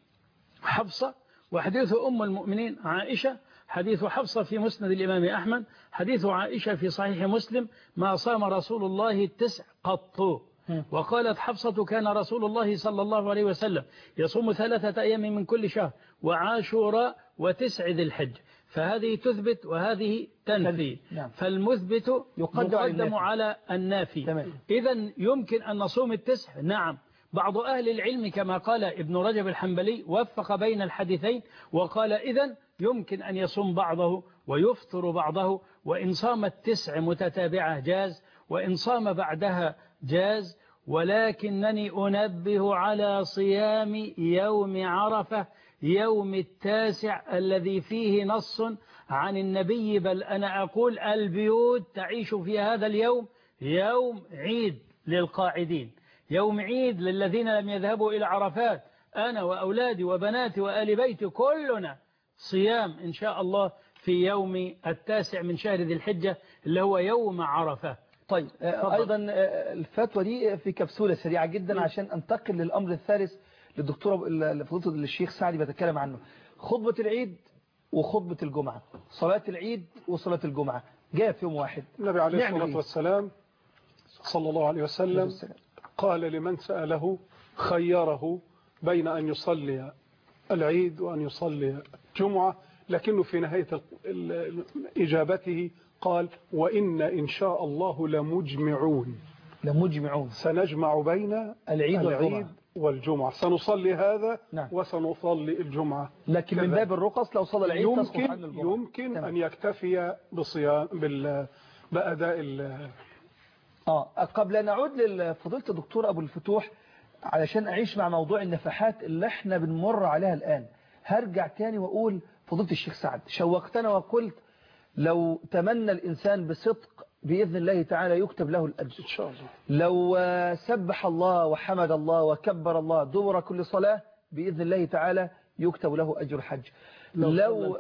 حفصة وحديث أم المؤمنين عائشة. حديث حفصة في مسند الإمام أحمد، حديث عائشة في صحيح مسلم: ما صام رسول الله 9 قط. وقالت حفصة: كان رسول الله صلى الله عليه وسلم يصوم 3 أيام من كل شهر وعاشوراء و9 ذي الحج. فهذه تثبت وهذه تنفي. فالمثبت يقدم على النافي. إذن يمكن أن نصوم 9. نعم. بعض أهل العلم كما قال ابن رجب الحنبلي وفق بين الحديثين وقال إذن يمكن أن يصوم بعضه ويفطر بعضه، وإن صام 9 متتابعة جاز، وإن صام بعدها جاز. ولكنني أنبه على صيام يوم عرفة يوم 9 الذي فيه نص عن النبي، بل أنا أقول البيوت تعيش في هذا اليوم يوم عيد للقاعدين، يوم عيد للذين لم يذهبوا إلى عرفات. أنا وأولادي وبناتي وآل بيتي كلنا صيام إن شاء الله في يوم 9 من شهر ذي الحجة اللي هو يوم عرفة. طيب أيضا الفتوى دي في كبسولة سريعة جدا عشان أنتقل للأمر الثالث للدكتور فضيلة الشيخ سعدي بتكلم عنه: خطبة العيد وخطبة الجمعة، صلاة العيد وصلاة الجمعة جاء في يوم واحد. النبي عليه الصلاة والسلام صلى الله عليه وسلم قال لمن سأله خيره بين أن يصلي العيد وأن يصلي الجمعة، لكنه في نهاية إجابته قال: وإن شاء الله لمجمعون سنجمع بين العيد والجمعة، سنصلي هذا وسنصلي الجمعة. لكن من باب الرخص لو صلى العيد يمكن أن يكتفي بصيام بأداء قبل أن نعود لفضيلة الدكتور أبو الفتوح علشان أعيش مع موضوع النفحات اللي احنا بنمر عليها الآن، هرجع تاني وأقول: فضيلة الشيخ سعد شوقتنا وقلت لو تمنى الإنسان بصدق بإذن الله تعالى يكتب له الأجر إن شاء الله. لو سبح الله وحمد الله وكبر الله دبر كل صلاة بإذن الله تعالى يكتب له أجر حج. لو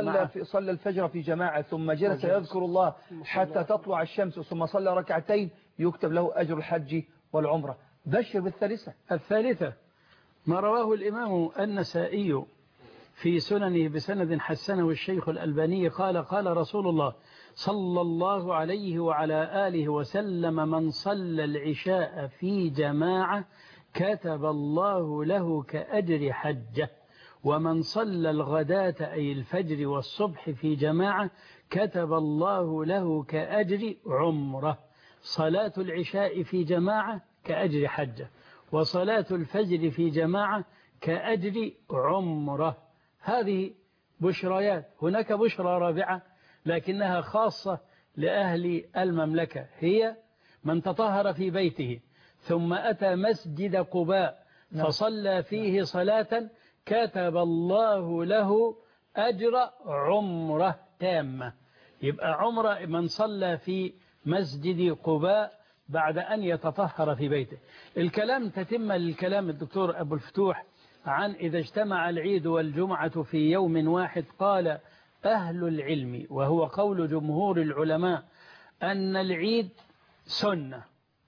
صلى الفجر في جماعة ثم جلس يذكر الله حتى تطلع الشمس ثم صلى ركعتين يكتب له أجر الحج والعمرة. بشر بالثالثة. الثالثة ما رواه الإمام النسائي في سننه بسند حسنه الشيخ الألباني قال رسول الله صلى الله عليه وعلى آله وسلم من صلى العشاء في جماعة كتب الله له كأجر حجة، ومن صلى الغداة أي الفجر والصبح في جماعة كتب الله له كأجر عمرة. صلاة العشاء في جماعة كأجر حجة، وصلاة الفجر في جماعة كأجر عمرة. هذه بشريات. هناك بشرى رابعة لكنها خاصة لأهل المملكة، هي من تطهر في بيته ثم أتى مسجد قباء فصلى فيه صلاة كتب الله له أجر عمرة تامة. يبقى عمرة من صلى في مسجد قباء بعد أن يتطهر في بيته. الكلام تتم للكلام الدكتور أبو الفتوح عن إذا اجتمع العيد والجمعة في يوم واحد. قال أهل العلم وهو قول جمهور العلماء أن العيد سنة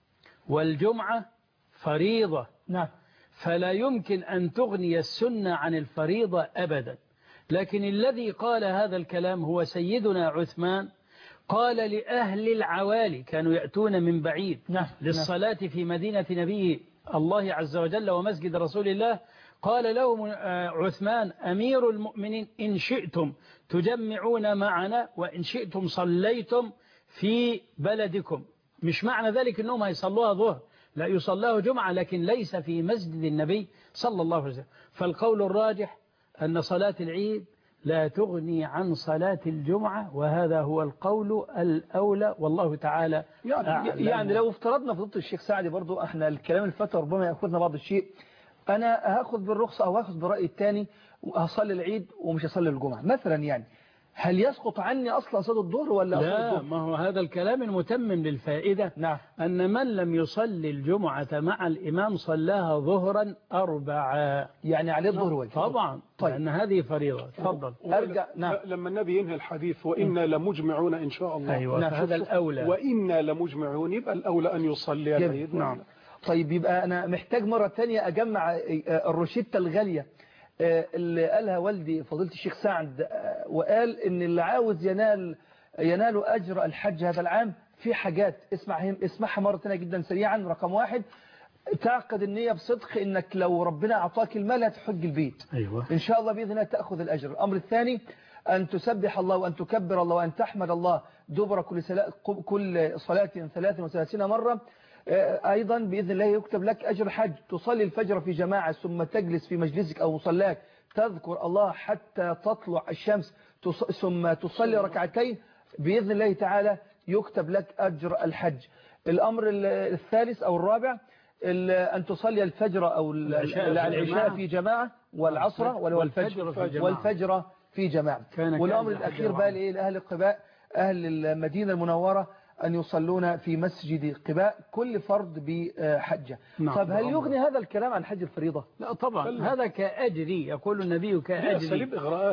والجمعة فريضة، فلا يمكن أن تغني السنة عن الفريضة أبدا. لكن الذي قال هذا الكلام هو سيدنا عثمان، قال لأهل العوالي كانوا يأتون من بعيد للصلاة في مدينة نبيه الله عز وجل ومسجد رسول الله، قال لهم عثمان أمير المؤمنين إن شئتم تجمعون معنا وإن شئتم صليتم في بلدكم. مش معنى ذلك أنهم هيصلوها ظهر، لا يصلاه جمعة، لكن ليس في مسجد النبي صلى الله عليه وسلم. فالقول الراجح أن صلاة العيد لا تغني عن صلاة الجمعة، وهذا هو القول الأولى والله تعالى يعني لو افترضنا فضيلة الشيخ سعدي برضو احنا الكلام الفتى ربما يأخذنا بعض الشيء، أنا هاخذ بالرخصة أو هاخذ برأي الثاني وهصلي العيد ومش هصلي الجمعة مثلا، يعني هل يسقط عني أصلا صلاة الظهر ولا لا؟ ما هو هذا الكلام المتمم للفائدة. أن من لم يصلي الجمعة مع الإمام صلاها ظهرا 4 يعني عليه الظهر واجب طبعا. طيب. لأن هذه فريضة. تفضل. أرجع. لما النبي ينهي الحديث وإنا لمجمعون إن شاء الله. أيوة. هذا الأولى. وإنا لمجمعون يبقى الأولى أن يصلي العيد. نعم. طيب يبقى أنا محتاج مرة تانية أجمع الروشتة الغالية اللي قالها والدي فضيلة الشيخ سعد، وقال إن اللي عاوز ينال أجر الحج هذا العام في حاجات اسمعها مرة تانية جدا سريعا. رقم 1 تعقد النية بصدق إنك لو ربنا أعطاك المال هتحج البيت. أيوة. إن شاء الله بإذن الله تأخذ الأجر. الأمر الثاني أن تسبح الله وأن تكبر الله وأن تحمد الله دبر كل صلاة 33 مرة. أيضا بإذن الله يكتب لك أجر حج. تصلي الفجر في جماعة ثم تجلس في مجلسك أو مصلاك تذكر الله حتى تطلع الشمس ثم تصلي ركعتين بإذن الله تعالى يكتب لك أجر الحج. الأمر الثالث أو الرابع أن تصلي الفجر أو العشاء في جماعة والعصر والفجر في جماعة. والأمر الأخير بقى لأهل قباء أهل المدينة المنورة أن يصلون في مسجد قباء كل فرد بحجة. طب هل يغني هذا الكلام عن حج الفريضة؟ لا طبعا. هذا كأجري يقول النبي كأجري،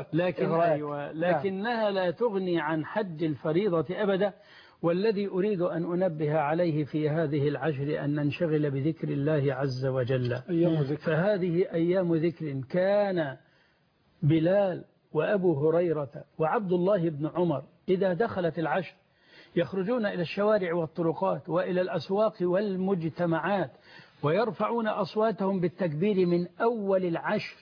لكنها لا تغني عن حج الفريضة أبدا. والذي أريد أن أنبه عليه في هذه العشر أن ننشغل بذكر الله عز وجل. فهذه أيام ذكر. كان بلال وأبو هريرة وعبد الله بن عمر إذا دخلت العشر يخرجون إلى الشوارع والطرقات وإلى الأسواق والمجتمعات ويرفعون أصواتهم بالتكبير من أول العشر.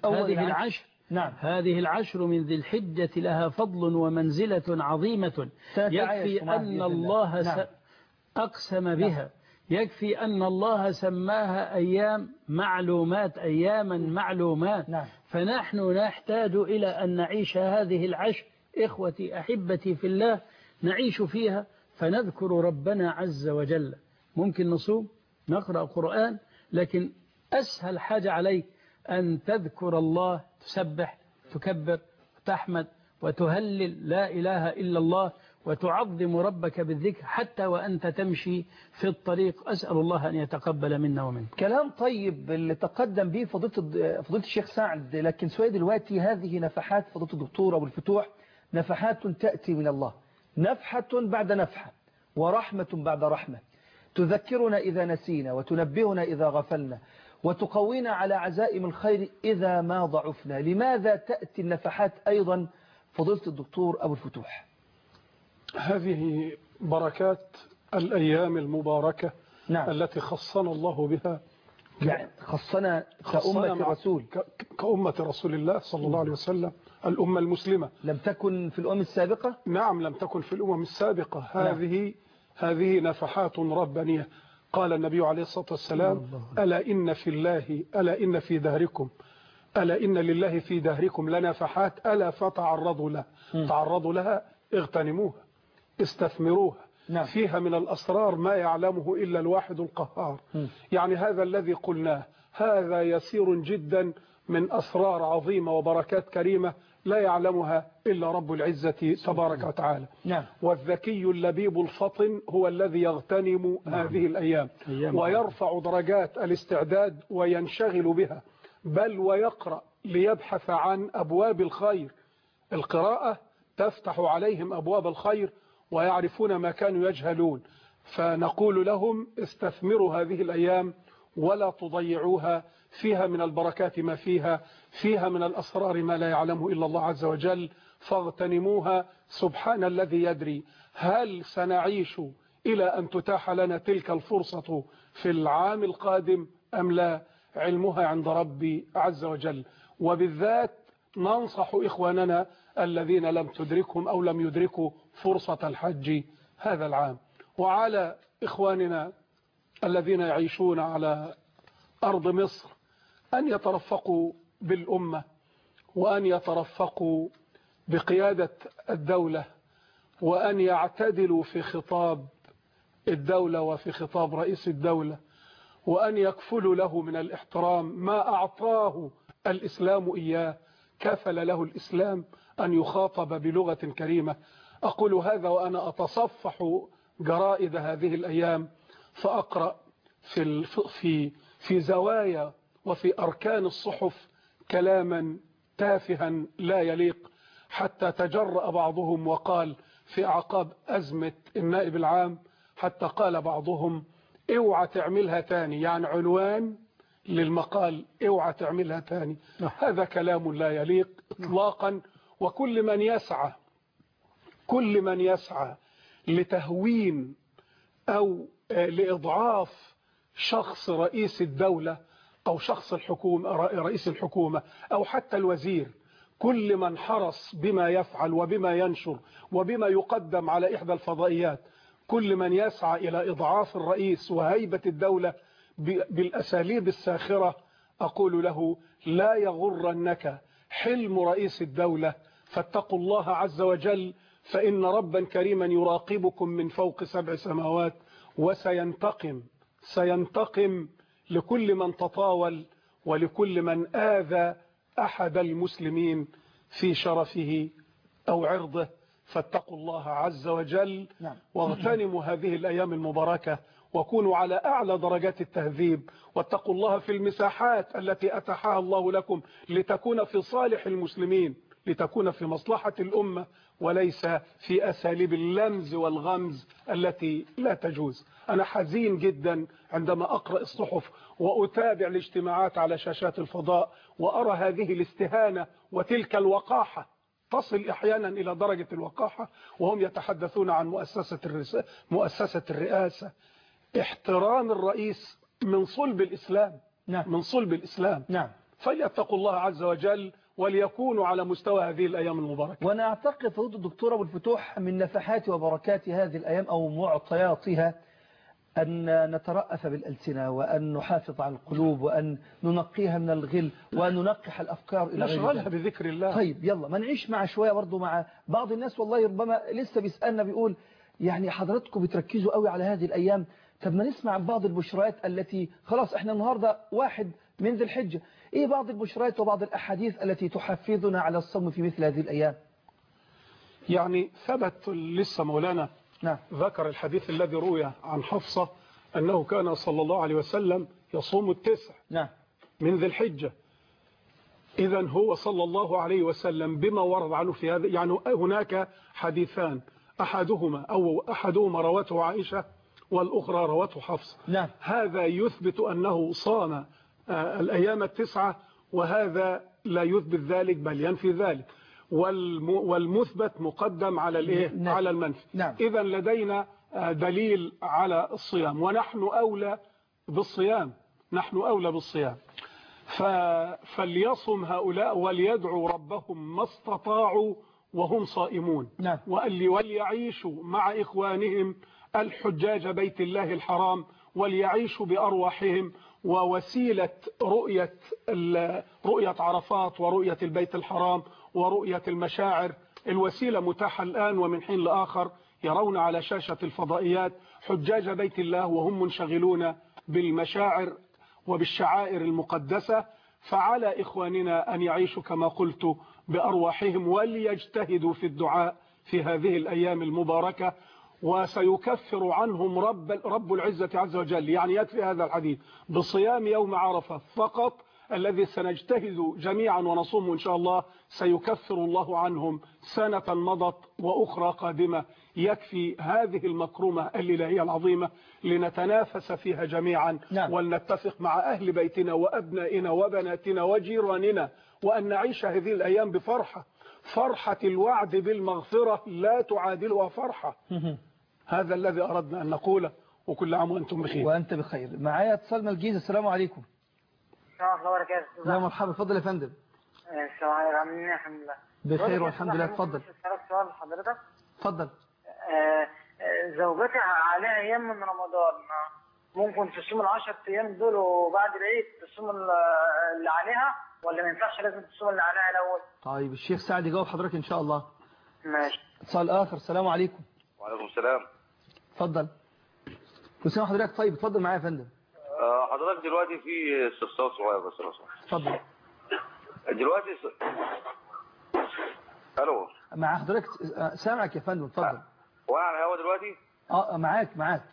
هذه العشر من ذي الحجة لها فضل ومنزلة عظيمة. يكفي أن الله أقسم بها، يكفي أن الله سماها أيام معلومات، أياما معلومات. فنحن نحتاج إلى أن نعيش هذه العشر إخوتي أحبتي في الله، نعيش فيها فنذكر ربنا عز وجل. ممكن نصوم نقرأ قرآن، لكن أسهل حاجة عليك أن تذكر الله، تسبح تكبر تحمد وتهلل لا إله إلا الله وتعظم ربك بالذكر حتى وأنت تمشي في الطريق. أسأل الله أن يتقبل منا ومنك. كلام طيب اللي تقدم به فضيلة الشيخ سعد، لكن سؤال دلوقتي هذه نفحات فضيلة الدكتور أبو الفتوح، نفحات تأتي من الله، نفحة بعد نفحة ورحمة بعد رحمة. تذكرنا إذا نسينا وتنبهنا إذا غفلنا وتقوينا على عزائم الخير إذا ما ضعفنا. لماذا تأتي النفحات أيضا فضيلة الدكتور أبو الفتوح؟ هذه بركات الأيام المباركة التي خصنا الله بها، يعني خصنا كأمة الرسول، كأمة رسول الله صلى الله عليه وسلم، الأمة المسلمة. لم تكن في الأمم السابقة؟ نعم، لم تكن في الأمم السابقة. هذه نفحات ربانية. قال النبي عليه الصلاة والسلام: ألا إن في الله، ألا إن في دهركم، ألا إن لله في دهركم لنفحات، ألا فتعرضوا لها. تعرضوا لها، اغتنموها، استثمروها. فيها من الأسرار ما يعلمه إلا الواحد القهار. يعني هذا الذي قلناه هذا يسير جدا من أسرار عظيمة وبركات كريمة لا يعلمها إلا رب العزة تبارك وتعالى. والذكي اللبيب الفطن هو الذي يغتنم هذه الأيام ويرفع درجات الاستعداد وينشغل بها، بل ويقرأ ليبحث عن أبواب الخير. القراءة تفتح عليهم أبواب الخير ويعرفون ما كانوا يجهلون. فنقول لهم: استثمروا هذه الأيام ولا تضيعوها، فيها من البركات ما فيها من الأسرار ما لا يعلمه إلا الله عز وجل، فاغتنموها. سبحان الذي يدري هل سنعيش إلى أن تتاح لنا تلك الفرصة في العام القادم أم لا، علمها عند ربي عز وجل. وبالذات ننصح إخواننا الذين لم تدركهم أو لم يدركوا فرصة الحج هذا العام، وعلى إخواننا الذين يعيشون على أرض مصر أن يترفقوا بالأمة وأن يترفقوا بقيادة الدولة وأن يعتدلوا في خطاب الدولة وفي خطاب رئيس الدولة، وأن يكفلوا له من الاحترام ما أعطاه الإسلام إياه. كفل له الإسلام أن يخاطب بلغة كريمة. أقول هذا وأنا أتصفح جرائد هذه الأيام فأقرأ في زوايا وفي أركان الصحف كلاما تافها لا يليق، حتى تجرأ بعضهم وقال في أعقاب أزمة النائب العام، حتى قال بعضهم: اوعى تعملها تاني، يعني عنوان للمقال: اوعى تعملها تاني. هذا كلام لا يليق إطلاقا. وكل من يسعى لتهوين أو لإضعاف شخص رئيس الدولة أو شخص الحكومة، رئيس الحكومة أو حتى الوزير، كل من حرص بما يفعل وبما ينشر وبما يقدم على إحدى الفضائيات، كل من يسعى إلى إضعاف الرئيس وهيبة الدولة بالأساليب الساخرة، أقول له: لا يغرنك حلم رئيس الدولة، فاتقوا الله عز وجل، فإن ربا كريما يراقبكم من فوق 7 سماوات، سينتقم لكل من تطاول ولكل من آذى أحد المسلمين في شرفه أو عرضه. فاتقوا الله عز وجل واغتنموا هذه الأيام المباركة وكونوا على أعلى درجات التهذيب، واتقوا الله في المساحات التي أتاحها الله لكم لتكون في صالح المسلمين، لتكون في مصلحة الأمة، وليس في أساليب اللمز والغمز التي لا تجوز. أنا حزين جدا عندما أقرأ الصحف وأتابع الاجتماعات على شاشات الفضاء وأرى هذه الاستهانة وتلك الوقاحة، تصل أحيانا إلى درجة الوقاحة، وهم يتحدثون عن مؤسسة الرئاسة. احترام الرئيس من صلب الإسلام، من صلب الإسلام. فليتقوا الله عز وجل وليكونوا على مستوى هذه الأيام المباركة. وأنا أعتقد فضيلة الدكتور أبو الفتوح من نفحات وبركات هذه الأيام أو معطياتها أن نترأف بالألسنة وأن نحافظ على القلوب وأن ننقيها من الغل وأن ننقح الأفكار إلى غير نشغلها بذكر الله. طيب يلا ما نعيش مع شوية برضو مع بعض الناس، والله ربما لسه بيسألنا بيقول يعني حضراتكم بتركزوا قوي على هذه الأيام، طب ما نسمع بعض البشرات التي خلاص احنا النهاردة 1 من ذي الحجة، ايه بعض البشرات وبعض الأحاديث التي تحفزنا على الصوم في مثل هذه الأيام؟ يعني ثبت لسه مولانا ذكر الحديث الذي روي عن حفصة أنه كان صلى الله عليه وسلم يصوم 9 من ذي الحجة. إذا هو صلى الله عليه وسلم بما ورد عنه في هذا، يعني هناك حديثان، أحدهما روته عائشة والأخرى روته حفص. نعم. هذا يثبت أنه صام الأيام التسعة، وهذا لا يثبت ذلك بل ينفي ذلك، والمثبت مقدم على الايه؟ نعم. على المنفي. نعم. إذا لدينا دليل على الصيام، ونحن أولى بالصيام، نحن أولى بالصيام. فليصم هؤلاء وليدعوا ربهم ما استطاعوا وهم صائمون. نعم. وليعيشوا مع إخوانهم الحجاج بيت الله الحرام، وليعيشوا بأرواحهم. ووسيلة رؤية عرفات ورؤية البيت الحرام ورؤية المشاعر، الوسيلة متاحة الآن، ومن حين لآخر يرون على شاشة الفضائيات حجاج بيت الله وهم منشغلون بالمشاعر وبالشعائر المقدسة. فعلى إخواننا أن يعيشوا كما قلت بأرواحهم، وليجتهدوا في الدعاء في هذه الأيام المباركة، وسيكفر عنهم رب العزة عز وجل. يعني يكفي هذا الحديث بصيام يوم عرفة فقط الذي سنجتهد جميعا ونصوم إن شاء الله، سيكفر الله عنهم سنة مضت وأخرى قادمة. يكفي هذه المكرمة الإلهية العظيمة لنتنافس فيها جميعا. نعم. ولنتفق مع أهل بيتنا وأبنائنا وبناتنا وجيراننا، وأن نعيش هذه الأيام بفرحة. فرحة الوعد بالمغفرة لا تعادلها فرحة. هذا الذي أردنا أن نقوله، وكل عام وأنتم بخير. وأنت بخير. معايا اتصال من الجيزة. السلام عليكم. السلام عليكم ورحمة الله وبركاته. يا مرحبا، اتفضل يا فندم. السلام عليكم، عاملين ايه؟ الحمد لله بخير والحمد لله. اتفضل. سؤال لحضرتك. اتفضل. زوجتي عليها أيام من رمضان، ممكن تصوم ال10 أيام دول وبعد العيد تصوم اللي عليها، ولا ما ينفعش لازم تصوم اللي عليها الأول؟ طيب الشيخ سعد يجاوب حضرتك إن شاء الله. ماشي. اتصال آخر. السلام عليكم. وعليكم السلام. اتفضل. وسام حضرتك. طيب اتفضل معايا يا فندم. حضرتك دلوقتي في استفسار صغير بس لو سمحت. اتفضل. دلوقتي الو. مع حضرتك سامعك يا فندم. اتفضل. وانا على الهوا دلوقتي؟ معاك.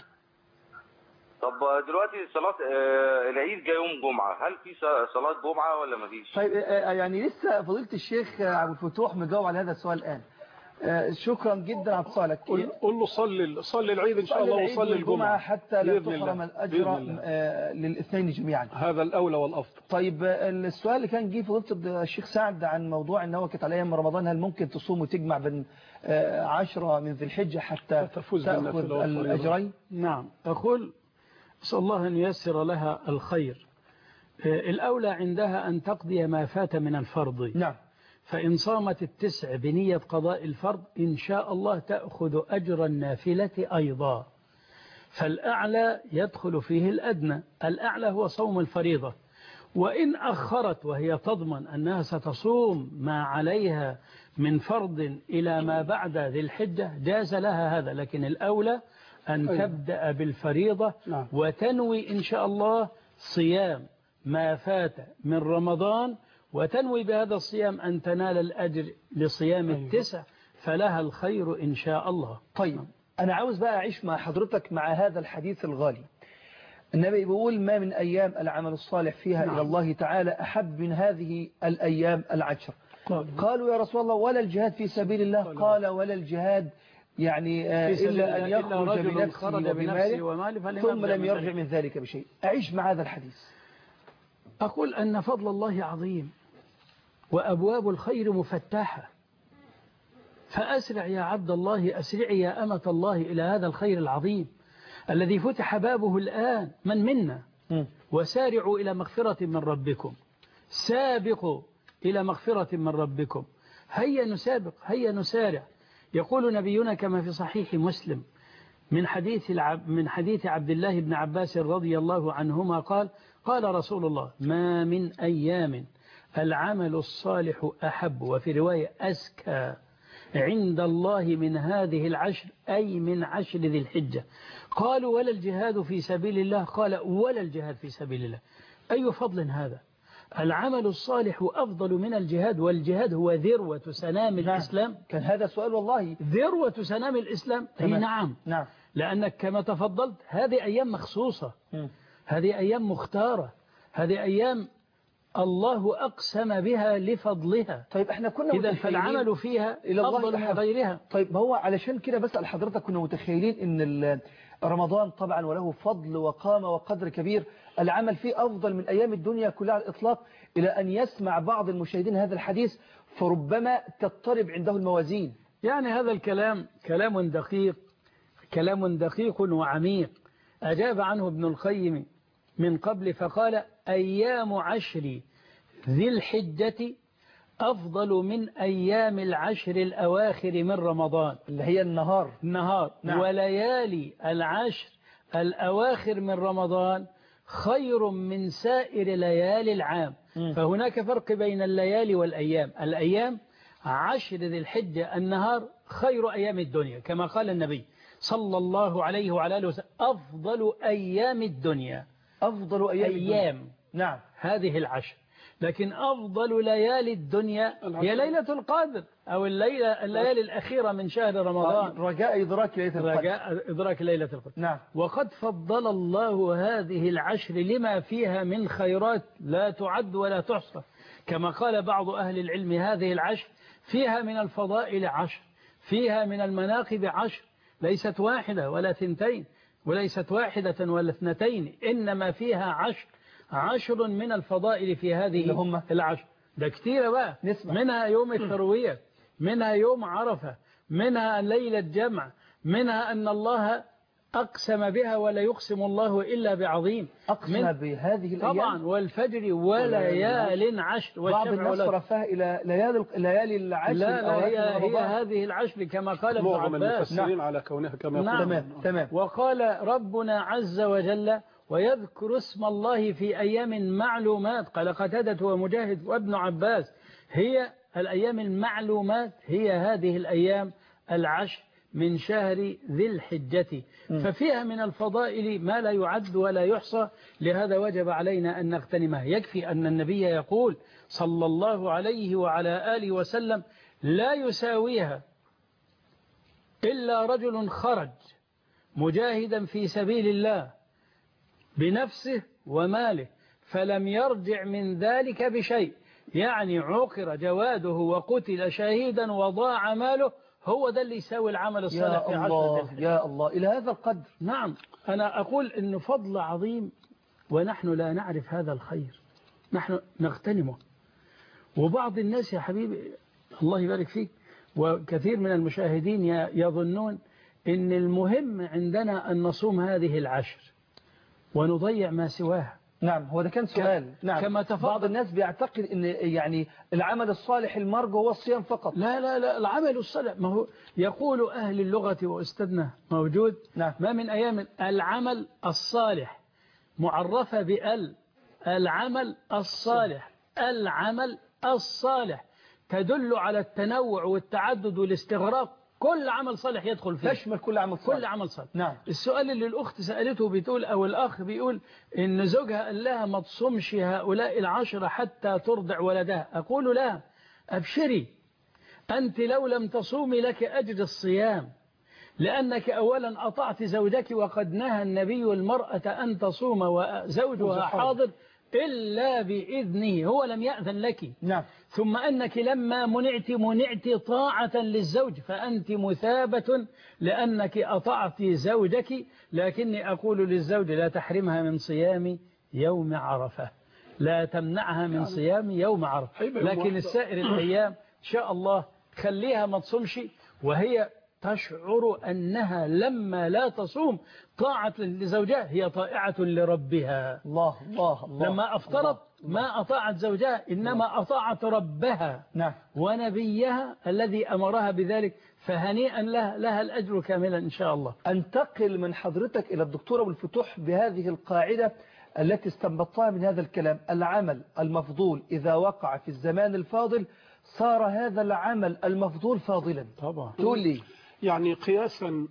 طب دلوقتي صلاة العيد جاي يوم جمعة، هل في صلاة جمعة ولا مفيش؟ طيب يعني لسه فضيلة الشيخ عبد الفتوح مجاوب على هذا السؤال الآن. شكرا جدا على اتصالك. قل له صلي العيد إن شاء الله وصلي الجمعة حتى لا تحرم الأجر للاثنين جميعا. هذا الأولى والأفضل. طيب السؤال اللي كان جه فضيلة الشيخ سعد عن موضوع أنه كانت على أيام رمضان، هل ممكن تصوم وتجمع بين 10 من ذي الحجة حتى تأخذ الأجرين؟ نعم. أقول أسأل الله أن ييسر لها الخير. الأولى عندها أن تقضي ما فات من الفرض. نعم. فإن صامت 9 بنية قضاء الفرض إن شاء الله تأخذ أجر النافلة أيضا. فالأعلى يدخل فيه الأدنى. الأعلى هو صوم الفريضة. وإن أخرت وهي تضمن أنها ستصوم ما عليها من فرض إلى ما بعد ذي الحجة جاز لها هذا، لكن الأولى أن تبدأ بالفريضة. نعم. وتنوي إن شاء الله صيام ما فات من رمضان، وتنوي بهذا الصيام أن تنال الأجر لصيام 9، فلها الخير إن شاء الله. طيب أنا عاوز بقى أعيش مع حضرتك مع هذا الحديث الغالي. النبي بيقول ما من أيام العمل الصالح فيها إلى الله تعالى أحب من هذه الأيام 10. قالوا يا رسول الله ولا الجهاد في سبيل الله؟ قال ولا الجهاد يعني إلا أن يخرج بنفسه وماله ثم لم يرجع من ذلك بشيء. أعيش مع هذا الحديث. أقول أن فضل الله عظيم وأبواب الخير مفتحة، فأسرع يا عبد الله، أسرع يا أمة الله إلى هذا الخير العظيم الذي فتح بابه الآن. من منا؟ وسارعوا إلى مغفرة من ربكم، سابقوا إلى مغفرة من ربكم. هيا نسابق، هيا نسارع. يقول نبينا كما في صحيح مسلم من حديث عبد الله بن عباس رضي الله عنهما قال رسول الله ما من أيام العمل الصالح أحب، وفي رواية أزكى عند الله من هذه 10، أي من 10 ذي الحجة. قالوا ولا الجهاد في سبيل الله؟ قال ولا الجهاد في سبيل الله. أي فضل هذا! العمل الصالح أفضل من الجهاد، والجهاد هو ذروة سنام الإسلام. كان هذا سؤال والله. ذروة سنام الإسلام. نعم. لأنك كما تفضلت هذه أيام مخصوصة، هذه أيام مختارة، هذه أيام الله أقسم بها لفضلها. طيب احنا كنا إذا فالعمل فيها أفضل من غيرها. طيب هو علشان كده بسأل حضرتك، كنا متخيلين ان رمضان طبعا وله فضل وقامة وقدر كبير، العمل فيه أفضل من أيام الدنيا كلها على الإطلاق، إلى أن يسمع بعض المشاهدين هذا الحديث فربما تضطرب عنده الموازين. يعني هذا الكلام كلام دقيق وعميق. أجاب عنه ابن القيم من قبل فقال: أيام عشر ذي الحجة أفضل من أيام العشر الأواخر من رمضان، اللي هي النهار. نعم. وليالي العشر الأواخر من رمضان خير من سائر ليالي العام. فهناك فرق بين الليالي والأيام. الأيام 10 ذي الحجة النهار خير أيام الدنيا، كما قال النبي صلى الله عليه وعلى آله وسلم: أفضل أيام الدنيا. أفضل أيام نعم هذه العشر. لكن أفضل ليالي الدنيا هي ليلة القدر أو الليالي الأخيرة من شهر رمضان، رجاء إدراك ليلة القدر. رجاء إدراك ليلة القدر. نعم. وقد فضل الله هذه العشر لما فيها من خيرات لا تعد ولا تحصى، كما قال بعض أهل العلم: هذه العشر فيها من الفضائل 10، فيها من المناقب 10، ليست واحدة ولا ثنتين، وليست واحدة ولا اثنتين، إنما فيها 10 من الفضائل في هذه العشر. ده كتير بقى. نسمع. منها يوم التروية، منها يوم عرفة، منها ليلة جمع، منها أن الله أقسم بها ولا يقسم الله إلا بعظيم. أقسم بهذه الأيام طبعا، والفجر وليال عشر. بعض الناس رفاها إلى ليالي العشر. لا هي هذه العشر كما قال ابن عباس. معظم المفسرين على كونها كما نعم. تمام. وقال ربنا عز وجل: ويذكر اسم الله في أيام معلومات. قال قتادة ومجاهد وابن عباس: هي الأيام المعلومات هي هذه الأيام العشر من شهر ذي الحجة. ففيها من الفضائل ما لا يعد ولا يحصى، لهذا وجب علينا أن نغتنمها. يكفي أن النبي يقول صلى الله عليه وعلى آله وسلم: لا يساويها إلا رجل خرج مجاهدا في سبيل الله بنفسه وماله فلم يرجع من ذلك بشيء، يعني عقر جواده وقتل شهيدا وضاع ماله، هو ده اللي يساوي العمل الصالح في 10 ذي الحجة. يا الله، إلى هذا القدر. نعم. أنا أقول إنه فضل عظيم ونحن لا نعرف هذا الخير، نحن نغتنمه. وبعض الناس يا حبيبي الله يبارك فيك وكثير من المشاهدين يظنون إن المهم عندنا أن نصوم هذه العشر ونضيع ما سواها. نعم، هو ده كان سؤال. نعم. كما بعض الناس بيعتقد ان يعني العمل الصالح المرجو هو الصيام فقط. لا العمل الصالح ما هو يقول أهل اللغة وأستاذنا موجود. نعم. ما من أيام العمل الصالح معرفة بال العمل الصالح. العمل الصالح تدل على التنوع والتعدد والاستغراق، كل عمل صالح يدخل فيه، تشمل كل عمل صالح. كل عمل صالح. نعم. السؤال اللي الأخت سألته بتقول أو الأخ بيقول إن زوجها قال لها ما تصومش هؤلاء العشرة حتى ترضع ولدها. أقول لها أبشري، أنت لو لم تصومي لك أجر الصيام، لأنك أولا أطعت زوجك، وقد نهى النبي المرأة أن تصوم وزوجها حاضر إلا بإذنه، هو لم يأذن لك. نعم. ثم أنك لما منعت طاعة للزوج، فأنت مثابة لأنك أطعت زوجك. لكني أقول للزوج: لا تحرمها من صيام يوم عرفة، لا تمنعها من صيام يوم عرفة، لكن السائر الأيام إن شاء الله خليها ما تصومش، وهي تشعر أنها لما لا تصوم طاعة لزوجها هي طائعة لربها. الله. لما أفطرت ما أطاعت زوجها، إنما أطاعت ربها. نعم. ونبيها الذي أمرها بذلك، فهنيئا لها الأجر كاملا إن شاء الله. أنتقل من حضرتك إلى الدكتور أبو الفتوح بهذه القاعدة التي استنبطتها من هذا الكلام: العمل المفضول إذا وقع في الزمان الفاضل صار هذا العمل المفضول فاضلا. طبعا. تقول لي يعني قياسا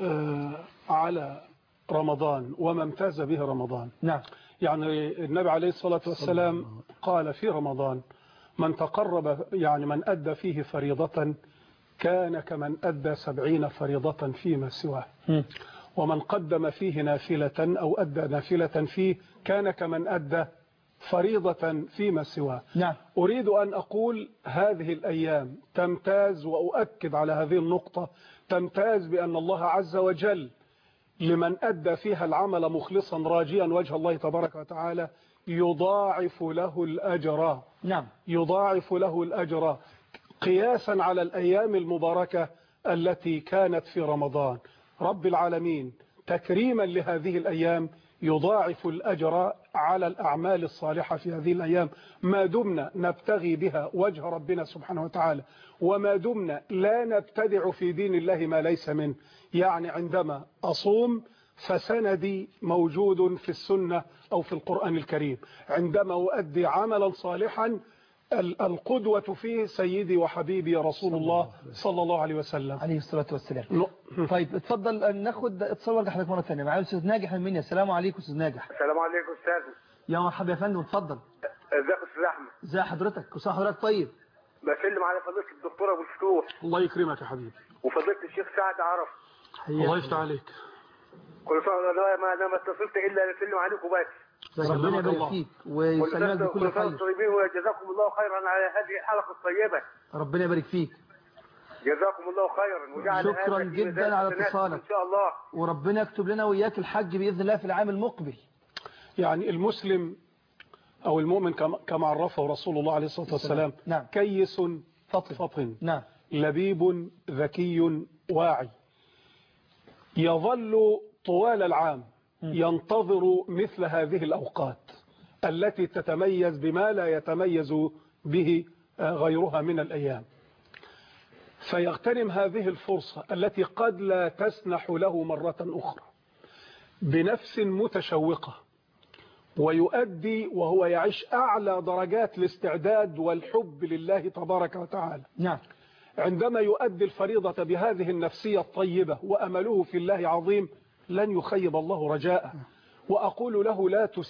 على رمضان وما امتاز به رمضان. نعم. يعني النبي عليه الصلاة والسلام قال في رمضان: من تقرب، يعني من أدى فيه فريضة كان كمن أدى 70 فريضة فيما سواه، ومن قدم فيه نافلة أو أدى نافلة فيه كان كمن أدى فريضة فيما سواه. نعم. أريد أن أقول هذه الأيام تمتاز، وأؤكد على هذه النقطة، تمتاز بأن الله عز وجل لمن أدى فيها العمل مخلصا راجيا وجه الله تبارك وتعالى يضاعف له الأجر. نعم. يضاعف له الأجر قياسا على الأيام المباركة التي كانت في رمضان. رب العالمين تكريما لهذه الأيام يضاعف الأجر على الأعمال الصالحة في هذه الأيام ما دمنا نبتغي بها وجه ربنا سبحانه وتعالى، وما دمنا لا نبتدع في دين الله ما ليس منه. يعني عندما أصوم فسندي موجود في السنة أو في القرآن الكريم، عندما أؤدي عملا صالحا القدوة فيه سيدي وحبيبي رسول الله صلى الله عليه وسلم عليه الصلاة والسلام. طيب اتفضل ناخد اتصال حضرتك مرة ثانية. معايا أستاذ ناجح من منيا. السلام عليكم أستاذ ناجح. السلام عليكم أستاذ. يا مرحبا يا فندم، اتفضل. ازيك يا أستاذ أحمد؟ ازي حضرتك؟ وصح حضرتك طيب؟ بسلم على فضيلة الدكتور أبو الفتوح. الله يكرمك يا حبيبي. وفضيلة الشيخ سعد عرف. الله يفتح عليك. كل سنة أنا ما اتصلت إلا أسلم عليكم بس. ربنا يبارك فيك ويسلمك بكل خير. طيبين وجزاكم الله خيرا على هذه الحلقة الطيبة. ربنا يبارك فيك. جزاكم الله خيرا وجعل شكرا جدا على اتصالك إن شاء الله. وربنا يكتب لنا وإياك الحج بإذن الله في العام المقبل. يعني المسلم أو المؤمن كما عرفه رسول الله عليه الصلاة والسلام نعم. كيس فطن نعم. لبيب ذكي واعي، يظل طوال العام ينتظر مثل هذه الأوقات التي تتميز بما لا يتميز به غيرها من الأيام، فيغتنم هذه الفرصة التي قد لا تسنح له مرة أخرى بنفس متشوقة، ويؤدي وهو يعيش أعلى درجات الاستعداد والحب لله تبارك وتعالى. نعم. عندما يؤدي الفريضة بهذه النفسية الطيبة وأمله في الله عظيم لن يخيب الله رجاءه. وأقول له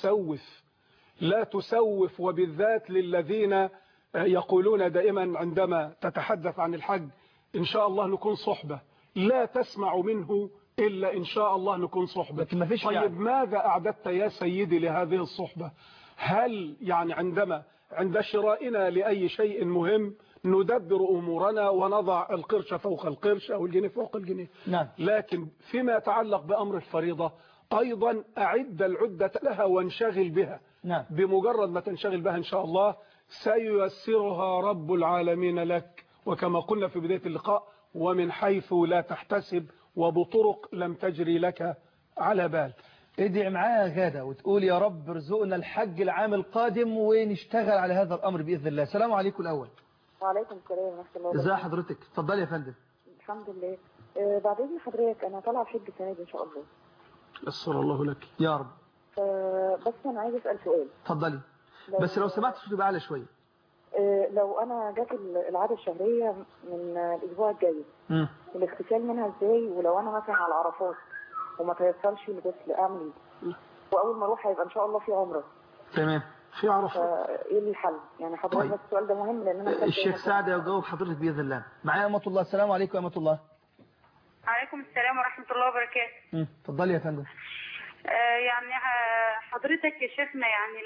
لا تسوف، وبالذات للذين يقولون دائما عندما تتحدث عن الحج إن شاء الله نكون صحبة، لا تسمع منه إلا إن شاء الله نكون صحبة. طيب يعني ماذا أعددت يا سيدي لهذه الصحبة؟ هل يعني عند شرائنا لأي شيء مهم ندبر أمورنا ونضع القرش فوق القرش أو الجنيه فوق الجنيه؟ نعم. لكن فيما يتعلق بأمر الفريضة أيضا أعد العدة لها وانشغل بها. نعم. بمجرد ما تنشغل بها إن شاء الله سييسرها رب العالمين لك، وكما قلنا في بداية اللقاء ومن حيث لا تحتسب وبطرق لم تجري لك على بال. ادعي معايا غادة وتقول يا رب ارزقنا الحج العام القادم ونشتغل على هذا الأمر بإذن الله. السلام عليكم الأول. وعليكم السلام ورحمة الله وبركاته. ازي حضرتك؟ اتفضلي يا فندم. الحمد لله. بعد إذن حضرتك أنا طالعة في حج السنة دي إن شاء الله. يسر الله لك يا رب. بس أنا عايزة أسأل سؤال. اتفضلي. بس لو سمحت صوتي بقى أعلى شوية. لو أنا جات العادة الشهرية من الأسبوع الجاي الاغتسال منها إزاي؟ ولو أنا مثلا على عرفات وما تيسرش الغسل أعمل إيه؟ وأول ما أروح هيبقى إن شاء الله في عمرة. تمام. في عرفات. إيه الحل؟ يعني حضرتك طيب. بس السؤال ده مهم لأن أنا الشيخ سعد يجاوب حضرتك بإذن الله. معايا أمة الله. السلام عليكم يا أمة الله. عليكم السلام ورحمة الله وبركاته. اتفضلي يا فندم. يعني حضرتك يا شيخنا يعني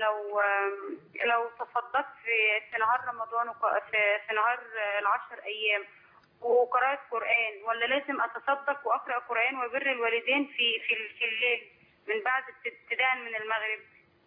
لو تصدقت في نهار رمضان في نهار ال10 أيام وقراءة قرآن، ولا لازم أتصدق وأقرأ قرآن وبر الوالدين في الليل من بعد ابتداء من المغرب؟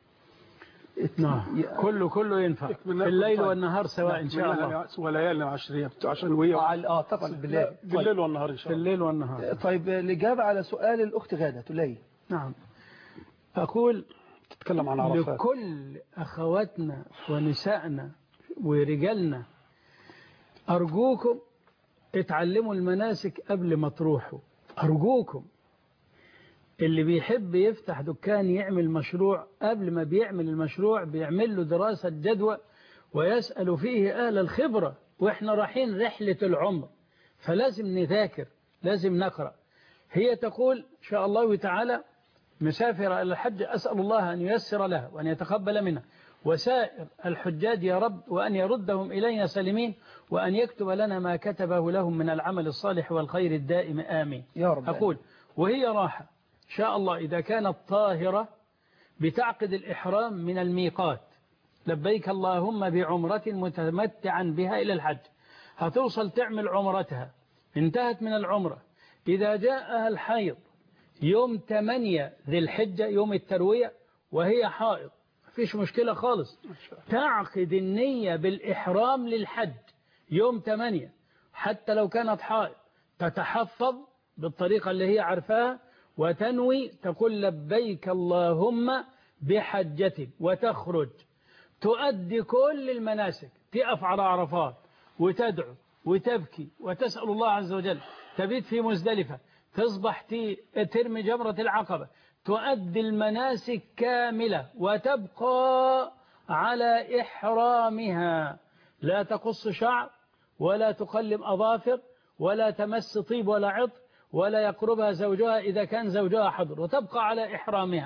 كله ينفع في الليل والنهار سواء إن شاء الله. وليالي عشرية عشان وهي تقصد بالليل. بالليل والنهار إن شاء الله. في الليل والنهار. طيب الإجابة على سؤال الأخت غادة تلاقي. نعم. أقول تتكلم عن عرفات. لكل أخواتنا ونسائنا ورجالنا أرجوكم اتعلموا المناسك قبل ما تروحوا. أرجوكم اللي بيحب يفتح دكان يعمل مشروع قبل ما بيعمل المشروع بيعمل له دراسة جدوى ويسأل فيه أهل الخبرة. وإحنا رايحين رحلة العمر فلازم نذاكر، لازم نقرأ. هي تقول إن شاء الله تعالى مسافرة إلى الحج، أسأل الله أن ييسر لها وأن يتقبل منها وسائر الحجاج يا رب، وأن يردهم إلينا سالمين، وأن يكتب لنا ما كتبه لهم من العمل الصالح والخير الدائم آمين يا رب. أقول وهي راحة إن شاء الله إذا كانت طاهرة بتعقد الإحرام من الميقات لبيك اللهم بعمرة متمتعا بها إلى الحج، هتوصل تعمل عمرتها، انتهت من العمرة، إذا جاءها الحيض يوم 8 ذي الحجة يوم التروية وهي حائض مفيش مشكلة خالص، تعقد النية بالإحرام للحج يوم 8 حتى لو كانت حائض، تتحفظ بالطريقة اللي هي عارفاها وتنوي تقول لبيك اللهم بحجة، وتخرج تؤدي كل المناسك، تقف على عرفات وتدعو وتبكي وتسأل الله عز وجل، تبيت في مزدلفة، تصبح ترمي جمرة العقبة، تؤدي المناسك كاملة وتبقى على إحرامها، لا تقص شعر ولا تقلم أظافر ولا تمس طيب ولا عطر ولا يقربها زوجها إذا كان زوجها حضر، وتبقى على إحرامها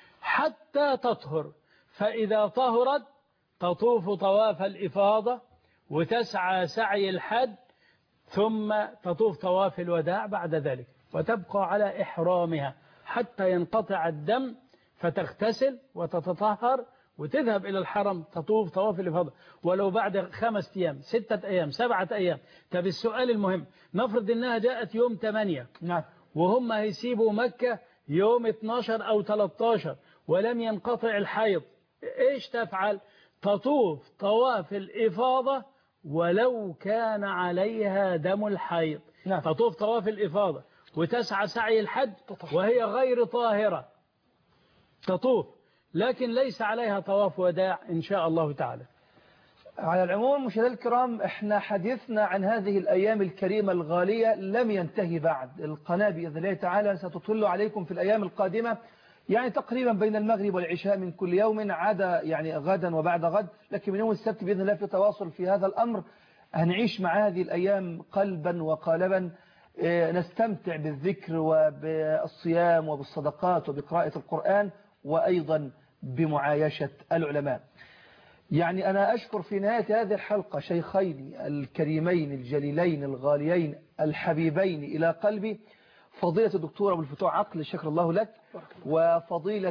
حتى تطهر، فإذا طهرت تطوف طواف الإفاضة وتسعى سعي الحج، ثم تطوف طواف الوداع بعد ذلك، وتبقى على إحرامها حتى ينقطع الدم، فتغتسل وتتطهر وتذهب إلى الحرم تطوف طواف الإفاضة ولو بعد 5 أيام 6 أيام 7 أيام. طب السؤال المهم، نفرض أنها جاءت يوم 8 وهم هيسيبوا مكة يوم 12 أو 13 ولم ينقطع الحيض، إيش تفعل؟ تطوف طواف الإفاضة ولو كان عليها دم الحيض، تطوف طواف الإفاضة وتسعى سعي الحج وهي غير طاهرة، تطوف لكن ليس عليها طواف وداع إن شاء الله تعالى. على العموم مشاهدينا الكرام، احنا حديثنا عن هذه الأيام الكريمة الغالية لم ينتهي بعد. القناة بإذن الله تعالى ستطل عليكم في الأيام القادمة، يعني تقريبا بين المغرب والعشاء من كل يوم، عدا يعني غدا وبعد غد، لكن من يوم السبت بإذن الله في تواصل في هذا الأمر. هنعيش مع هذه الأيام قلبا وقالبا، نستمتع بالذكر وبالصيام وبالصدقات وبقراءة القرآن وأيضا بمعايشة العلماء. يعني أنا أشكر في نهاية هذه الحلقة شيخين الكريمين الجليلين الغاليين الحبيبين إلى قلبي، فضيلة الدكتور أبو الفتوح عقل، شكر الله لك، وفضيلة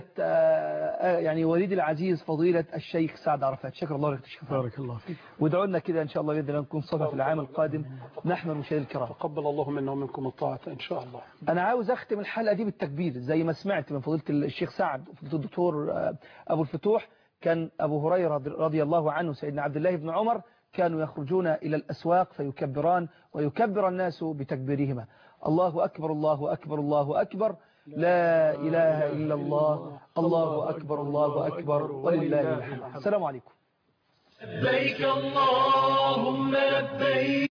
يعني وليد العزيز فضيلة الشيخ سعد عرفات، شكر الله لك. بارك الله فيك. ودعوا لنا كده إن شاء الله بإذن الله نكون صفا في العام القادم. نحن المشاهدين الكرام، تقبل الله منا ومنكم الطاعة إن شاء الله. أنا عاوز أختم الحلقة دي بالتكبير زي ما سمعت من فضيلة الشيخ سعد وفضيلة الدكتور أبو الفتوح. كان أبو هريرة رضي الله عنه سيدنا عبد الله بن عمر كانوا يخرجون إلى الأسواق فيكبران ويكبر الناس بتكبيرهما، الله أكبر الله أكبر الله أكبر، لا إله إلا الله، الله أكبر الله أكبر، ولله الحمد. السلام عليكم. لبيك اللهم لبيك.